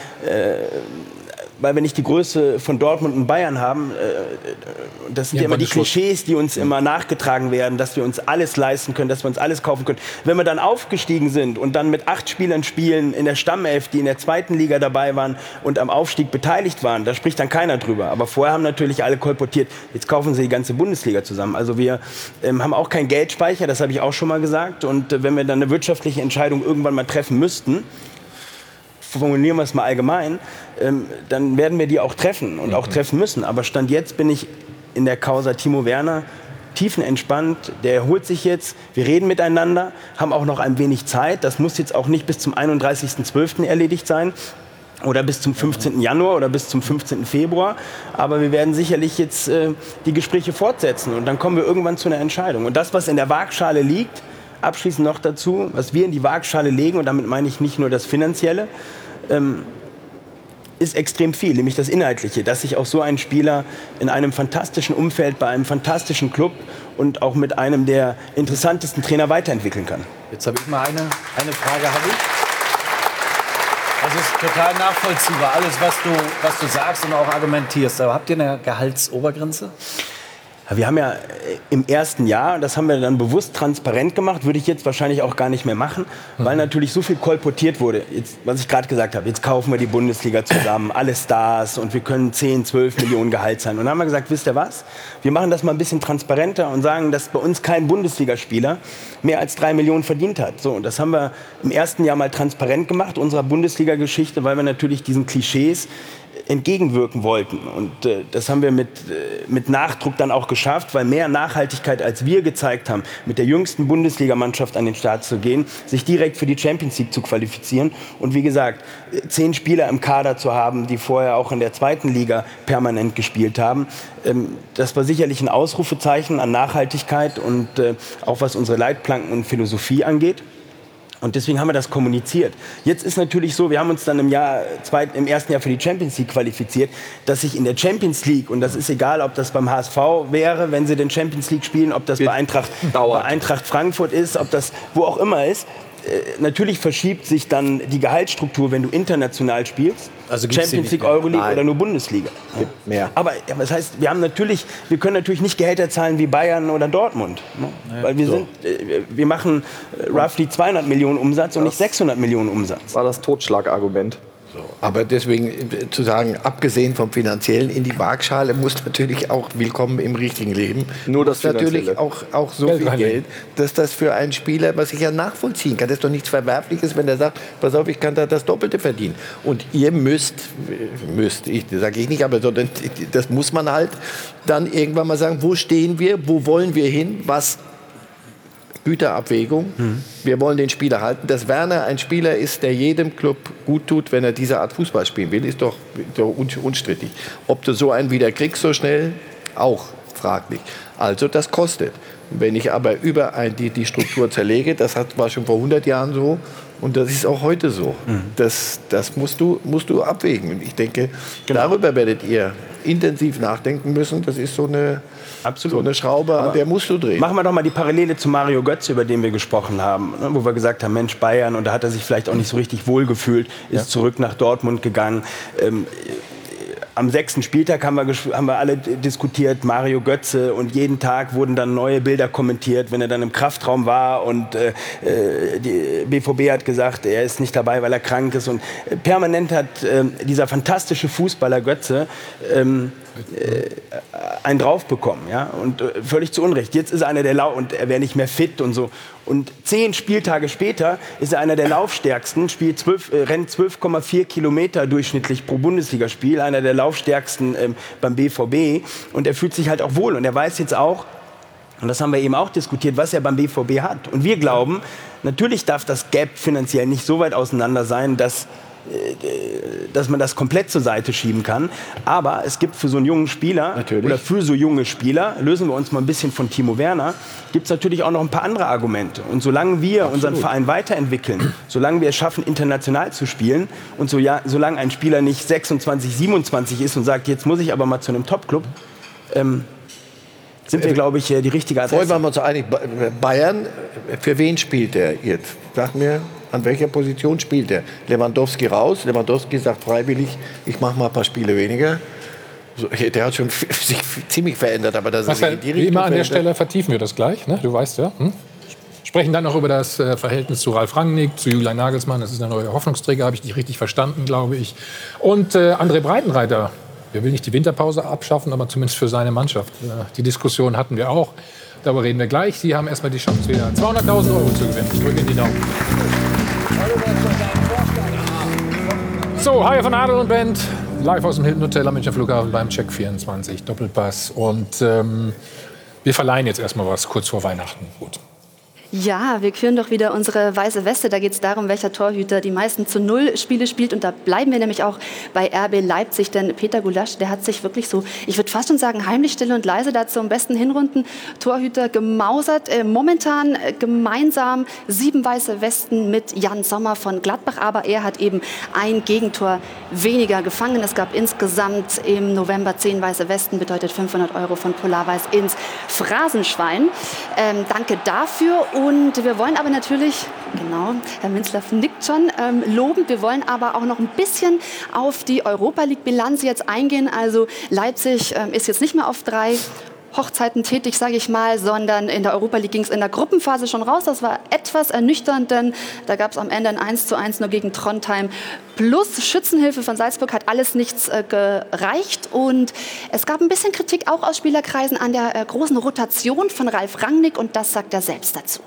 weil wir nicht die Größe von Dortmund und Bayern haben, das sind ja immer die Klischees, die uns immer nachgetragen werden, dass wir uns alles leisten können, dass wir uns alles kaufen können. Wenn wir dann aufgestiegen sind und dann mit 8 Spielern spielen in der Stammelf, die in der 2. Liga dabei waren und am Aufstieg beteiligt waren, da spricht dann keiner drüber. Aber vorher haben natürlich alle kolportiert, jetzt kaufen sie die ganze Bundesliga zusammen. Also wir haben auch keinen Geldspeicher, das habe ich auch schon mal gesagt. Und wenn wir dann eine wirtschaftliche Entscheidung irgendwann mal treffen müssten, formulieren wir es mal allgemein, dann werden wir die auch treffen und auch treffen müssen. Aber Stand jetzt bin ich in der Causa Timo Werner tiefenentspannt. Der erholt sich jetzt, wir reden miteinander, haben auch noch ein wenig Zeit. Das muss jetzt auch nicht bis zum 31.12. erledigt sein oder bis zum 15. Januar oder bis zum 15. Februar. Aber wir werden sicherlich jetzt die Gespräche fortsetzen und dann kommen wir irgendwann zu einer Entscheidung. Und das, was in der Waagschale liegt, abschließend noch dazu, was wir in die Waagschale legen, und damit meine ich nicht nur das Finanzielle, ist extrem viel, nämlich das Inhaltliche, dass sich auch so ein Spieler in einem fantastischen Umfeld, bei einem fantastischen Club und auch mit einem der interessantesten Trainer weiterentwickeln kann. Jetzt habe ich mal eine Frage, Harry. Das ist total nachvollziehbar, alles, was du sagst und auch argumentierst. Aber habt ihr eine Gehaltsobergrenze? Wir haben ja im ersten Jahr, das haben wir dann bewusst transparent gemacht, würde ich jetzt wahrscheinlich auch gar nicht mehr machen, weil natürlich so viel kolportiert wurde. Jetzt, was ich gerade gesagt habe, jetzt kaufen wir die Bundesliga zusammen, alle Stars und wir können 10, 12 Millionen Gehalt zahlen. Und dann haben wir gesagt, wisst ihr was? Wir machen das mal ein bisschen transparenter und sagen, dass bei uns kein Bundesligaspieler mehr als 3 Millionen verdient hat. So, und das haben wir im ersten Jahr mal transparent gemacht, unserer Bundesliga-Geschichte, weil wir natürlich diesen Klischees entgegenwirken wollten. Und das haben wir mit Nachdruck dann auch geschafft, weil mehr Nachhaltigkeit, als wir gezeigt haben, mit der jüngsten Bundesligamannschaft an den Start zu gehen, sich direkt für die Champions League zu qualifizieren und wie gesagt, 10 Spieler im Kader zu haben, die vorher auch in der 2. Liga permanent gespielt haben. Das war sicherlich ein Ausrufezeichen an Nachhaltigkeit und auch was unsere Leitplanken und Philosophie angeht. Und deswegen haben wir das kommuniziert. Jetzt ist natürlich so, wir haben uns dann im ersten Jahr für die Champions League qualifiziert, dass sich in der Champions League, und das ist egal, ob das beim HSV wäre, wenn sie den Champions League spielen, ob das bei Eintracht Frankfurt ist, ob das wo auch immer ist, natürlich verschiebt sich dann die Gehaltsstruktur, wenn du international spielst. Also Champions League, Euroleague oder nur Bundesliga. Mehr. Aber das heißt, wir können natürlich nicht Gehälter zahlen wie Bayern oder Dortmund. Ne? Ja, weil wir machen roughly 200 Millionen Umsatz und nicht 600 Millionen Umsatz. War das Totschlagargument. So, aber deswegen zu sagen, abgesehen vom Finanziellen in die Waagschale muss natürlich auch willkommen im richtigen Leben. Nur das natürlich auch so viel Geld, dass das für einen Spieler, was ich ja nachvollziehen kann, das ist doch nichts Verwerfliches, wenn er sagt, pass auf, ich kann da das Doppelte verdienen. Und ihr müsst, das sage ich nicht, aber so, das muss man halt dann irgendwann mal sagen, wo stehen wir, wo wollen wir hin, was Güterabwägung. Wir wollen den Spieler halten. Dass Werner ein Spieler ist, der jedem Club gut tut, wenn er diese Art Fußball spielen will, ist doch unstrittig. Ob du so einen wieder kriegst so schnell, auch fraglich. Also das kostet. Wenn ich aber über die Struktur zerlege, das war schon vor 100 Jahren so, Und das ist auch heute so. Das musst du abwägen. Und ich denke, darüber werdet ihr intensiv nachdenken müssen. Das ist so eine Schraube, an der musst du drehen. Machen wir doch mal die Parallele zu Mario Götze, über den wir gesprochen haben, ne, wo wir gesagt haben, Mensch, Bayern, und da hat er sich vielleicht auch nicht so richtig wohlgefühlt, ist zurück nach Dortmund gegangen. Am 6. Spieltag haben wir alle diskutiert, Mario Götze, und jeden Tag wurden dann neue Bilder kommentiert, wenn er dann im Kraftraum war, und die BVB hat gesagt, er ist nicht dabei, weil er krank ist, und permanent hat dieser fantastische Fußballer Götze einen drauf bekommen, ja, und völlig zu Unrecht. Jetzt ist er einer der und er wäre nicht mehr fit und so. Und 10 Spieltage später ist er einer der laufstärksten, rennt 12,4 Kilometer durchschnittlich pro Bundesligaspiel, einer der laufstärksten beim BVB, und er fühlt sich halt auch wohl, und er weiß jetzt auch, und das haben wir eben auch diskutiert, was er beim BVB hat. Und wir glauben, natürlich darf das Gap finanziell nicht so weit auseinander sein, dass man das komplett zur Seite schieben kann. Aber es gibt für so einen jungen Spieler oder für so junge Spieler, lösen wir uns mal ein bisschen von Timo Werner, gibt es natürlich auch noch ein paar andere Argumente. Und solange wir unseren Verein weiterentwickeln, solange wir es schaffen, international zu spielen, und solange ein Spieler nicht 26, 27 ist und sagt, jetzt muss ich aber mal zu einem Top-Club, sind wir, glaube ich, die richtige Adresse. Vorhin waren wir uns einig, Bayern, für wen spielt er jetzt? Sag mir, an welcher Position spielt er? Lewandowski raus, Lewandowski sagt freiwillig, ich mache mal ein paar Spiele weniger. Der hat schon sich ziemlich verändert, aber das ist in die Richtung. Wie immer an der Stelle vertiefen wir das gleich, ne? Du weißt ja. Sprechen dann noch über das Verhältnis zu Ralf Rangnick, zu Julian Nagelsmann. Das ist ein neuer Hoffnungsträger, habe ich dich richtig verstanden, glaube ich. Und André Breitenreiter. Wir will nicht die Winterpause abschaffen, aber zumindest für seine Mannschaft. Die Diskussion hatten wir auch. Darüber reden wir gleich. Sie haben erstmal die Chance, wieder 200.000 € zu gewinnen. Ich drücke Ihnen die Daumen. So, Haie von Adel und Band, live aus dem Hilton Hotel am Münchner Flughafen beim Check 24 Doppelpass. Und wir verleihen jetzt erstmal was kurz vor Weihnachten. Gut. Ja, wir küren doch wieder unsere weiße Weste. Da geht es darum, welcher Torhüter die meisten zu 0 Spiele spielt. Und da bleiben wir nämlich auch bei RB Leipzig. Denn Peter Gulasch, der hat sich wirklich so, ich würde fast schon sagen, heimlich, still und leise, da zum besten Hinrunden-Torhüter gemausert. Momentan gemeinsam 7 weiße Westen mit Jan Sommer von Gladbach. Aber er hat eben ein Gegentor weniger gefangen. Es gab insgesamt im November 10 weiße Westen, bedeutet 500 € von Polarweiß ins Phrasenschwein. Danke dafür. Und wir wollen aber natürlich, genau, Herr Minzlaff nickt schon, loben. Wir wollen aber auch noch ein bisschen auf die Europa-League-Bilanz jetzt eingehen. Also Leipzig ist jetzt nicht mehr auf 3 Hochzeiten tätig, sage ich mal, sondern in der Europa League ging es in der Gruppenphase schon raus. Das war etwas ernüchternd, denn da gab es am Ende ein 1:1 nur gegen Trondheim. Plus Schützenhilfe von Salzburg hat alles nichts gereicht. Und es gab ein bisschen Kritik auch aus Spielerkreisen an der großen Rotation von Ralf Rangnick. Und das sagt er selbst dazu.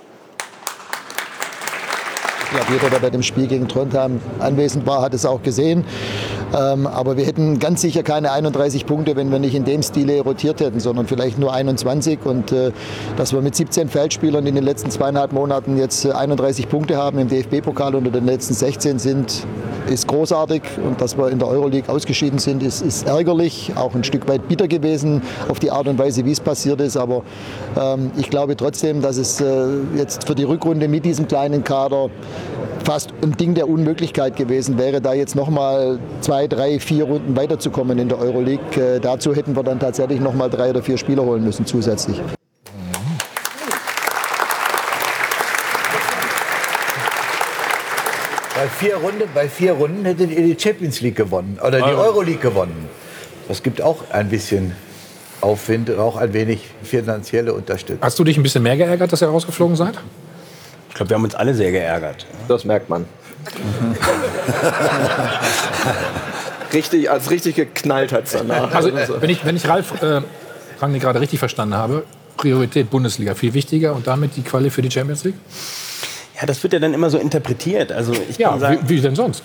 Ich glaube, jeder, der bei dem Spiel gegen Trondheim anwesend war, hat es auch gesehen. Aber wir hätten ganz sicher keine 31 Punkte, wenn wir nicht in dem Stile rotiert hätten, sondern vielleicht nur 21. Und dass wir mit 17 Feldspielern in den letzten 2,5 Monaten jetzt 31 Punkte haben im DFB-Pokal unter den letzten 16 sind, ist großartig. Und dass wir in der Euroleague ausgeschieden sind, ist ärgerlich, auch ein Stück weit bitter gewesen auf die Art und Weise, wie es passiert ist. Aber ich glaube trotzdem, dass es jetzt für die Rückrunde mit diesem kleinen Kader fast ein Ding der Unmöglichkeit gewesen wäre, da jetzt noch mal 2, 3, 4 Runden weiterzukommen in der Euroleague. Dazu hätten wir dann tatsächlich noch mal 3 oder 4 Spieler holen müssen zusätzlich. Bei 4 Runden hättet ihr die Champions League gewonnen oder die Euroleague gewonnen. Das gibt auch ein bisschen Aufwind und auch ein wenig finanzielle Unterstützung. Hast du dich ein bisschen mehr geärgert, dass ihr rausgeflogen seid? Ich glaube, wir haben uns alle sehr geärgert. Das merkt man. Richtig geknallt hat es danach. Also, wenn ich Ralf Rangnick gerade richtig verstanden habe, Priorität Bundesliga viel wichtiger und damit die Quali für die Champions League? Ja, das wird ja dann immer so interpretiert. Also ich kann sagen, wie denn sonst?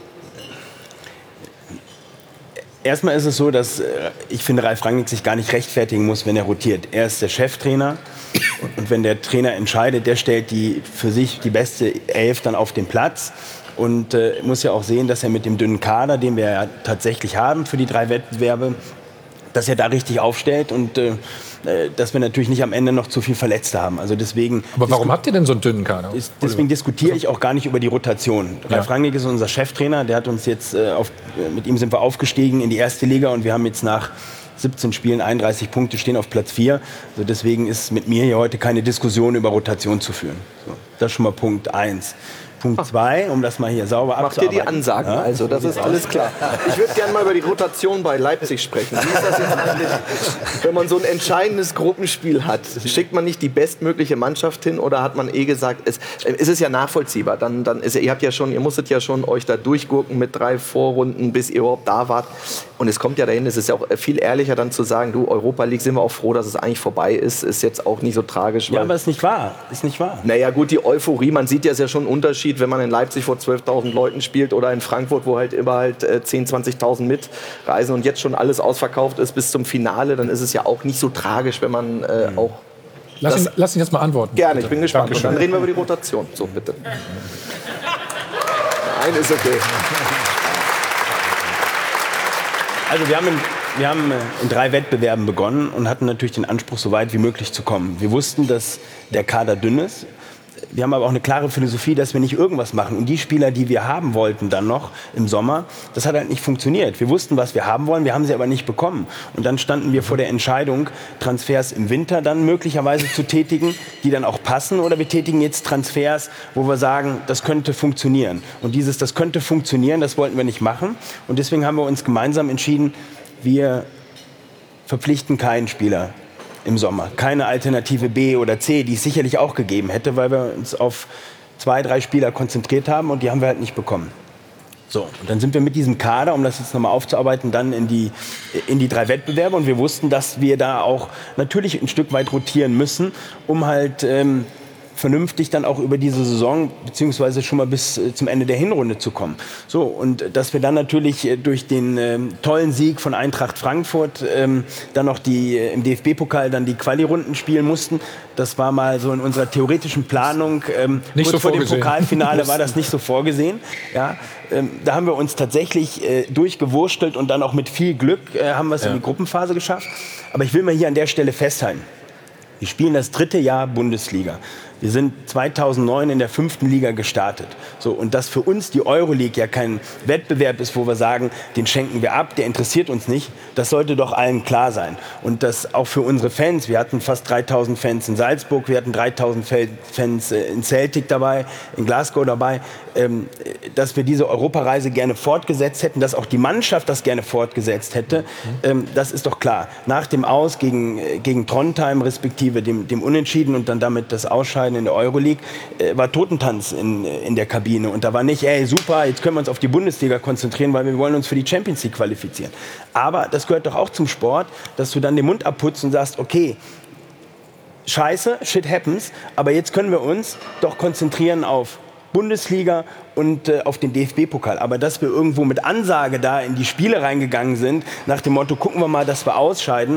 Erstmal ist es so, dass ich finde, Ralf Rangnick sich gar nicht rechtfertigen muss, wenn er rotiert. Er ist der Cheftrainer und wenn der Trainer entscheidet, der stellt für sich die beste Elf dann auf den Platz und muss ja auch sehen, dass er mit dem dünnen Kader, den wir ja tatsächlich haben für die 3 Wettbewerbe, dass er da richtig aufstellt und dass wir natürlich nicht am Ende noch zu viel Verletzte haben. Also deswegen. Aber warum habt ihr denn so einen dünnen Kader? Deswegen diskutiere ich auch gar nicht über die Rotation. Ralf Rangnick ist unser Cheftrainer, der hat uns jetzt, mit ihm sind wir aufgestiegen in die erste Liga und wir haben jetzt nach 17 Spielen 31 Punkte, stehen auf Platz 4. Also deswegen ist mit mir hier heute keine Diskussion über Rotation zu führen. So, das ist schon mal Punkt 1. Punkt 2, um das mal hier sauber abzuarbeiten. Macht ihr die Ansagen, also das ist alles klar. Ich würde gerne mal über die Rotation bei Leipzig sprechen. Wie ist das jetzt eigentlich, wenn man so ein entscheidendes Gruppenspiel hat? Schickt man nicht die bestmögliche Mannschaft hin oder hat man gesagt, es ist ja nachvollziehbar. Ihr musstet ja schon euch da durchgurken mit 3 Vorrunden, bis ihr überhaupt da wart. Und es kommt ja dahin, es ist ja auch viel ehrlicher dann zu sagen, du, Europa League, sind wir auch froh, dass es eigentlich vorbei ist. Ist jetzt auch nicht so tragisch. Ja, aber ist nicht wahr. Ist nicht wahr. Naja gut, die Euphorie, man sieht ja, ist ja schon ein Unterschied, wenn man in Leipzig vor 12.000 Leuten spielt oder in Frankfurt, wo halt immer 10.000, 20.000 mitreisen und jetzt schon alles ausverkauft ist bis zum Finale, dann ist es ja auch nicht so tragisch, wenn man auch... Lass ihn jetzt mal antworten. Gerne, ich bin gespannt. Und dann reden wir über die Rotation. So, bitte. Nein, ist okay. Also wir haben in 3 Wettbewerben begonnen und hatten natürlich den Anspruch, so weit wie möglich zu kommen. Wir wussten, dass der Kader dünn ist. Wir haben aber auch eine klare Philosophie, dass wir nicht irgendwas machen. Und die Spieler, die wir haben wollten dann noch im Sommer, das hat halt nicht funktioniert. Wir wussten, was wir haben wollen, wir haben sie aber nicht bekommen. Und dann standen wir vor der Entscheidung, Transfers im Winter dann möglicherweise zu tätigen, die dann auch passen. Oder wir tätigen jetzt Transfers, wo wir sagen, das könnte funktionieren. Und das könnte funktionieren, das wollten wir nicht machen. Und deswegen haben wir uns gemeinsam entschieden, wir verpflichten keinen Spieler im Sommer. Keine Alternative B oder C, die es sicherlich auch gegeben hätte, weil wir uns auf 2, 3 Spieler konzentriert haben und die haben wir halt nicht bekommen. So, und dann sind wir mit diesem Kader, um das jetzt nochmal aufzuarbeiten, dann in die 3 Wettbewerbe und wir wussten, dass wir da auch natürlich ein Stück weit rotieren müssen, um halt vernünftig dann auch über diese Saison beziehungsweise schon mal bis zum Ende der Hinrunde zu kommen. So, und dass wir dann natürlich durch den tollen Sieg von Eintracht Frankfurt dann noch im DFB-Pokal dann die Quali-Runden spielen mussten, das war mal so in unserer theoretischen Planung. Nicht kurz so vor dem vorgesehen. Pokalfinale war das nicht so vorgesehen. Ja, da haben wir uns tatsächlich durchgewurstelt und dann auch mit viel Glück haben wir es in die Gruppenphase geschafft. Aber ich will mal hier an der Stelle festhalten. Wir spielen das 3. Jahr Bundesliga. Wir sind 2009 in der 5. Liga gestartet. So, und dass für uns die Euroleague ja kein Wettbewerb ist, wo wir sagen, den schenken wir ab, der interessiert uns nicht, das sollte doch allen klar sein. Und das auch für unsere Fans, wir hatten fast 3.000 Fans in Salzburg, wir hatten 3.000 Fans in Celtic dabei, in Glasgow dabei, dass wir diese Europareise gerne fortgesetzt hätten, dass auch die Mannschaft das gerne fortgesetzt hätte, das ist doch klar. Nach dem Aus gegen Trondheim, respektive dem Unentschieden und dann damit das Ausscheiden in der Euroleague, war Totentanz in der Kabine. Und da war nicht, ey, super, jetzt können wir uns auf die Bundesliga konzentrieren, weil wir wollen uns für die Champions League qualifizieren. Aber das gehört doch auch zum Sport, dass du dann den Mund abputzt und sagst, okay, scheiße, shit happens, aber jetzt können wir uns doch konzentrieren auf Bundesliga und auf den DFB-Pokal. Aber dass wir irgendwo mit Ansage da in die Spiele reingegangen sind, nach dem Motto, gucken wir mal, dass wir ausscheiden,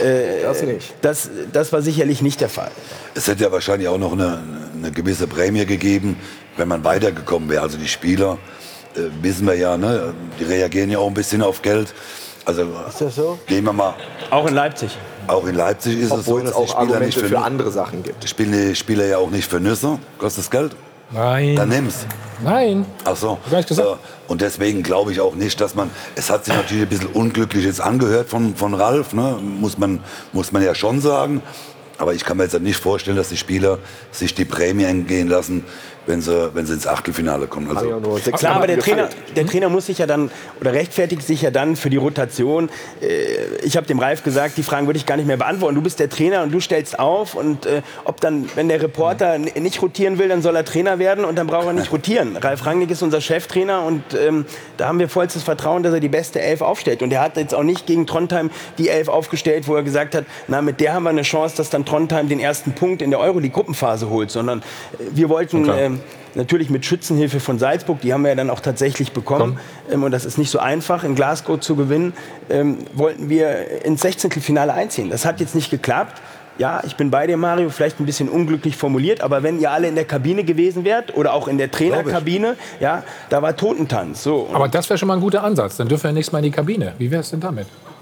das war sicherlich nicht der Fall. Es hätte ja wahrscheinlich auch noch eine gewisse Prämie gegeben, wenn man weitergekommen wäre. Also die Spieler, wissen wir ja, ne, die reagieren ja auch ein bisschen auf Geld. Also ist das so? Gehen wir mal. Auch in Leipzig. Auch in Leipzig ist es so, dass die Spieler nicht für andere Sachen gibt. Spielen die Spieler ja auch nicht für Nüsse. Kostet das Geld? Nein. Dann nimm's. Nein. Ach so. Hab ich gesagt. Und deswegen glaube ich auch nicht, dass man, es hat sich natürlich ein bisschen unglücklich jetzt angehört von Ralf, ne? muss man ja schon sagen. Aber ich kann mir jetzt nicht vorstellen, dass die Spieler sich die Prämie entgehen lassen, wenn sie ins Achtelfinale kommen. Also klar, aber der Trainer muss sich ja dann, oder rechtfertigt sich ja dann für die Rotation. Ich habe dem Ralf gesagt, die Fragen würde ich gar nicht mehr beantworten. Du bist der Trainer und du stellst auf. Und ob dann, wenn der Reporter nicht rotieren will, dann soll er Trainer werden und dann braucht er nicht rotieren. Ralf Rangnick ist unser Cheftrainer und da haben wir vollstes Vertrauen, dass er die beste 11 aufstellt. Und er hat jetzt auch nicht gegen Trondheim die 11 aufgestellt, wo er gesagt hat, na, mit der haben wir eine Chance, dass dann Trondheim den ersten Punkt in der Euroleague-Gruppenphase holt. Sondern wir wollten natürlich mit Schützenhilfe von Salzburg, die haben wir ja dann auch tatsächlich bekommen. Und das ist nicht so einfach, in Glasgow zu gewinnen, wollten wir ins 16. Finale einziehen. Das hat jetzt nicht geklappt. Ja, ich bin bei dir, Mario, vielleicht ein bisschen unglücklich formuliert, aber wenn ihr alle in der Kabine gewesen wärt oder auch in der Trainerkabine, ja, da war Totentanz. So. Aber das wäre schon mal ein guter Ansatz. Dann dürfen wir nächstes Mal in die Kabine. Wie wäre es denn damit?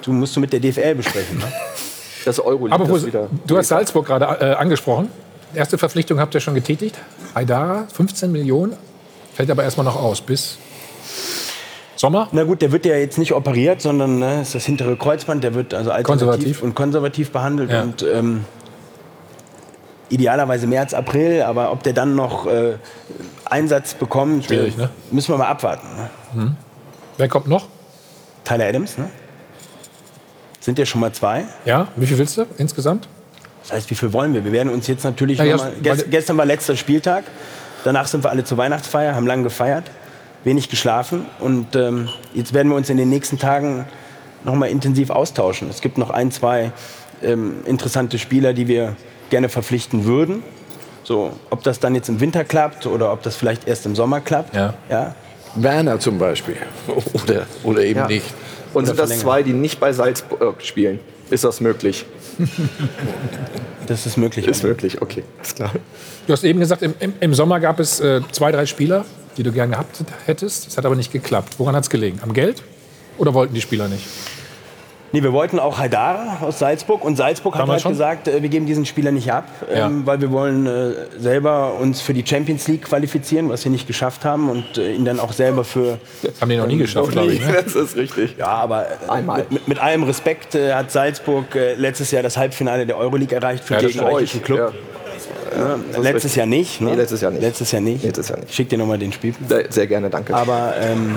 musst du mit der DFL besprechen. Ne? Das Euroleague. Aber du hast Salzburg gerade angesprochen. Erste Verpflichtung habt ihr schon getätigt. Haidara, 15 Millionen. Fällt aber erstmal noch aus bis Sommer. Na gut, der wird ja jetzt nicht operiert, sondern ist das hintere Kreuzband. Der wird also alternativ und konservativ behandelt. Ja. Und idealerweise März, April. Aber ob der dann noch Einsatz bekommt, schwierig, ne? Müssen wir mal abwarten. Ne? Mhm. Wer kommt noch? Tyler Adams, ne? Sind ja schon mal 2. Ja, wie viel willst du insgesamt? Das heißt, wie viel wollen wir? Wir werden uns jetzt natürlich gestern war letzter Spieltag. Danach sind wir alle zur Weihnachtsfeier, haben lange gefeiert, wenig geschlafen. Und jetzt werden wir uns in den nächsten Tagen noch mal intensiv austauschen. Es gibt noch 1, 2 interessante Spieler, die wir gerne verpflichten würden. So, ob das dann jetzt im Winter klappt oder ob das vielleicht erst im Sommer klappt. Ja. Werner zum Beispiel. Oder eben nicht. Und sind das 2, die nicht bei Salzburg spielen? Ist das möglich? Das ist möglich. Ist möglich, okay. Ist klar. Du hast eben gesagt, im Sommer gab es 2, 3 Spieler, die du gerne gehabt hättest. Das hat aber nicht geklappt. Woran hat es gelegen? Am Geld? Oder wollten die Spieler nicht? Nee, wir wollten auch Haidara aus Salzburg. Und Salzburg hat halt gesagt, wir geben diesen Spieler nicht ab, weil wir wollen selber uns für die Champions League qualifizieren, was wir nicht geschafft haben. Und ihn dann auch selber für... Das haben die noch nie geschafft, glaube ich. Ne? Das ist richtig. Ja, aber mit allem Respekt hat Salzburg letztes Jahr das Halbfinale der Euroleague erreicht für den österreichischen Club. Ja. Letztes Jahr nicht. Ne? Nee, letztes Jahr nicht. Letztes Jahr nicht. Ich schick dir nochmal den Spiel. Sehr gerne, danke. Aber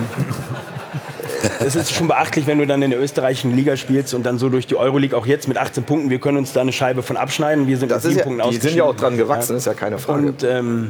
es ist schon beachtlich, wenn du dann in der österreichischen Liga spielst und dann so durch die Euroleague, auch jetzt mit 18 Punkten, wir können uns da eine Scheibe von abschneiden. Wir sind mit 7 Punkten ausgeschieden. Die sind ja auch dran gewachsen, ist ja keine Frage. Und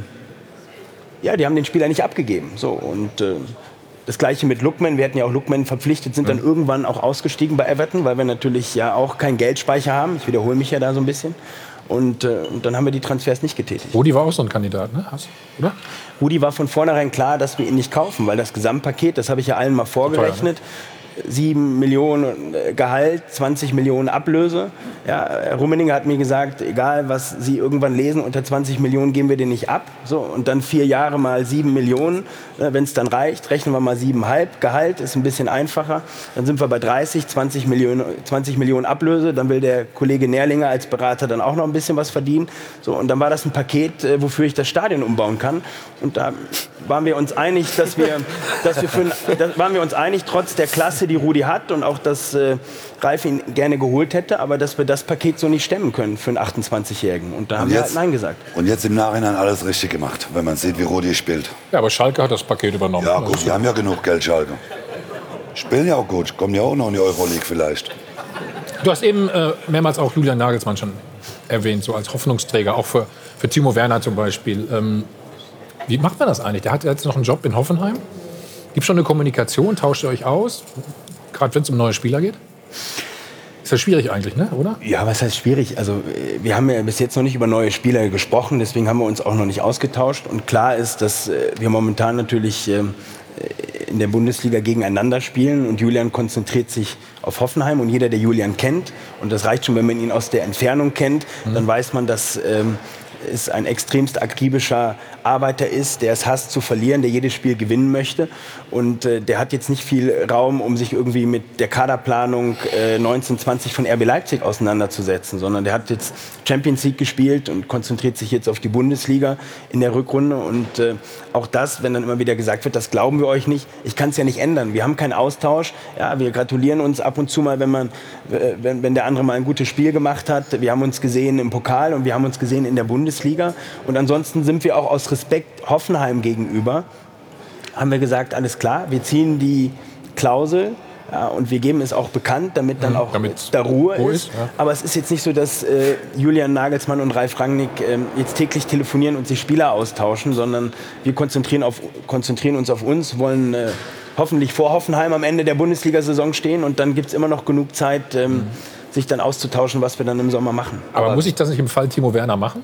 die haben den Spieler nicht abgegeben. So, und das Gleiche mit Lookman. Wir hatten ja auch Lookman verpflichtet, sind dann irgendwann auch ausgestiegen bei Everton, weil wir natürlich ja auch keinen Geldspeicher haben. Ich wiederhole mich ja da so ein bisschen. Und dann haben wir die Transfers nicht getätigt. Rudi war auch so ein Kandidat, ne? Oder? Rudi war von vornherein klar, dass wir ihn nicht kaufen, weil das Gesamtpaket, das habe ich ja allen mal vorgerechnet, 7 Millionen Gehalt, 20 Millionen Ablöse. Ja, Herr Rummenigge hat mir gesagt, egal was Sie irgendwann lesen, unter 20 Millionen geben wir den nicht ab. So, und dann 4 Jahre mal 7 Millionen. Wenn es dann reicht, rechnen wir mal 7,5. Gehalt ist ein bisschen einfacher. Dann sind wir bei 20 Millionen Ablöse. Dann will der Kollege Nährlinger als Berater dann auch noch ein bisschen was verdienen. So, und dann war das ein Paket, wofür ich das Stadion umbauen kann. Und da waren wir uns einig, waren wir uns einig, trotz der Klasse, die Rudi hat und auch, dass Ralf ihn gerne geholt hätte, aber dass wir das Paket so nicht stemmen können für einen 28-Jährigen. Und da haben wir halt Nein gesagt. Und jetzt im Nachhinein alles richtig gemacht, wenn man sieht, wie Rudi spielt. Ja, aber Schalke hat das Paket übernommen. Ja gut, die haben ja genug Geld, Schalke. Spielen ja auch gut, kommen ja auch noch in die Euroleague vielleicht. Du hast eben mehrmals auch Julian Nagelsmann schon erwähnt, so als Hoffnungsträger, auch für Timo Werner zum Beispiel. Wie macht man das eigentlich? Der hat jetzt noch einen Job in Hoffenheim. Gibt es schon eine Kommunikation? Tauscht ihr euch aus? Gerade wenn es um neue Spieler geht? Ist das schwierig eigentlich, ne? Oder? Ja, was heißt schwierig? Also wir haben ja bis jetzt noch nicht über neue Spieler gesprochen, deswegen haben wir uns auch noch nicht ausgetauscht. Und klar ist, dass wir momentan natürlich in der Bundesliga gegeneinander spielen und Julian konzentriert sich auf Hoffenheim und jeder, der Julian kennt, und das reicht schon, wenn man ihn aus der Entfernung kennt, dann weiß man, dass es ein extremst akribischer Arbeiter ist, der es hasst zu verlieren, der jedes Spiel gewinnen möchte. Und der hat jetzt nicht viel Raum, um sich irgendwie mit der Kaderplanung 1920 von RB Leipzig auseinanderzusetzen, sondern der hat jetzt Champions League gespielt und konzentriert sich jetzt auf die Bundesliga in der Rückrunde. Und auch das, wenn dann immer wieder gesagt wird, das glauben wir euch nicht, ich kann es ja nicht ändern. Wir haben keinen Austausch. Ja, wir gratulieren uns ab und zu mal, wenn der andere mal ein gutes Spiel gemacht hat. Wir haben uns gesehen im Pokal und wir haben uns gesehen in der Bundesliga. Und ansonsten sind wir auch aus Respekt Hoffenheim gegenüber, haben wir gesagt, alles klar, wir ziehen die Klausel, ja, und wir geben es auch bekannt, damit dann auch da Ruhe ist. Ja. Aber es ist jetzt nicht so, dass Julian Nagelsmann und Ralf Rangnick jetzt täglich telefonieren und sich Spieler austauschen, sondern wir konzentrieren uns auf uns, wollen hoffentlich vor Hoffenheim am Ende der Bundesliga-Saison stehen und dann gibt es immer noch genug Zeit, sich dann auszutauschen, was wir dann im Sommer machen. Aber muss ich das nicht im Fall Timo Werner machen?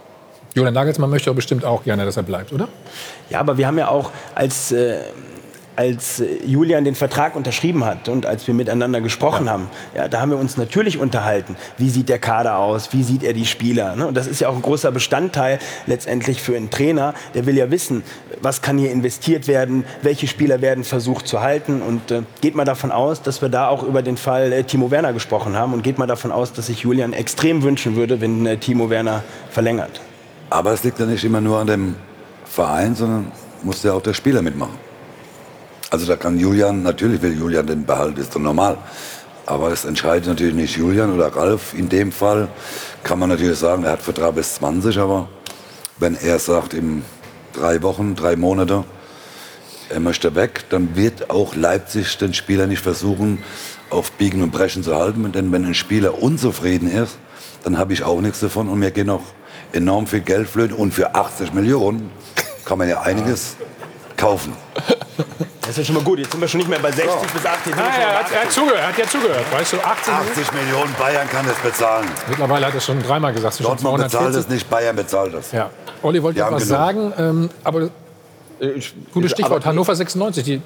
Julian Nagelsmann möchte doch bestimmt auch gerne, dass er bleibt, oder? Ja, aber wir haben ja auch als als Julian den Vertrag unterschrieben hat und als wir miteinander gesprochen haben, ja, da haben wir uns natürlich unterhalten. Wie sieht der Kader aus? Wie sieht er die Spieler? Ne? Und das ist ja auch ein großer Bestandteil letztendlich für einen Trainer. Der will ja wissen, was kann hier investiert werden, welche Spieler werden versucht zu halten. Und geht mal davon aus, dass wir da auch über den Fall Timo Werner gesprochen haben. Und geht mal davon aus, dass sich Julian extrem wünschen würde, wenn Timo Werner verlängert. Aber es liegt ja nicht immer nur an dem Verein, sondern muss ja auch der Spieler mitmachen. Also da kann Julian, natürlich will Julian den behalten, ist doch normal. Aber es entscheidet natürlich nicht Julian oder Ralf. In dem Fall kann man natürlich sagen, er hat Vertrag bis 20, aber wenn er sagt, in 3 Wochen, 3 Monate, er möchte weg, dann wird auch Leipzig den Spieler nicht versuchen, auf Biegen und Brechen zu halten. Denn wenn ein Spieler unzufrieden ist, dann habe ich auch nichts davon und mir geht noch enorm viel Geld flöten. Und für 80 Millionen kann man ja einiges kaufen. Das ist ja schon mal gut. Jetzt sind wir schon nicht mehr bei 60 bis 80. Er hat ja zugehört. Weißt du, 80 Millionen, Bayern kann das bezahlen. Mittlerweile hat er schon 3-mal gesagt. Dortmund bezahlt es nicht, Bayern bezahlt das. Ja. Olli wollte noch was sagen, aber gutes Stichwort, Hannover 96.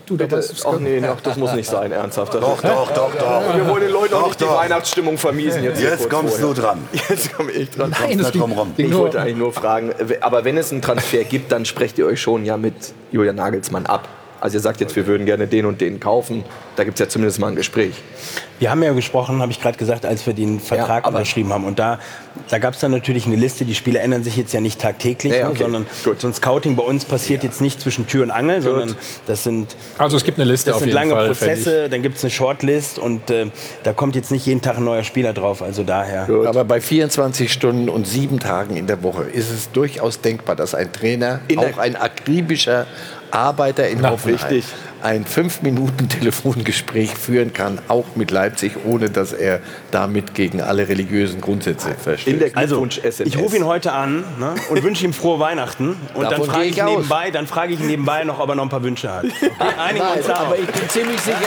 Das muss nicht sein, ernsthaft. Doch. Wir wollen den Leuten auch nicht die Weihnachtsstimmung vermiesen. Jetzt kommst du dran. Jetzt komme ich dran. Nein, das ich wollte eigentlich nur fragen, aber wenn es einen Transfer gibt, dann sprecht ihr euch schon ja mit Julian Nagelsmann ab. Also ihr sagt jetzt, wir würden gerne den und den kaufen. Da gibt es ja zumindest mal ein Gespräch. Wir haben ja gesprochen, habe ich gerade gesagt, als wir den Vertrag unterschrieben haben. Und da gab es dann natürlich eine Liste. Die Spieler ändern sich jetzt ja nicht tagtäglich, sondern so ein Scouting bei uns passiert jetzt nicht zwischen Tür und Angel, sondern das sind, also es gibt eine Liste das auf sind jeden lange Fall, Prozesse, dann gibt es eine Shortlist und da kommt jetzt nicht jeden Tag ein neuer Spieler drauf. Also daher. Aber bei 24 Stunden und 7 Tagen in der Woche ist es durchaus denkbar, dass ein Trainer, auch ein akribischer Arbeiter in Hoffenheim, ein 5-Minuten-Telefongespräch führen kann, auch mit Leipzig, ohne dass er damit gegen alle religiösen Grundsätze verstößt. Also, ich rufe ihn heute an, ne, und wünsche ihm frohe Weihnachten. Und dann frage ich ihn nebenbei noch, ob er noch ein paar Wünsche hat. Nein, aber ich bin ziemlich sicher.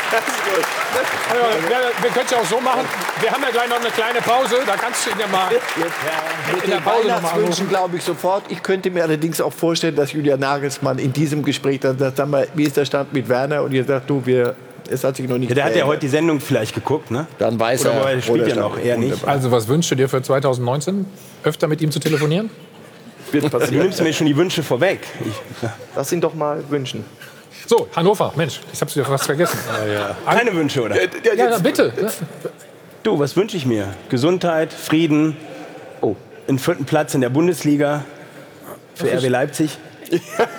Wir können es ja auch so machen. Wir haben ja gleich noch eine kleine Pause. Da kannst du ihn ja mal Mit den Weihnachtswünschen glaube ich sofort. Ich könnte mir allerdings auch vorstellen, dass Julian Nagelsmann in diesem Gespräch dann sagt, sag mal, wie ist der Stand mit Werner? Und ihr sagt, du, es hat sich noch nicht. Der hat ja heute die Sendung vielleicht geguckt, ne? Dann weiß er. Oder spielt ja noch eher nicht. Also was wünschst du dir für 2019? Öfter mit ihm zu telefonieren? Du nimmst mir schon die Wünsche vorweg. Lass ihn doch mal wünschen. So, Hannover, Mensch, ich hab's dir fast vergessen. Keine Wünsche, oder? Ja, bitte. Du, was wünsche ich mir? Gesundheit, Frieden, einen 4. Platz in der Bundesliga für RB Leipzig. Den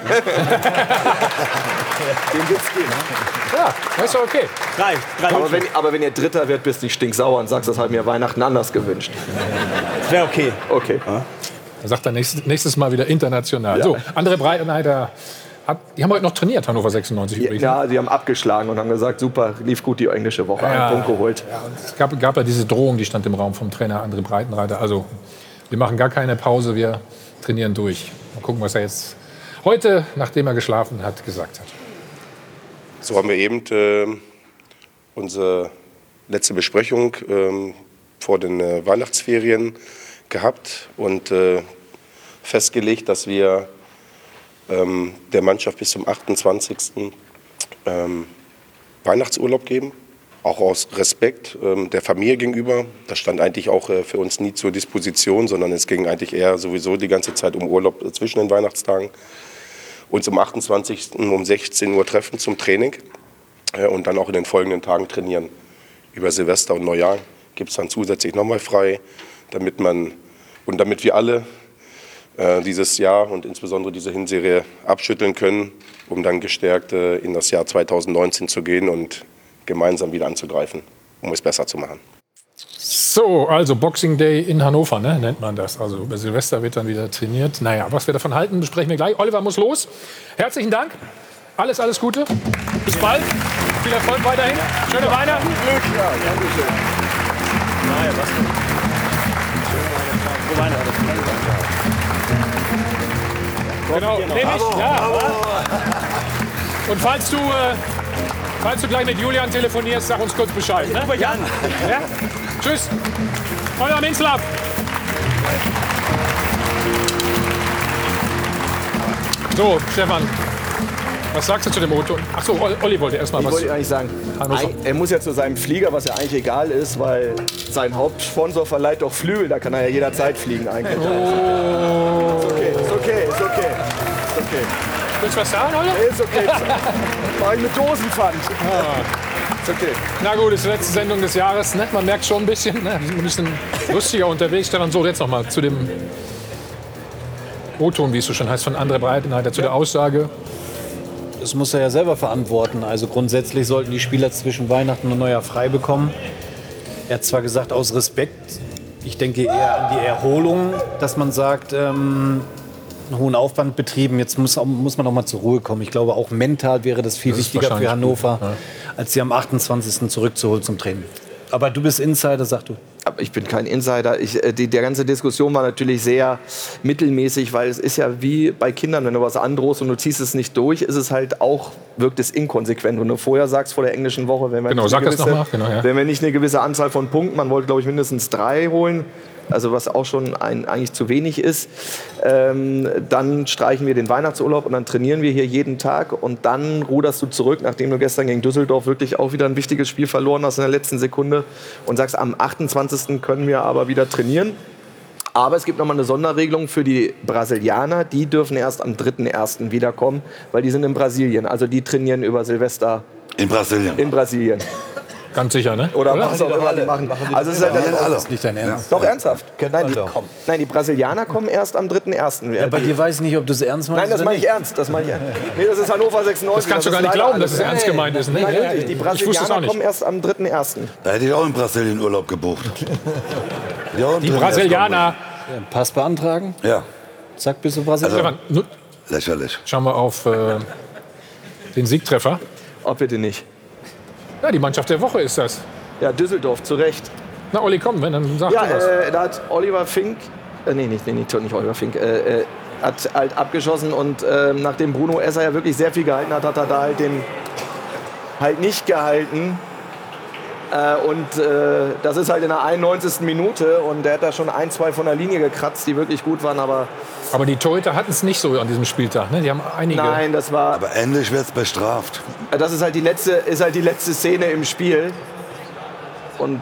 gibt's gehen. Ja, das ist okay. Reicht. Aber wenn ihr Dritter wird, bist du nicht stinksauer und sagst, das habe ich mir Weihnachten anders gewünscht. Das wäre okay. Okay. Ja. Dann sagt er nächstes Mal wieder international. Ja. So, andere Breitenreiter. Die haben heute noch trainiert, Hannover 96 übrigens. Ja, die haben abgeschlagen und haben gesagt, super, lief gut die englische Woche, einen Punkt geholt. Ja, und es gab ja diese Drohung, die stand im Raum vom Trainer André Breitenreiter. Also, wir machen gar keine Pause, wir trainieren durch. Mal gucken, was er jetzt heute, nachdem er geschlafen hat, gesagt hat. So haben wir eben unsere letzte Besprechung vor den Weihnachtsferien gehabt und festgelegt, dass wir der Mannschaft bis zum 28. Weihnachtsurlaub geben, auch aus Respekt der Familie gegenüber. Das stand eigentlich auch für uns nie zur Disposition, sondern es ging eigentlich eher sowieso die ganze Zeit um Urlaub zwischen den Weihnachtstagen. Uns am 28. um 16 Uhr treffen zum Training und dann auch in den folgenden Tagen trainieren. Über Silvester und Neujahr gibt es dann zusätzlich nochmal frei, damit wir alle dieses Jahr und insbesondere diese Hinserie abschütteln können, um dann gestärkt in das Jahr 2019 zu gehen und gemeinsam wieder anzugreifen, um es besser zu machen. So, also Boxing Day in Hannover, ne, nennt man das. Also über Silvester wird dann wieder trainiert. Naja, was wir davon halten, besprechen wir gleich. Oliver muss los. Herzlichen Dank. Alles Gute. Bis bald. Viel Erfolg weiterhin. Schöne Weihnachten. Glück. Ja, danke schön. Naja, was denn? Schöne Weihnachten. Genau, nehme ich. Ja. Und falls du gleich mit Julian telefonierst, sag uns kurz Bescheid. Ne? Ruf euch an. Ja? Tschüss. Euer Minzlaff. So, Stefan. Was sagst du zu dem O-Ton? Achso, Olli wollte erst mal was. Ich wollte eigentlich sagen, er muss ja zu seinem Flieger, was ja eigentlich egal ist, weil sein Hauptsponsor verleiht doch Flügel, da kann er ja jederzeit fliegen eigentlich. Oh. Ist okay. Willst du was sagen, oder? Ist okay. Mach ich mit Dosenpfand. Ist okay. Na gut, ist die letzte Sendung des Jahres. Ne? Man merkt schon ein bisschen, ne? Wir sind ein bisschen lustiger unterwegs. Stefan, so jetzt noch mal zu dem O-Ton, wie es so schon heißt, von André Breitenreiter, zu der Aussage. Das muss er ja selber verantworten. Also grundsätzlich sollten die Spieler zwischen Weihnachten und Neujahr frei bekommen. Er hat zwar gesagt, aus Respekt, ich denke eher an die Erholung, dass man sagt, einen hohen Aufwand betrieben, jetzt muss man auch mal zur Ruhe kommen. Ich glaube, auch mental wäre das viel wichtiger für Hannover, als sie am 28. zurückzuholen zum Training. Aber du bist Insider, sag du. Aber ich bin kein Insider. Die ganze Diskussion war natürlich sehr mittelmäßig, weil es ist ja wie bei Kindern, wenn du was androhst und du ziehst es nicht durch, ist es halt auch, wirkt es inkonsequent. Und du vorher sagst vor der englischen Woche, wenn wir wenn wir nicht eine gewisse Anzahl von Punkten, man wollte glaube ich mindestens 3 holen, also was auch schon eigentlich zu wenig ist, dann streichen wir den Weihnachtsurlaub und dann trainieren wir hier jeden Tag und dann ruderst du zurück, nachdem du gestern gegen Düsseldorf wirklich auch wieder ein wichtiges Spiel verloren hast in der letzten Sekunde und sagst, am 28. können wir aber wieder trainieren. Aber es gibt nochmal eine Sonderregelung für die Brasilianer, die dürfen erst am 3.1. wiederkommen, weil die sind in Brasilien, also die trainieren über Silvester. In Brasilien. Ganz sicher, ne? Oder was auch immer die machen. Also es ist halt Das ist nicht dein Ernst. Doch, ernsthaft. Nein, die Brasilianer kommen erst am 3.1. Ja, bei dir weiß ich nicht, ob du es ernst meinst. Nein, das meine ich ernst. Nee, das ist Hannover 96. Das kannst du gar nicht glauben, dass es ernst gemeint ist. Ne? Nein, die Brasilianer kommen erst am 3.1. Da hätte ich auch in Brasilien Urlaub gebucht. Die Brasilianer. Pass beantragen? Ja. Zack, bist du Brasilianer. Also, lächerlich. Schauen wir auf den Siegtreffer. Oh, bitte nicht. Ja, die Mannschaft der Woche ist das. Ja, Düsseldorf, zu Recht. Na, Olli, komm, dann sag du was. Da hat Oliver Fink, nicht Oliver Fink, hat halt abgeschossen und nachdem Bruno Esser ja wirklich sehr viel gehalten hat, hat er da halt den halt nicht gehalten. Das ist halt in der 91. Minute und der hat da schon 1, 2 von der Linie gekratzt, die wirklich gut waren, aber die Torhüter hatten es nicht so an diesem Spieltag, ne? Die haben einige. Nein, das war. Aber endlich wird es bestraft. Das ist halt die letzte Szene im Spiel. Und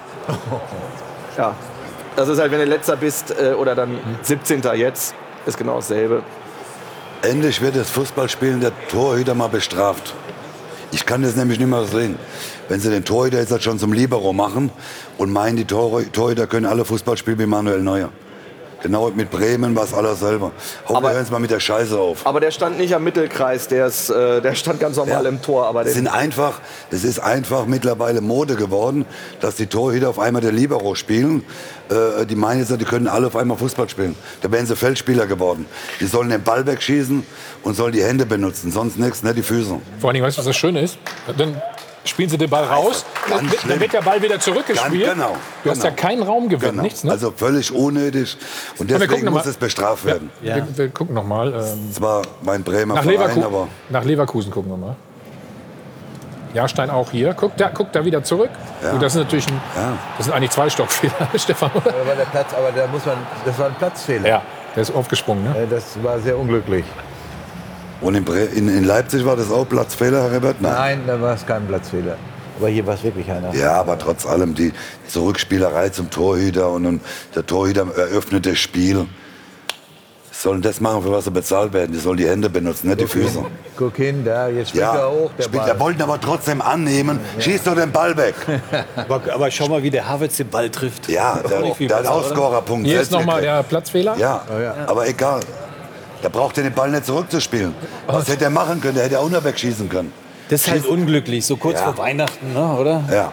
ja, das ist halt, wenn du Letzter bist oder dann 17. jetzt, ist genau dasselbe. Endlich wird das Fußballspielen der Torhüter mal bestraft. Ich kann das nämlich nicht mehr sehen. Wenn sie den Torhüter jetzt schon zum Libero machen und meinen, die Torhüter können alle Fußball spielen wie Manuel Neuer. Genau, mit Bremen war es alles selber. Hoffen wir hören mal mit der Scheiße auf. Aber der stand nicht am Mittelkreis, der stand ganz normal im Tor. Aber es ist einfach mittlerweile Mode geworden, dass die Torhüter auf einmal der Libero spielen. Die meinen jetzt, die können alle auf einmal Fußball spielen. Da wären sie Feldspieler geworden. Die sollen den Ball wegschießen und sollen die Hände benutzen, sonst nichts, nicht die Füße. Vor allem, weißt du, was das Schöne ist? Dann spielen sie den Ball raus, dann wird der Ball wieder zurückgespielt. Genau. Du hast ja keinen Raumgewinn, genau. Nichts. Ne? Also völlig unnötig. Und deswegen muss es bestraft werden. Ja. Wir gucken noch mal. Das war mein Bremer Verein, aber nach Leverkusen gucken wir mal. Jahrstein auch hier. Guckt da wieder zurück. Ja. Und das ist natürlich das sind eigentlich 2 Stockfehler, Stefan. Aber das war ein Platzfehler. Ja, der ist aufgesprungen. Ne? Das war sehr unglücklich. Und in Leipzig war das auch Platzfehler, Herr Rebert? Nein, da war es kein Platzfehler. Aber hier war es wirklich einer. Ja, aber trotz allem die Zurückspielerei zum Torhüter und der Torhüter eröffnet das Spiel. Sie sollen das machen, für was sie bezahlt werden. Die sollen die Hände benutzen, nicht die Füße. Guck hin, jetzt spielt er hoch, der Ball. Er wollte aber trotzdem annehmen. Schieß doch den Ball weg. aber schau mal, wie der Havertz den Ball trifft. Ja, der hat Ausscorerpunkt. Hier ist nochmal der Platzfehler. Ja, aber egal. Da braucht er den Ball nicht zurückzuspielen. Was hätte er machen können? Der hätte auch nur wegschießen können. Das ist halt unglücklich, so kurz vor Weihnachten, ne, oder? Ja.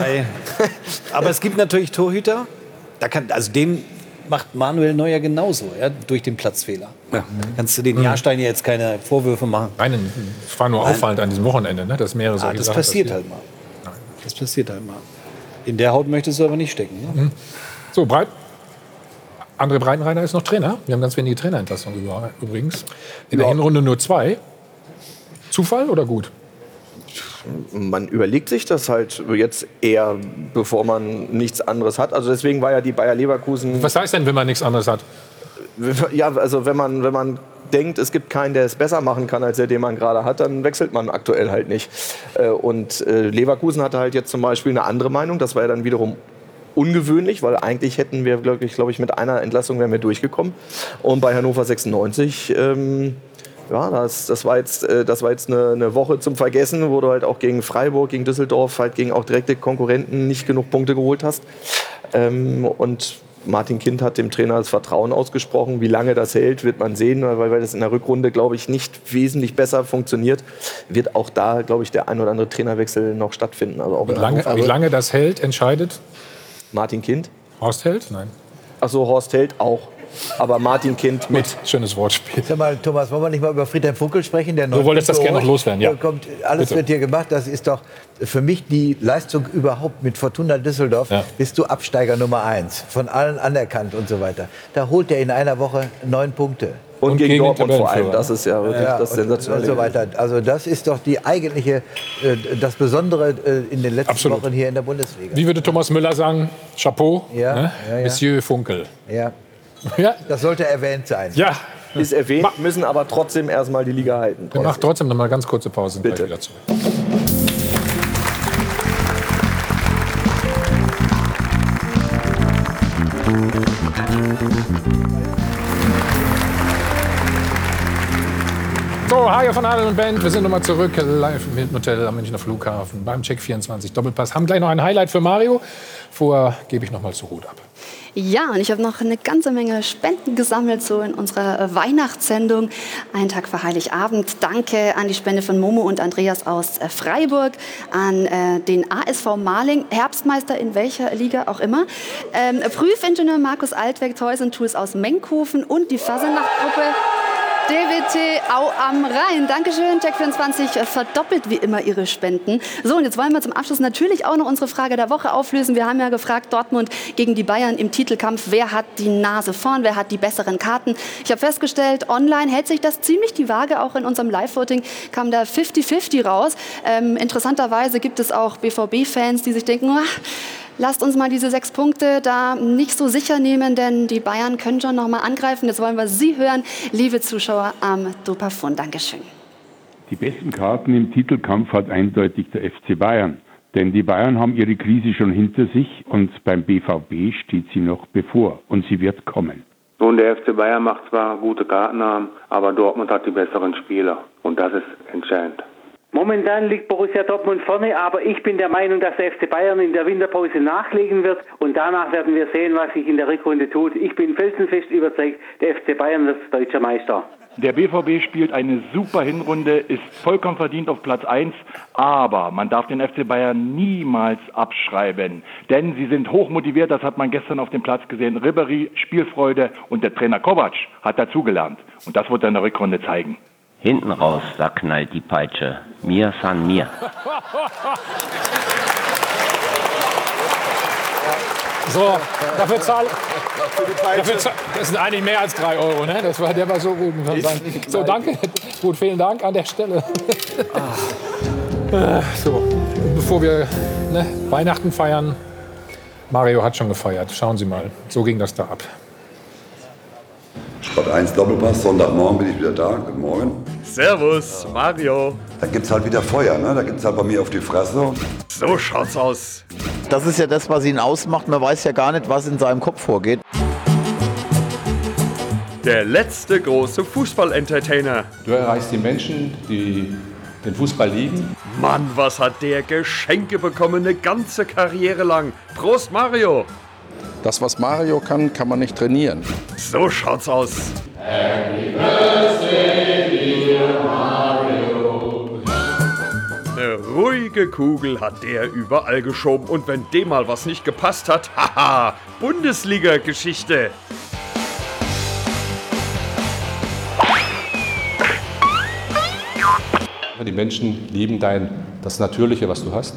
Aber es gibt natürlich Torhüter, den macht Manuel Neuer genauso, durch den Platzfehler. Ja. Kannst du den Jahrstein jetzt keine Vorwürfe machen? Nein, es war nur auffallend an diesem Wochenende, ne, dass mehrere solche das Sachen passiert halt mal. Das passiert halt mal. In der Haut möchtest du aber nicht stecken. Ne? So, André Breitenreiter ist noch Trainer. Wir haben ganz wenige Trainerentlassungen übrigens. In der Hinrunde nur 2. Zufall oder gut? Man überlegt sich das halt jetzt eher, bevor man nichts anderes hat. Also deswegen war ja die Bayer Leverkusen... Was heißt denn, wenn man nichts anderes hat? Ja, also wenn man denkt, es gibt keinen, der es besser machen kann, als der, den man gerade hat, dann wechselt man aktuell halt nicht. Und Leverkusen hatte halt jetzt zum Beispiel eine andere Meinung. Das war ja dann wiederum ungewöhnlich, weil eigentlich hätten wir, glaube ich, mit einer Entlassung wären wir durchgekommen. Und bei Hannover 96, ja, das war jetzt eine Woche zum Vergessen, wo du halt auch gegen Freiburg, gegen Düsseldorf, halt gegen auch direkte Konkurrenten nicht genug Punkte geholt hast. Und Martin Kind hat dem Trainer das Vertrauen ausgesprochen. Wie lange das hält, wird man sehen, weil das in der Rückrunde, glaube ich, nicht wesentlich besser funktioniert. Wird auch da, glaube ich, der ein oder andere Trainerwechsel noch stattfinden. Also auch wie lange das hält, entscheidet? Martin Kind. Horst Held? Nein. Achso, Horst Held auch. Aber Martin Kind mit. Schönes Wortspiel. Sag mal, Thomas, wollen wir nicht mal über Friedhelm Funkel sprechen? Du wolltest das gerne noch loswerden, ja. Alles Bitte. wird hier gemacht. Das ist doch für mich die Leistung überhaupt mit Fortuna Düsseldorf. Ja. Bist du Absteiger Nummer 1, von allen anerkannt und so weiter. Da holt er in einer Woche 9 Punkte. Und gegen Dortmund vor allem, das ist ja wirklich das Sensationelle. Und so weiter. Also das ist doch die eigentliche, das Besondere in den letzten Wochen hier in der Bundesliga. Wie würde Thomas Müller sagen? Chapeau, ne? Monsieur Funkel. Ja. Ja. Das sollte erwähnt sein. Ja. Ist erwähnt, müssen aber trotzdem erstmal die Liga halten. Wir machen trotzdem noch mal ganz kurze Pause und gleich wieder zurück. So, Hajo von Adel und Band, wir sind nochmal zurück, live im Hilton Hotel am Münchner Flughafen beim Check 24 Doppelpass. Haben gleich noch ein Highlight für Mario. Vorher gebe ich nochmal zu Ruth ab. Ja, und ich habe noch eine ganze Menge Spenden gesammelt, so in unserer Weihnachtssendung. Einen Tag vor Heiligabend. Danke an die Spende von Momo und Andreas aus Freiburg, an den ASV Marling, Herbstmeister in welcher Liga auch immer, Prüfingenieur Markus Altweg, Toys & Tools aus Menkhofen und die Fasernachtgruppe DWT Au am Rhein. Dankeschön, Check24 verdoppelt wie immer ihre Spenden. So, und jetzt wollen wir zum Abschluss natürlich auch noch unsere Frage der Woche auflösen. Wir haben ja gefragt, Dortmund gegen die Bayern im Titelkampf, wer hat die Nase vorn, wer hat die besseren Karten. Ich habe festgestellt, online hält sich das ziemlich die Waage. Auch in unserem Live-Voting kam da 50-50 raus. Interessanterweise gibt es auch BVB-Fans, die sich denken, lasst uns mal diese 6 Punkte da nicht so sicher nehmen, denn die Bayern können schon noch mal angreifen. Jetzt wollen wir Sie hören, liebe Zuschauer am Dopafon. Dankeschön. Die besten Karten im Titelkampf hat eindeutig der FC Bayern. Denn die Bayern haben ihre Krise schon hinter sich und beim BVB steht sie noch bevor. Und sie wird kommen. Nun, der FC Bayern macht zwar gute Karten, aber Dortmund hat die besseren Spieler. Und das ist entscheidend. Momentan liegt Borussia Dortmund vorne, aber ich bin der Meinung, dass der FC Bayern in der Winterpause nachlegen wird und danach werden wir sehen, was sich in der Rückrunde tut. Ich bin felsenfest überzeugt, der FC Bayern wird deutscher Meister. Der BVB spielt eine super Hinrunde, ist vollkommen verdient auf Platz 1, aber man darf den FC Bayern niemals abschreiben, denn sie sind hochmotiviert, das hat man gestern auf dem Platz gesehen. Ribéry, Spielfreude und der Trainer Kovac hat dazugelernt und das wird er in der Rückrunde zeigen. Hinten raus, da knallt die Peitsche. Mir san mir. So, dafür zahle das sind eigentlich mehr als 3 €, ne? Der war so gut. So, danke. Gut, vielen Dank an der Stelle. So, bevor wir Weihnachten feiern, Mario hat schon gefeiert. Schauen Sie mal, so ging das da ab. Sport 1 Doppelpass, Sonntagmorgen bin ich wieder da. Guten Morgen. Servus, Mario. Da gibt's halt wieder Feuer, ne? Da gibt's halt bei mir auf die Fresse. So schaut's aus. Das ist ja das, was ihn ausmacht. Man weiß ja gar nicht, was in seinem Kopf vorgeht. Der letzte große Fußball-Entertainer. Du erreichst die Menschen, die den Fußball lieben. Mann, was hat der Geschenke bekommen, eine ganze Karriere lang. Prost, Mario. Das, was Mario kann, kann man nicht trainieren. So schaut's aus. Happy Birthday, dear Mario. Eine ruhige Kugel hat der überall geschoben. Und wenn dem mal was nicht gepasst hat, haha, Bundesliga-Geschichte. Die Menschen lieben das Natürliche, was du hast.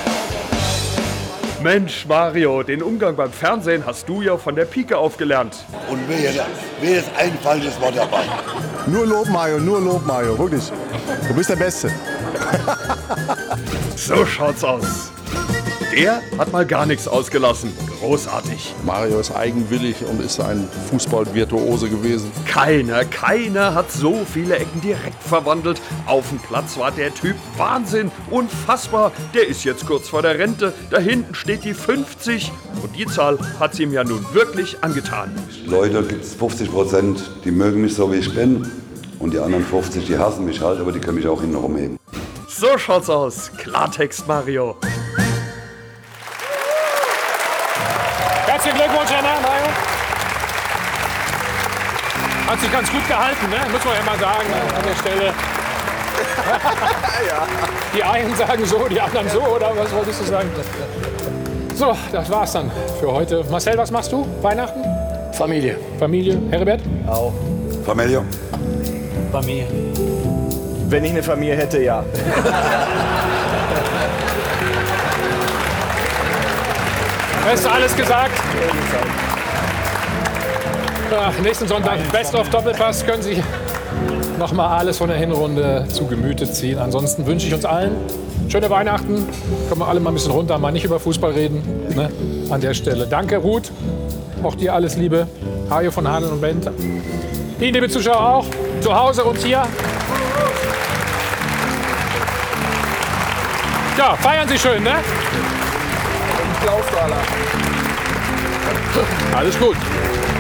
Mensch, Mario, den Umgang beim Fernsehen hast du ja von der Pike auf gelernt. Und wer ist ein falsches Wort dabei? Nur Lob, Mario, wirklich. Du bist der Beste. So schaut's aus. Der hat mal gar nichts ausgelassen. Großartig. Mario ist eigenwillig und ist ein Fußballvirtuose gewesen. Keiner hat so viele Ecken direkt verwandelt. Auf dem Platz war der Typ Wahnsinn, unfassbar. Der ist jetzt kurz vor der Rente. Da hinten steht die 50 und die Zahl hat sie ihm ja nun wirklich angetan. Leute, gibt es 50%, die mögen mich so, wie ich bin. Und die anderen 50, die hassen mich halt, aber die können mich auch hinten rumheben. So schaut's aus. Klartext, Mario. Herzlichen Glückwunsch, Herr Mario. Hat sich ganz gut gehalten, ne? Muss man ja mal sagen an der Stelle. Die einen sagen so, die anderen so, oder was wolltest du sagen? So, das war's dann für heute. Marcel, was machst du? Weihnachten? Familie. Familie. Herbert? Auch. Familie. Familie. Wenn ich eine Familie hätte, ja. Ist alles gesagt? Ach, nächsten Sonntag Best of Doppelpass können Sie noch mal alles von der Hinrunde zu Gemüte ziehen. Ansonsten wünsche ich uns allen schöne Weihnachten. Können wir alle mal ein bisschen runter, mal nicht über Fußball reden. Ne? An der Stelle. Danke, Ruth. Auch dir alles Liebe. Hajo von Hahn und Bent. Ihnen, liebe Zuschauer, auch. Zu Hause und hier. Ja, feiern Sie schön, ne? Alles gut.